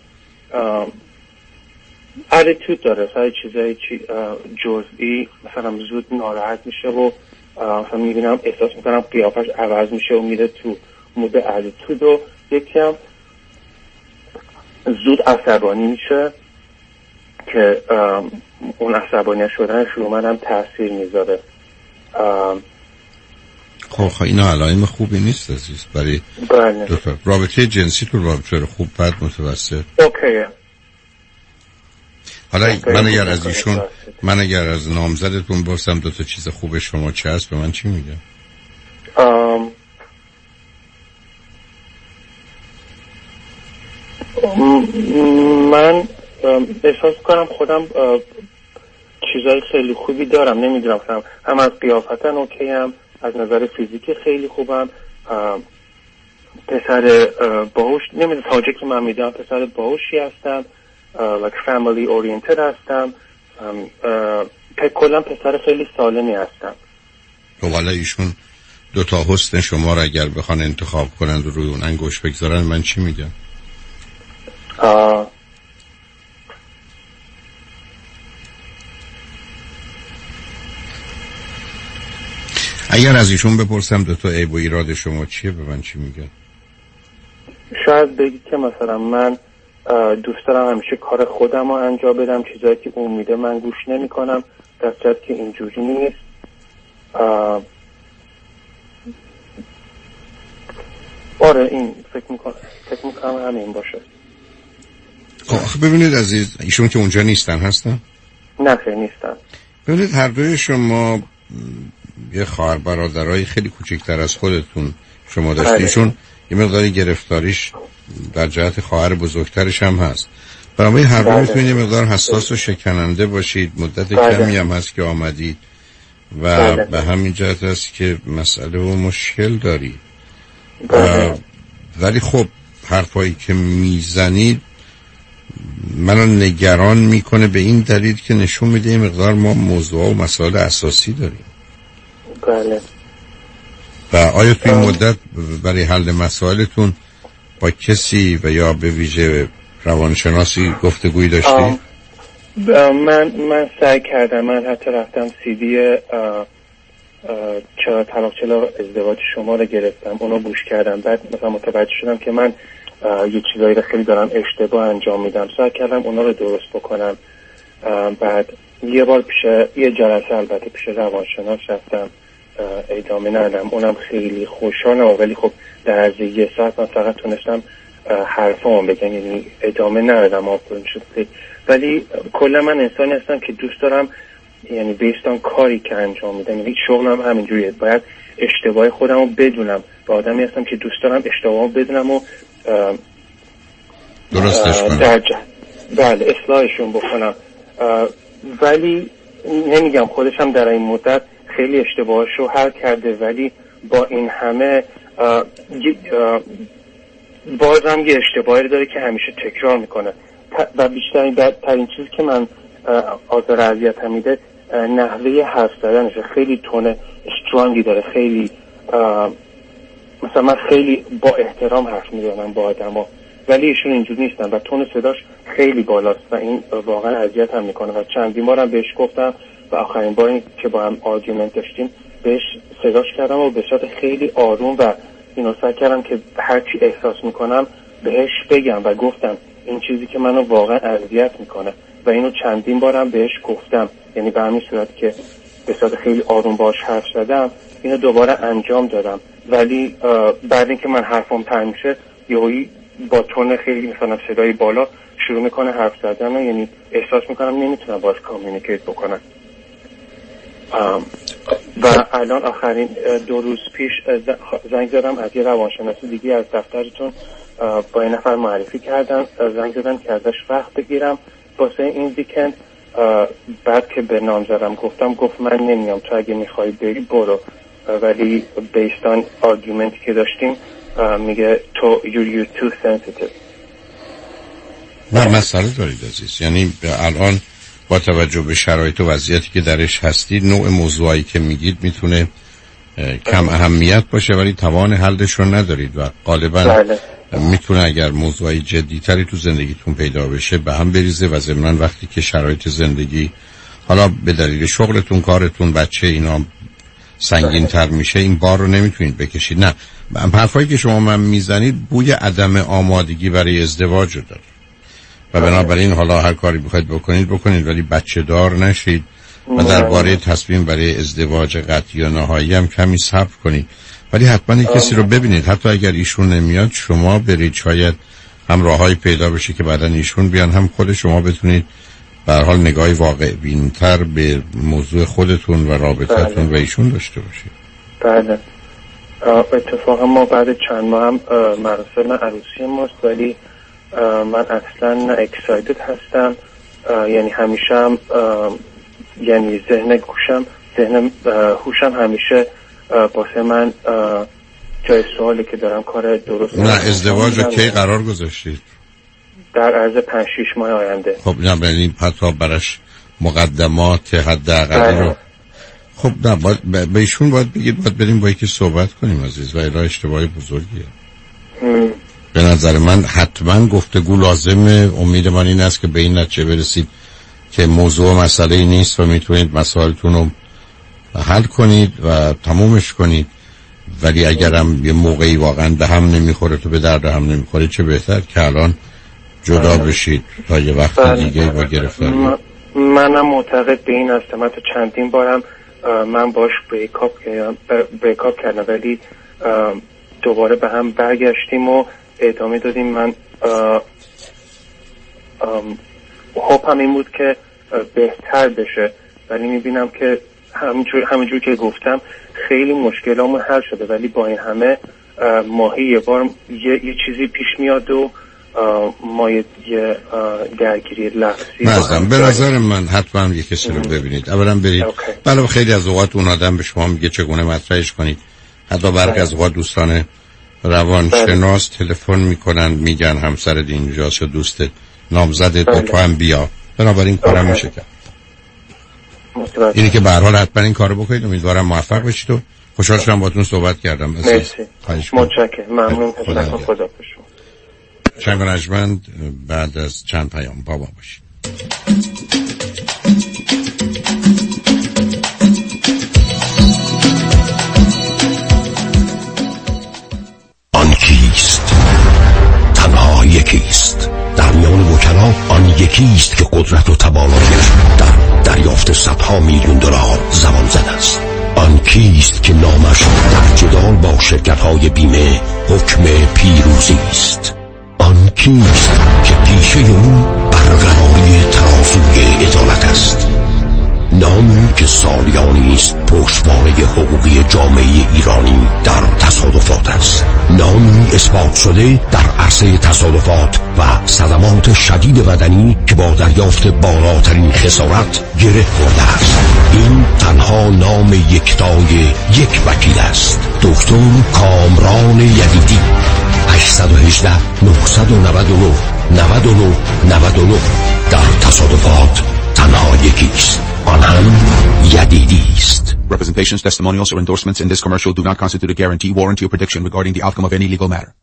اتیتود داره سر چیزای جزئی، مثلا زود ناراحت میشه و مثلا میبینم احساس میکنم قیافش عوض میشه و میره تو مود اتیتود و یکم زود عصبانی میشه که اون عصبانی شدن شروع منم تاثیر میذاره. خب اینا علائم خوبی نیست عزیز برای بله. دو تا رابطه جنسی تو رابطه خوب بد متوسط. اوکی. حالا من اگر از ایشون من اگر از نامزدتون برسم دو تا چیز خوب شما چه هست به من چی میگه؟ ام... من احساس کنم خودم چیزای خیلی خوبی دارم، نمیدونم هم, هم از قیافتن اوکی هم از نظر فیزیکی خیلی خوبم، پسر باهوش نمیدونم تاجه که من میدونم پسر باهوشی هستم، like family oriented هستم، کلا پسر خیلی سالمی هستم. تو والا ایشون دو تا حسن شما را اگر بخوان انتخاب کنند و روی اون انگشت بگذارن من چی میگم؟ آه اگر از ایشون بپرسم دو تا عیب و ایراد شما چیه به من چی میگن؟ شاید بگی که مثلا من دوست دارم همیشه کار خودم رو انجام بدم، چیزایی که اون میده من گوش نمی کنم، در صورتی که اینجوری نیست. آره این فکر میکنم فکر میکنم همین باشه. خب ببینید عزیز ایشون که اونجا نیستن هستن؟ نه خیلی نیستن. ببینید هر دوی شما یه خواهر برادرای خیلی کوچکتر از خودتون شما داشتیشون یه مقداری گرفتاریش در جهت خواهر بزرگترش هم هست، برای هر دو میتونید یه مقدار حساس و شکننده باشید. مدت بله. کمی هم هست که آمدید و بله. به همین جهت هست که مسئله و مشکل دارید. بله. ولی خب حرفایی که میزنید منو نگران میکنه به این دلیل که نشون میده یه مقدار ما موضوع و مسائل اساسی داریم. بله. و آیا توی این مدت برای حل مسائلتون با کسی و یا به ویژه روانشناسی گفتگویی داشتی؟ من من سعی کردم، من حتی رفتم سی دی چرا طلاق چرا ازدواج شما رو گرفتم، اونو گوش کردم، بعد مثلا متوجه شدم که من یه چیزایی رو خیلی دارم اشتباه انجام میدم، سعی کردم اونا رو درست بکنم. بعد یه بار پیش یه جلسه البته پیش روانشناس رفتم، ادامه ندادم، اونم خیلی خوشحالم، ولی خب در از یه ساعت من فقط تونستم حرفامو بگم، یعنی ادامه ندادم آپرون شد. ولی کلا من انسانی هستم که دوست دارم یعنی بیستان کاری که انجام میدم، یعنی شغلم همینجوریه، باید اشتباه خودم رو بدونم، با آدمی هستم که دوست دارم اشتباهمو بدونم و درستش کنم. بله اصلاحشون بکنم. ولی نمیگم خودش هم در این مدت خیلی اشتباهشو حل کرده، ولی با این همه بازم یه اشتباهی داره که همیشه تکرار میکنه و بیشترین بدترین چیزی که من آزار اذیت هم میده نحوه حرف زدنشه، خیلی تون استرانگی داره، خیلی مثلا من خیلی با احترام حرف میزنم با آدما، ولی ایشون اینجوری نیستن و تون صداش خیلی بالاست و این واقعا اذیت هم میکنه. و چندین بارم بهش گفتم و آخرین باری که با هم آرگومنت داشتیم بهش صداش کردم و به صورت خیلی آروم و اینو سعی کردم که هر چی احساس میکنم بهش بگم و گفتم این چیزی که منو واقعا اذیت میکنه و اینو چندین بارم بهش گفتم، یعنی به همین صورت که به صورت خیلی آروم باش حرف زدم اینو دوباره انجام دادم. ولی بعد اینکه من حرفم تمام میشه یهویی با تون خیلی مثلا صدای بالا شروع میکنه حرف زدن و یعنی احساس میکنم نمیتونم باش کامیونیکیت بکنم. و الان آخرین دو روز پیش زنگ زدم از یه روانشناس دیگه از دفترتون، با این نفر معرفی کردن، زنگ زدم که ازش وقت بگیرم واسه این ویکند. بعد که به نام زدم گفتم گفت من نمیام، تو اگه میخوای بری برو، ولی بیستان آرگومنتی که داشتیم میگه تو you're, you're too sensitive. نه مسئله دارید عزیز، یعنی الان با توجه به شرایط و وضعیتی که درش هستید نوع موضوعی که میگید میتونه کم اهمیت باشه ولی توان حلش رو ندارید و غالبا بله. میتونه اگر موضوعی جدی تری تو زندگیتون پیدا بشه به هم بریزه و ضمناً وقتی که شرایط زندگی حالا به دلیل شغلتون، کارتون، بچه اینا سنگین تر میشه این بار رو نمیتونید بکشید. نه حرفایی که شما من میزنید بوی عدم آمادگی برای ازدواج رو داره و بنابراین حالا هر کاری بخواید بکنید بکنید ولی بچه دار نشید و درباره تصمیم برای ازدواج قطعی یا نهایی هم کمی صبر کنید. ولی حتما کسی رو ببینید، حتی اگر ایشون نمیاد شما برید، شاید هم راههای پیدا بشه که بعدن ایشون بیان، هم خود شما بتونید به هر حال نگاهی واقع بین‌تر به موضوع خودتون و رابطتون و ایشون داشته باشید. بله. اتفاقا ما بعد چند ماه هم مراسم عروسی ماست، ولی من اصلا نه اکسایدد هستم، یعنی همیشه هم یعنی ذهن گوشم ذهن هوشم همیشه باسه من جای سوالی که دارم کار درست. نه ازدواج رو کی قرار گذاشتید؟ در عرض پنج شیش ماه آینده. خب نه ببینید حتی براش مقدمات حداقلی رو خب نه باید به ایشون باید بگید باید بریم با یکی صحبت کنیم عزیز، و الا اشتباهی بزرگیه. هم. به نظر من حتما گفتگو لازمه. امید من این است که به این نتیجه برسید که موضوع مسئله نیست و میتونید مسائلتون رو حل کنید و تمومش کنید. ولی اگرم یه موقعی واقعا به هم نمیخوره تو به درد هم نمیخوره، چه بهتر که الان جدا بشید تا یه وقت دیگه با گرفتاری. منم معتقد به این هستم. من تا چندین بارم من باش بریکاپ کردم بریکاپ کردم ولی دوباره به هم برگشتیم و ادامه دادیم. من خوبم این بود که بهتر بشه، ولی میبینم که همینجور همینجور که گفتم خیلی مشکلامون حل شده، ولی با این همه ماهی یه بار یه, یه چیزی پیش میاد و ما یه درگیری لفظی. مثلا به نظر من حتما یه کسی رو ببینید. اولا برید بله خیلی از اوقات اون آدم به شما میگه چگونه مطرحش کنید. حتی برخی از اوقات دوستان روانشناس تلفن میکنن میگن همسرت اینجاست یا دوستت نامزدت به تو هم بیا، بنابراین کارم میشه کرد. اینی که به هر حال حتما این کارو بکنید. امیدوارم موفق بشید و خوشحال شدم باهاتون صحبت کردم. مرسی. متشکرم. ممنون. خدا خدا باشون. شنگ و نجمند بعد از چند پیام بابا باشید. آن کیست؟ تنها یکیست. در میان وکلا آن یکیست که قدرت و تواناییش در دریافت صدها میلیون دلار زمان زده است. آن کیست که نامش در جدال با شرکت‌های بیمه حکم پیروزی است. آن کیست که پیشه او برقراری ترازوی عدالت است. نامی که سالیانی است پشتوانه حقوقی جامعه ایرانی در تصادفات است. نامی اثبات شده در عرصه تصادفات و صدمات شدید بدنی که با دریافت بالاترین خسارت گره خورده است. این تنها نام یکتای یک وکیل است. دکتر کامران یدیدی. هشت یک هشت نه نه نه نه نه نه نه. در تصادفات تنها یکیست، آن هم یدیدی است. Representations, testimonials or endorsements in this commercial do not constitute a guarantee, warranty or prediction regarding the outcome of any legal matter.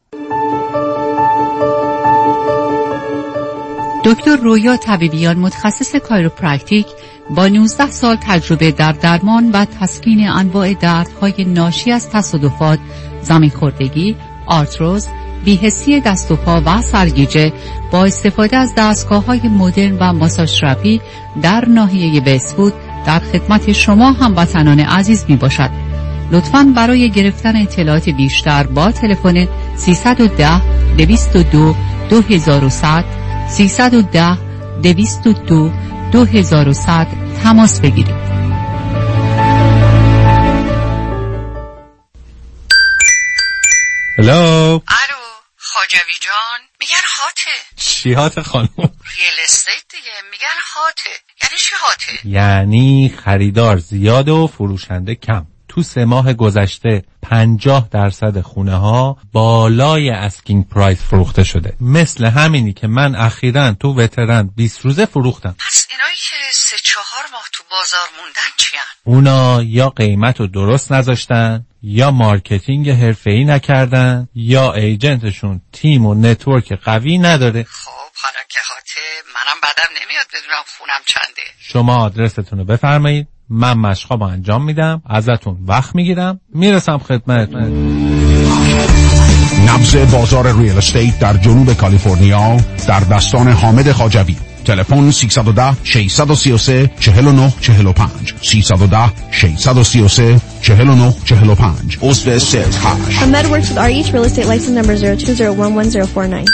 دکتر رویا طبیبیان متخصص کایروپرکتیک با نوزده سال تجربه در درمان و تسکین انواع دردهای ناشی از تصادفات، زمین خوردگی، آرتروز، بی‌حسی دست و پا و سرگیجه با استفاده از دستگاه‌های مدرن و ماساژ تراپی در ناحیه وست‌وود در خدمت شما هموطنان عزیز میباشد. لطفاً برای گرفتن اطلاعات بیشتر با تلفن سیصد و ده دویست و دو دو هزار و صد سیصد و ده دویست و دو دو هزار و صد تماس بگیرید. هلو. الو خواجوی جان، میگن هاته. چی هاته خانم؟ ریل استیت دیگه، میگن هاته. یعنی چی هاته؟ یعنی خریدار زیاد و فروشنده کم. تو سه ماه گذشته پنجاه درصد خونه ها بالای اسکینگ پرایس فروخته شده. مثل همینی که من اخیراً تو وترن بیست روزه فروختم. پس اینایی که سه چهار ماه تو بازار موندن چیان؟ اونا یا قیمت رو درست نذاشتن، یا مارکتینگ حرفه‌ای نکردن، یا ایجنتشون تیم و نتورک قوی نداره. خب حالا که هاته، منم بعدم نمیاد بدونم خونم چنده. شما آدرستون رو بفرمایید، من مشقامو انجام میدم، ازتون وقت میگیرم، میرسم خدمتتون. نبض بازار ریل استیت در جنوب کالیفرنیا در دستان حامد خواجوی. تلفن سیصد و ده ششصد و سی و سه چهل و نه چهل و پنج سیصد و ده ششصد و سی و سه چهل و نه چهل و پنج. عضو سیلز هاش. MedWorks with R E H Real Estate License Number zero two zero one one zero four nine.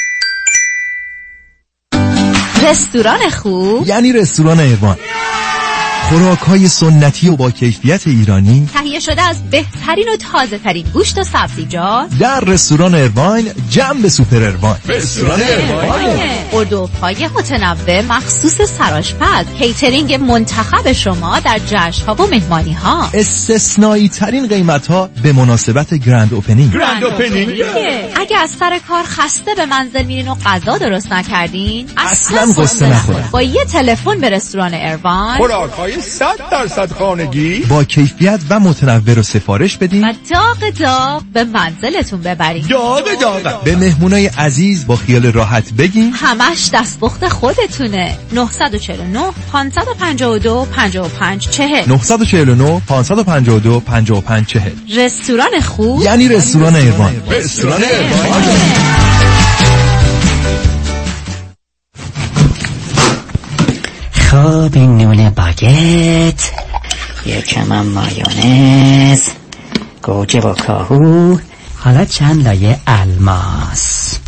رستوران خوب یعنی رستوران ایوان. خوراک‌های سنتی و با کیفیت ایرانی تهیه شده از بهترین و تازه ترین گوشت و سبزیجات در رستوران ایرواین جنب سوپر ایرواین. رستوران ایرواین اردوهای متنوع مخصوص سرآشپز، کیترینگ منتخب شما در جشن‌ها و مهمانی‌ها، استثنایی ترین قیمت‌ها به مناسبت گرند اوپنینگ. گرند اوپنینگ اگه از سر کار خسته به منزل میرین و غذا درست نکردین اصلا قصه نخورین. با یه تلفن به رستوران ایرواین خوراک‌های صد درصد خانگی با کیفیت و متنوع رو سفارش بدین و داغ داغ به منزلتون ببرین. داغ داغ به مهمونای عزیز با خیال راحت بگین همش دستپخت خودتونه. نه چهار نه پنج پنج دو پنج پنج چهل نه چهار نه پنج پنج دو پنج پنج چهل. رستوران خوب یعنی رستوران ایران. رستوران ایران. خب این نون باگت، یکم هم مایونز، گوجه و کاهو، حالا چند لایه الماس.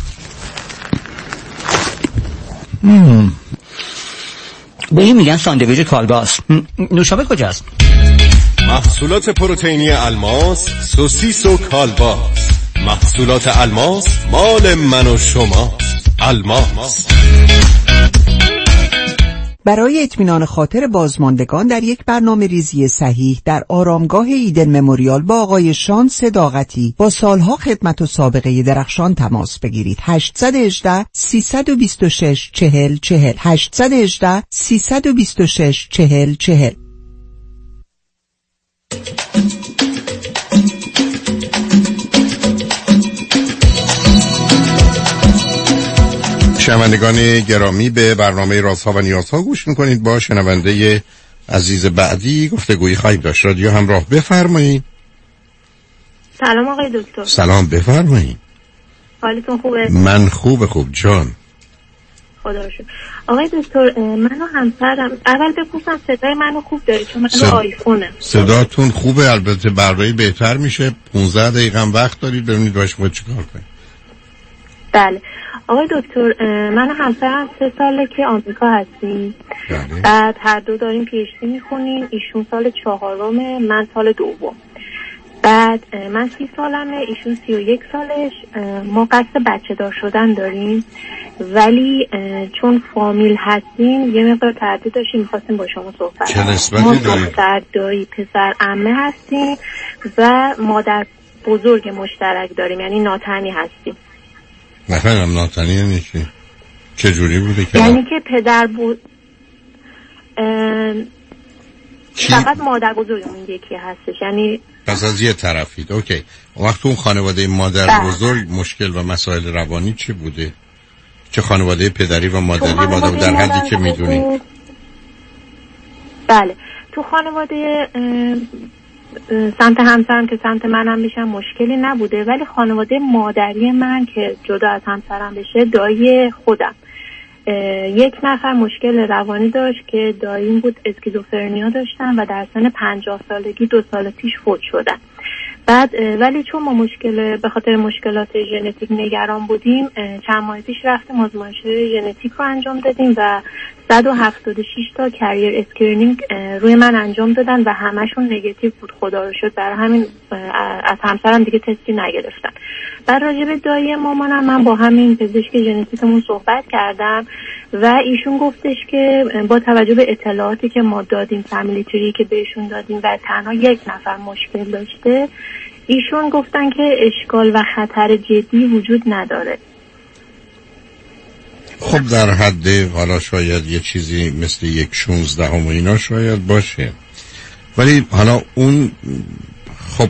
مم. به این میگن ساندویچ کالباس. نوشابه کجاست؟ محصولات پروتئینی الماس، سوسیس و کالباس. محصولات الماس مال من و شماست. الماس. برای اطمینان خاطر بازماندگان در یک برنامه ریزی صحیح در آرامگاه ایدن مموریال با آقای شان صداقتی با سالها خدمت و سابقه درخشان تماس بگیرید. هشت یک هشت سه دو شش چهل چهل هشت یک هشت سه دو شش چهل چهل. شنوندگان گرامی، به برنامه رازها و نیازها گوش میکنید. با شنونده عزیز بعدی گفتگویی خواهیم داشت. رادیو همراه، بفرمایید. سلام آقای دکتر. سلام، بفرمایید. حالتون خوبه؟ من خوب خوب جان. خدا رو شکر. آقای دکتر، من و همسرم اول بپرسم صدای منو خوب داری چون من صد... آیفونه. صداتون خوبه، البته برای بهتر میشه. پانزده دقیقه وقت دارید ببینید باش باید چیکار کنید. بله آقای دکتر، من و همسرم سه ساله که آمریکا هستیم. بعد هر دو داریم پی اچ دی میخونیم. ایشون سال چهارمه، من سال دوم. بعد من سی سالمه، ایشون سی و یک سالش. ما قصد بچه دار شدن داریم ولی چون فامیل هستیم یه مقدار تردید داشتیم، میخواستیم با شما صحبت چه نسبتی ما داریم؟ دختر دایی پسر عمه هستیم و مادر بزرگ مشترک داریم، یعنی ناتنی هستیم. نفهمم ناتنی یعنی چی؟ چه جوری بوده که یعنی که پدر بود فقط مادر بزرگمون یکی هستش، یعنی پس از یه طرفید. اوکی. وقت اون خانواده مادر بله. بزرگ مشکل و مسائل روانی چی بوده؟ چه خانواده پدری و مادری مادر در حدی که میدونید؟ بله تو خانواده سمت همسرم که سمت منم بشم مشکلی نبوده، ولی خانواده مادری من که جدا از همسرم بشه دایی خودم یک نفر مشکل روانی داشت که داییم بود، اسکیزوفرنیا داشتن و در سن پنجاه سالگی دو سال پیش فوت شدن. بعد ولی چون ما مشکل به خاطر مشکلات ژنتیک نگران بودیم چند ماه پیش رفتیم آزمایش ژنتیک رو انجام دادیم و صد و هفتاد و شش تا کریر اسکرینینگ روی من انجام دادن و همشون نگاتیو بود. خدا رو شکر، برای همین از همسرم دیگه تستی نگرفتن. بعد راجع به دایی مامانم من با همین پزشک ژنتیکمون صحبت کردم و ایشون گفتش که با توجه به اطلاعاتی که ما دادیم، فامیلی تری که بهشون دادیم و تنها یک نفر مشکل داشته، ایشون گفتن که اشکال و خطر جدی وجود نداره. خب در حد حالا شاید یه چیزی مثل یک شونزده هم و اینا شاید باشه، ولی حالا اون خب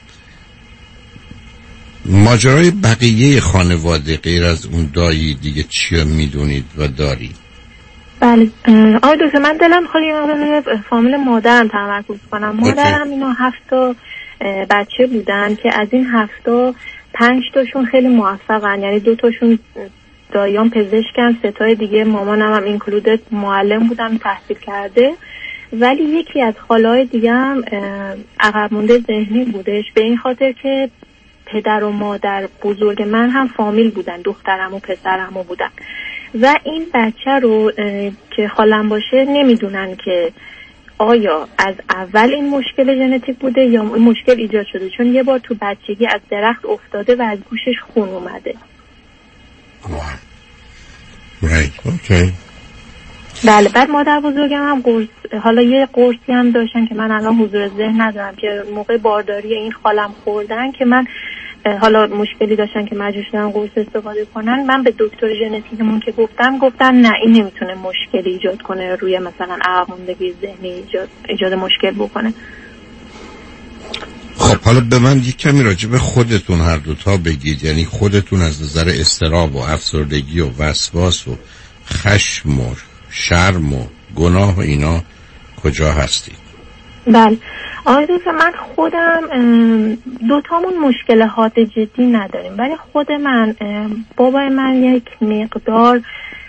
ماجرای بقیه خانواده غیر از اون دایی دیگه چی میدونید و دارید؟ بله آقای دکتر، من دلم خواهی اینا به فامیل مادرم تمرکز کنم. مادرم اینا هفت تا بچه بودن که از این هفت تا پنج تاشون خیلی موفقن، یعنی دو تاشون داییام پزشکن، ستای دیگه مامانم هم اینکلودد معلم بودم تحصیل کرده، ولی یکی از خاله‌های دیگه هم عقب مونده ذهنی بودش، به این خاطر که پدر و مادر بزرگ من هم فامیل بودن، دخترم و پسرم و بودن و این بچه رو که خالم باشه نمیدونن که آیا از اول این مشکل ژنتیک بوده یا این مشکل ایجاد شده، چون یه بار تو بچگی از درخت افتاده و از گوشش خون اومده. right. okay. بله. بعد مادر بزرگم هم قرص، حالا یه قرصی هم داشتن که من الان حضور ذهن ندارم، که موقع بارداری این خالم خوردن که من حالا مشکلی داشتن که مجبور شدن قرص استفاده کنن. من به دکتر ژنتیکمون که گفتم گفتن نه این نمیتونه مشکلی ایجاد کنه روی مثلا عقب موندگی ذهنی ایجاد ایجاد مشکل بکنه. خب حالا به من یک کمی راجع به خودتون هر دوتا بگید، یعنی خودتون از نظر اضطراب و افسردگی و وسواس و خشم و شرم و گناه و اینا کجا هستید؟ بله آقای دکتر، من خودم دوتامون مشکلات جدی نداریم، ولی خود من بابای من یک مقدار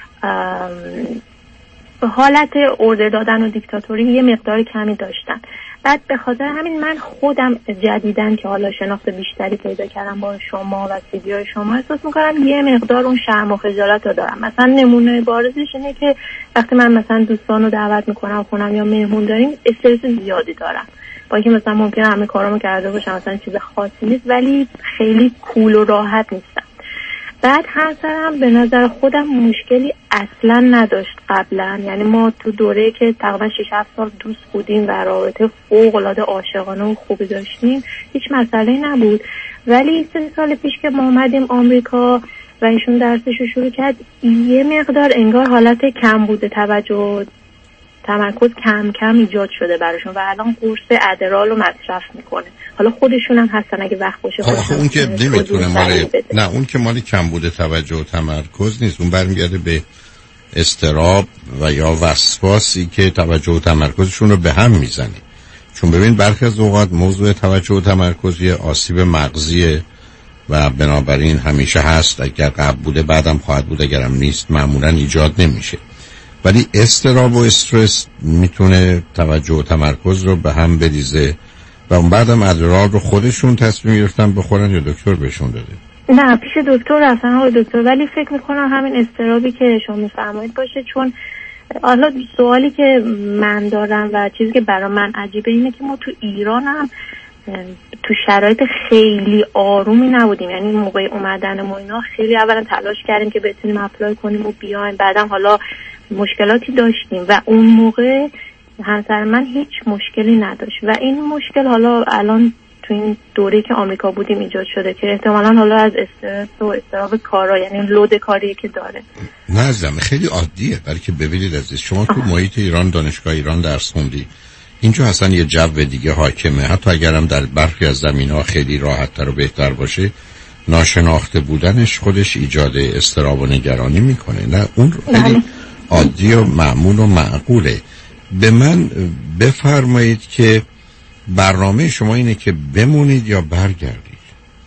حالت ارده دادن و دیکتاتوری یه مقدار کمی داشتن. بعد به خاطر همین من خودم جدیدن که حالا شناخت بیشتری پیدا کردم با شما و ویدیوهای شما احساس میکنم یه مقدار اون شرم و خجالت رو دارم. مثلا نمونه بارزش اینه که وقتی من مثلا دوستان رو دعوت میکنم خونم یا مهمون داریم استرس زیادی دارم، با اینکه مثلا ممکنه همه کارامو کرده باشم مثلا چیز خاصی نیست، ولی خیلی کول و راحت نیستم. بعد همسرم به نظر خودم مشکلی اصلا نداشت قبلا، یعنی ما تو دوره که تقریبا شش هفت سال دوست بودیم و رابطه فوق العاده عاشقانه و خوبی داشتیم هیچ مسئله نبود. ولی سه سال پیش که ما اومدیم آمریکا و ایشون درسش رو شروع کرد، یه مقدار انگار حالت کم بوده توجه تمرکز کم کم ایجاد شده براشون و الان قرص ادرال رو مصرف میکنه. حالا خودشون هم هستن اگه وقت باشه خب اون که نمیتونه مال نه اون که مال کم بوده توجه و تمرکز نیست، اون برمیگرده به اضطراب و یا وسواسی که توجه و تمرکزشون رو به هم میزنه. چون ببین برخی از اوقات موضوع توجه و تمرکز یه آسیب مغزیه و بنابراین همیشه هست، اگر قبل بوده بعدم خواهد بود، اگرم نیست معمولا ایجاد نمیشه. ولی اضطراب و استرس میتونه توجه و تمرکز رو به هم بریزه و اون بعدم ادرال رو خودشون تصمیم گرفتن بخورن یا دکتر بهشون داده؟ نه پیش دکتر رفتن آقای دکتر، ولی فکر میکنم همین اضطرابی که شما میفرمایید باشه. چون حالا سوالی که من دارم و چیزی که برای من عجیبه اینه که ما تو ایران هم تو شرایط خیلی آرومی نبودیم، یعنی موقع اومدن ما اینا خیلی اولا تلاش کردیم که بتونیم اپلای کنیم و بیایم، بعدم حالا مشکلاتی داشتیم و اون موقع همسر من هیچ مشکلی نداشت و این مشکل حالا الان تو این دوره که آمریکا بودیم ایجاد شده که احتمالاً حالا از استرس و اضطراب کارا، یعنی لود کاری که داره. نه عزیزم خیلی عادیه، برای که ببینید عزیز شما تو محیط ایران دانشگاه ایران درس خوندی، اینجا اصلا یه جو دیگه حاکمه، حتی اگرم در برخی از زمینه‌ها خیلی راحت‌تر و بهتر باشه ناشناخته بودنش خودش ایجاد اضطراب و نگرانی میکنه. نه اون خیلی عادی و معمول و معقوله. به من بفرمایید که برنامه شما اینه که بمونید یا برگردید؟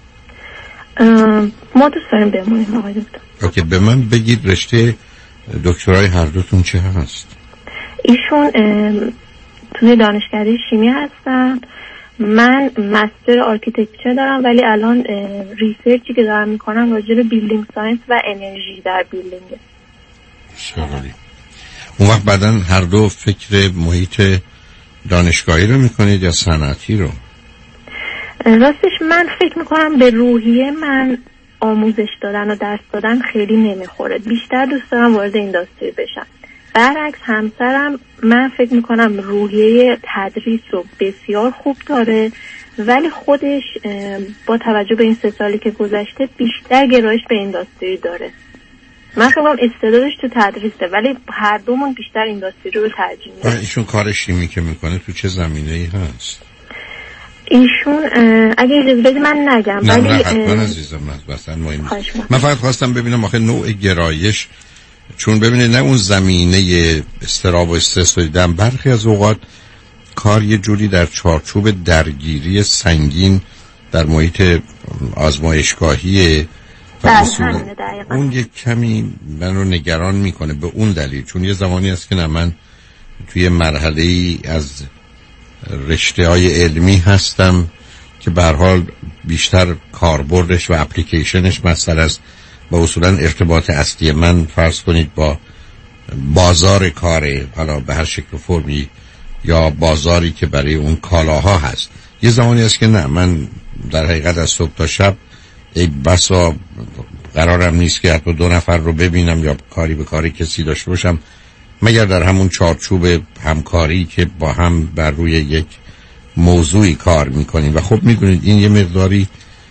ما دوست داریم بمونید آقای دکتر. اوکی، به من بگید رشته دکترای هر دوتون چه هست؟ ایشون توی دانشکده شیمی هستن، من مستر آرکیتکچر دارم ولی الان ریسرچی که دارم میکنم راجع به بیلدینگ ساینس و انرژی در بیلدینگه. شغلی. اون وقت بعداً هر دو فکر محیط دانشگاهی رو میکنید یا صنعتی رو؟ راستش من فکر میکنم به روحیه من آموزش دادن و درس دادن خیلی نمیخوره، بیشتر دوست دارم وارد اینداستری بشم. برعکس همسرم من فکر میکنم روحیه تدریس رو بسیار خوب داره ولی خودش با توجه به این سه سالی که گذشته بیشتر گرایش به اینداستری داره. من فکر کنم استعدادش تو تدریسه ولی هر دومون بیشتر اینداستری رو ترجیح میدیم. ایشون کار شیمی که میکنه تو چه زمینه‌ای هست؟ ایشون اگه اجازه بدی من نگم نه ولی نه حتما عزیزم مثلا مهم من فقط خواستم ببینم آخه نوع گرایش، چون ببینید نه اون زمینه استراب و استرس رو دیدم، برخی از اوقات کار یه جوری در چارچوب درگیری سنگین در محیط آزمایشگاهیه همینه دقیقا. اون یک کمی من رو نگران میکنه به اون دلیل، چون یه زمانی هست که نه من توی مرحله ای از رشته های علمی هستم که به هر حال بیشتر کاربردش و اپلیکیشنش مسئله است و اصولا ارتباط اصلی من فرض کنید با بازار کاره، حالا به هر شکل و فرمی، یا بازاری که برای اون کالاها هست. یه زمانی هست که نه من در حقیقت از صبح تا شب ای بسا قرارم نیست که حتی دو نفر رو ببینم یا کاری به کاری کسی داشته باشم مگر در همون چارچوب همکاری که با هم بر روی یک موضوعی کار میکنیم. و خب میدونید این یه مقداری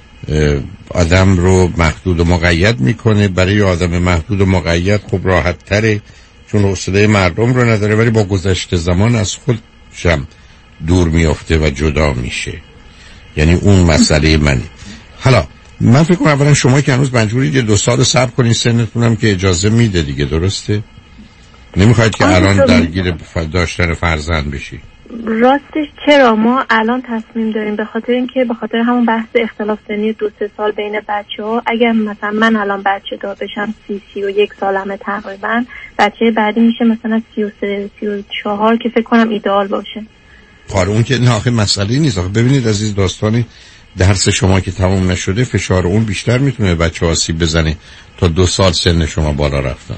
آدم رو محدود و مقید میکنه. برای آدم محدود و مقید خب راحت تره چون حوصله مردم رو نداره، ولی با گذشت زمان از خودشم دور میافته و جدا میشه. یعنی اون مسئله منی. حالا من فکر کنم اولا شما که هنوز مجبورید یه دو سال صبر کنید، سنتونم که اجازه میده دیگه، درسته؟ نمیخواید که الان درگیر داشتن فرزند بشی؟ راستش چرا ما الان تصمیم داریم به خاطر اینکه به خاطر همون بحث اختلاف سنی دو سه سال بین بچه ها، اگر مثلا من الان بچه دار بشم سی سی و یک سالمه تقریبا، بچه بعدی میشه مثلا سی و سه سی و چهار که فکر کنم ایدئال باشه. کار اون که نه آخه مسئله نیست. آخه ببینید عزیز، داستانی درس شما که تموم نشده فشار اون بیشتر میتونه بچه آسیب بزنه تا دو سال سن شما بالا رفتن.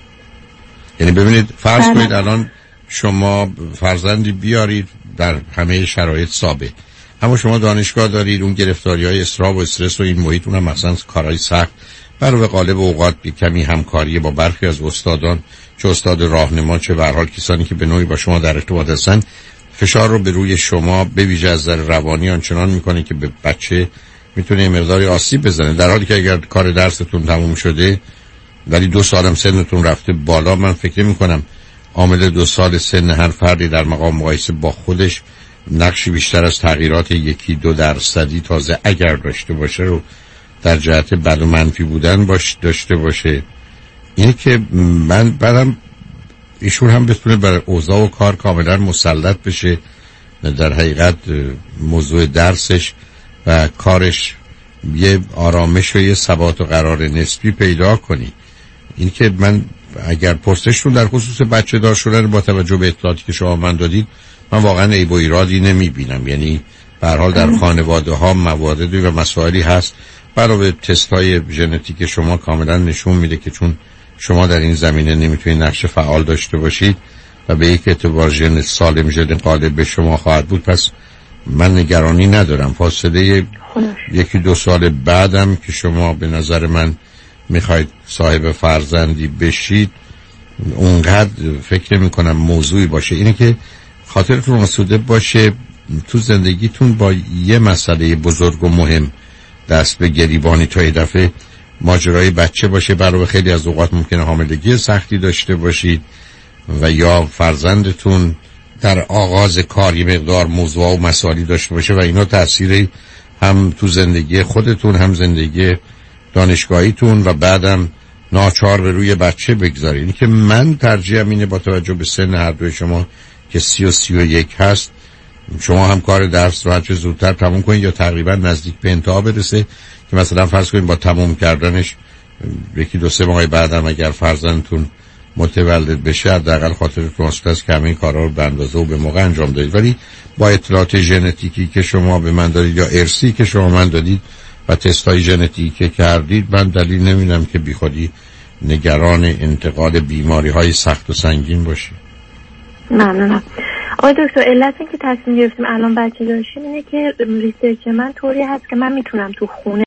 یعنی ببینید فرض کنید الان شما فرزندی بیارید در همه شرایط ثابت، اما شما دانشگاه دارید، اون گرفتاری های اضطراب و استرس و این محیط، اونم مثلا کارهای سخت، برای غالب اوقات بی کمی همکاری با برخی از استادان، چه استاد راهنما چه به هر حال کسانی که به نوعی با شما در ارتباط هستن، فشار رو به روی شما به ویژه از نظر روانی آنچنان میکنه که به بچه میتونه مقداری آسیب بزنه، در حالی که اگر کار درستون تموم شده ولی دو سالم سنتون رفته بالا، من فکر میکنم عامل دو سال سن هر فردی در مقام مقایسه با خودش نقشی بیشتر از تغییرات یکی دو درصدی تازه اگر داشته باشه رو در جهت بد و منفی بودن باش داشته باشه. اینه که من بعدم ایشون هم بتونه بر اوضاع و کار کاملا مسلط بشه، در حقیقت موضوع درسش و کارش یه آرامش و یه ثبات و قرار نسبی پیدا کنی. این که من اگر پرسشتون در خصوص بچه دار شدن با توجه به اطلاعاتی که شما من دادید، من واقعا عیب و ایرادی نمی بینم. یعنی به هر حال در خانواده ها مواردی و مسائلی هست، برای تست های ژنتیک شما کاملا نشون میده که چون شما در این زمینه نمیتونید نقش فعال داشته باشید و به یک اعتبار ژن سالم ژن قادر به شما خواهد بود، پس من نگرانی ندارم. فاصله یکی دو سال بعدم که شما به نظر من میخواید صاحب فرزندی بشید، اونقدر فکر نمی کنم موضوعی باشه. اینه که خاطرتون آسوده باشه تو زندگیتون با یه مسئله بزرگ و مهم دست به گریبانی تا یه دفعه ماجرای بچه باشه. برای خیلی از اوقات ممکنه حاملگی سختی داشته باشید و یا فرزندتون در آغاز کار یه مقدار موضوع و مسائلی داشته باشه و اینا تأثیری هم تو زندگی خودتون هم زندگی دانشگاهیتون و بعدم ناچار به روی بچه بگذارید. این که من ترجیحم اینه با توجه به سن هر دوی شما که سی و سی و یک هست، شما هم کار درس رو هرچه زودتر تموم کنید یا تقریبا نزدیک به انتها برسه که مثلا فرض کنید با تموم کردنش یکی دو سه ماه بعدم اگر فرزندتون متولد بشه حداقل خاطرتون آسوده است که همه این کارا رو به اندازه و به موقع انجام دادید. ولی با اطلاعات ژنتیکی که شما به من دادید یا ارثی که شما من دادید و تستای ژنتیکی که کردید، من دلیل نمیدونم که بیخودی نگران انتقال بیماری های سخت و سنگین باشه. ممنونم. آقای دکتر، علت این که تصمیم گرفتیم الان بچه داشتیم اینه که ریسرچ من طوری هست که من میتونم تو خونه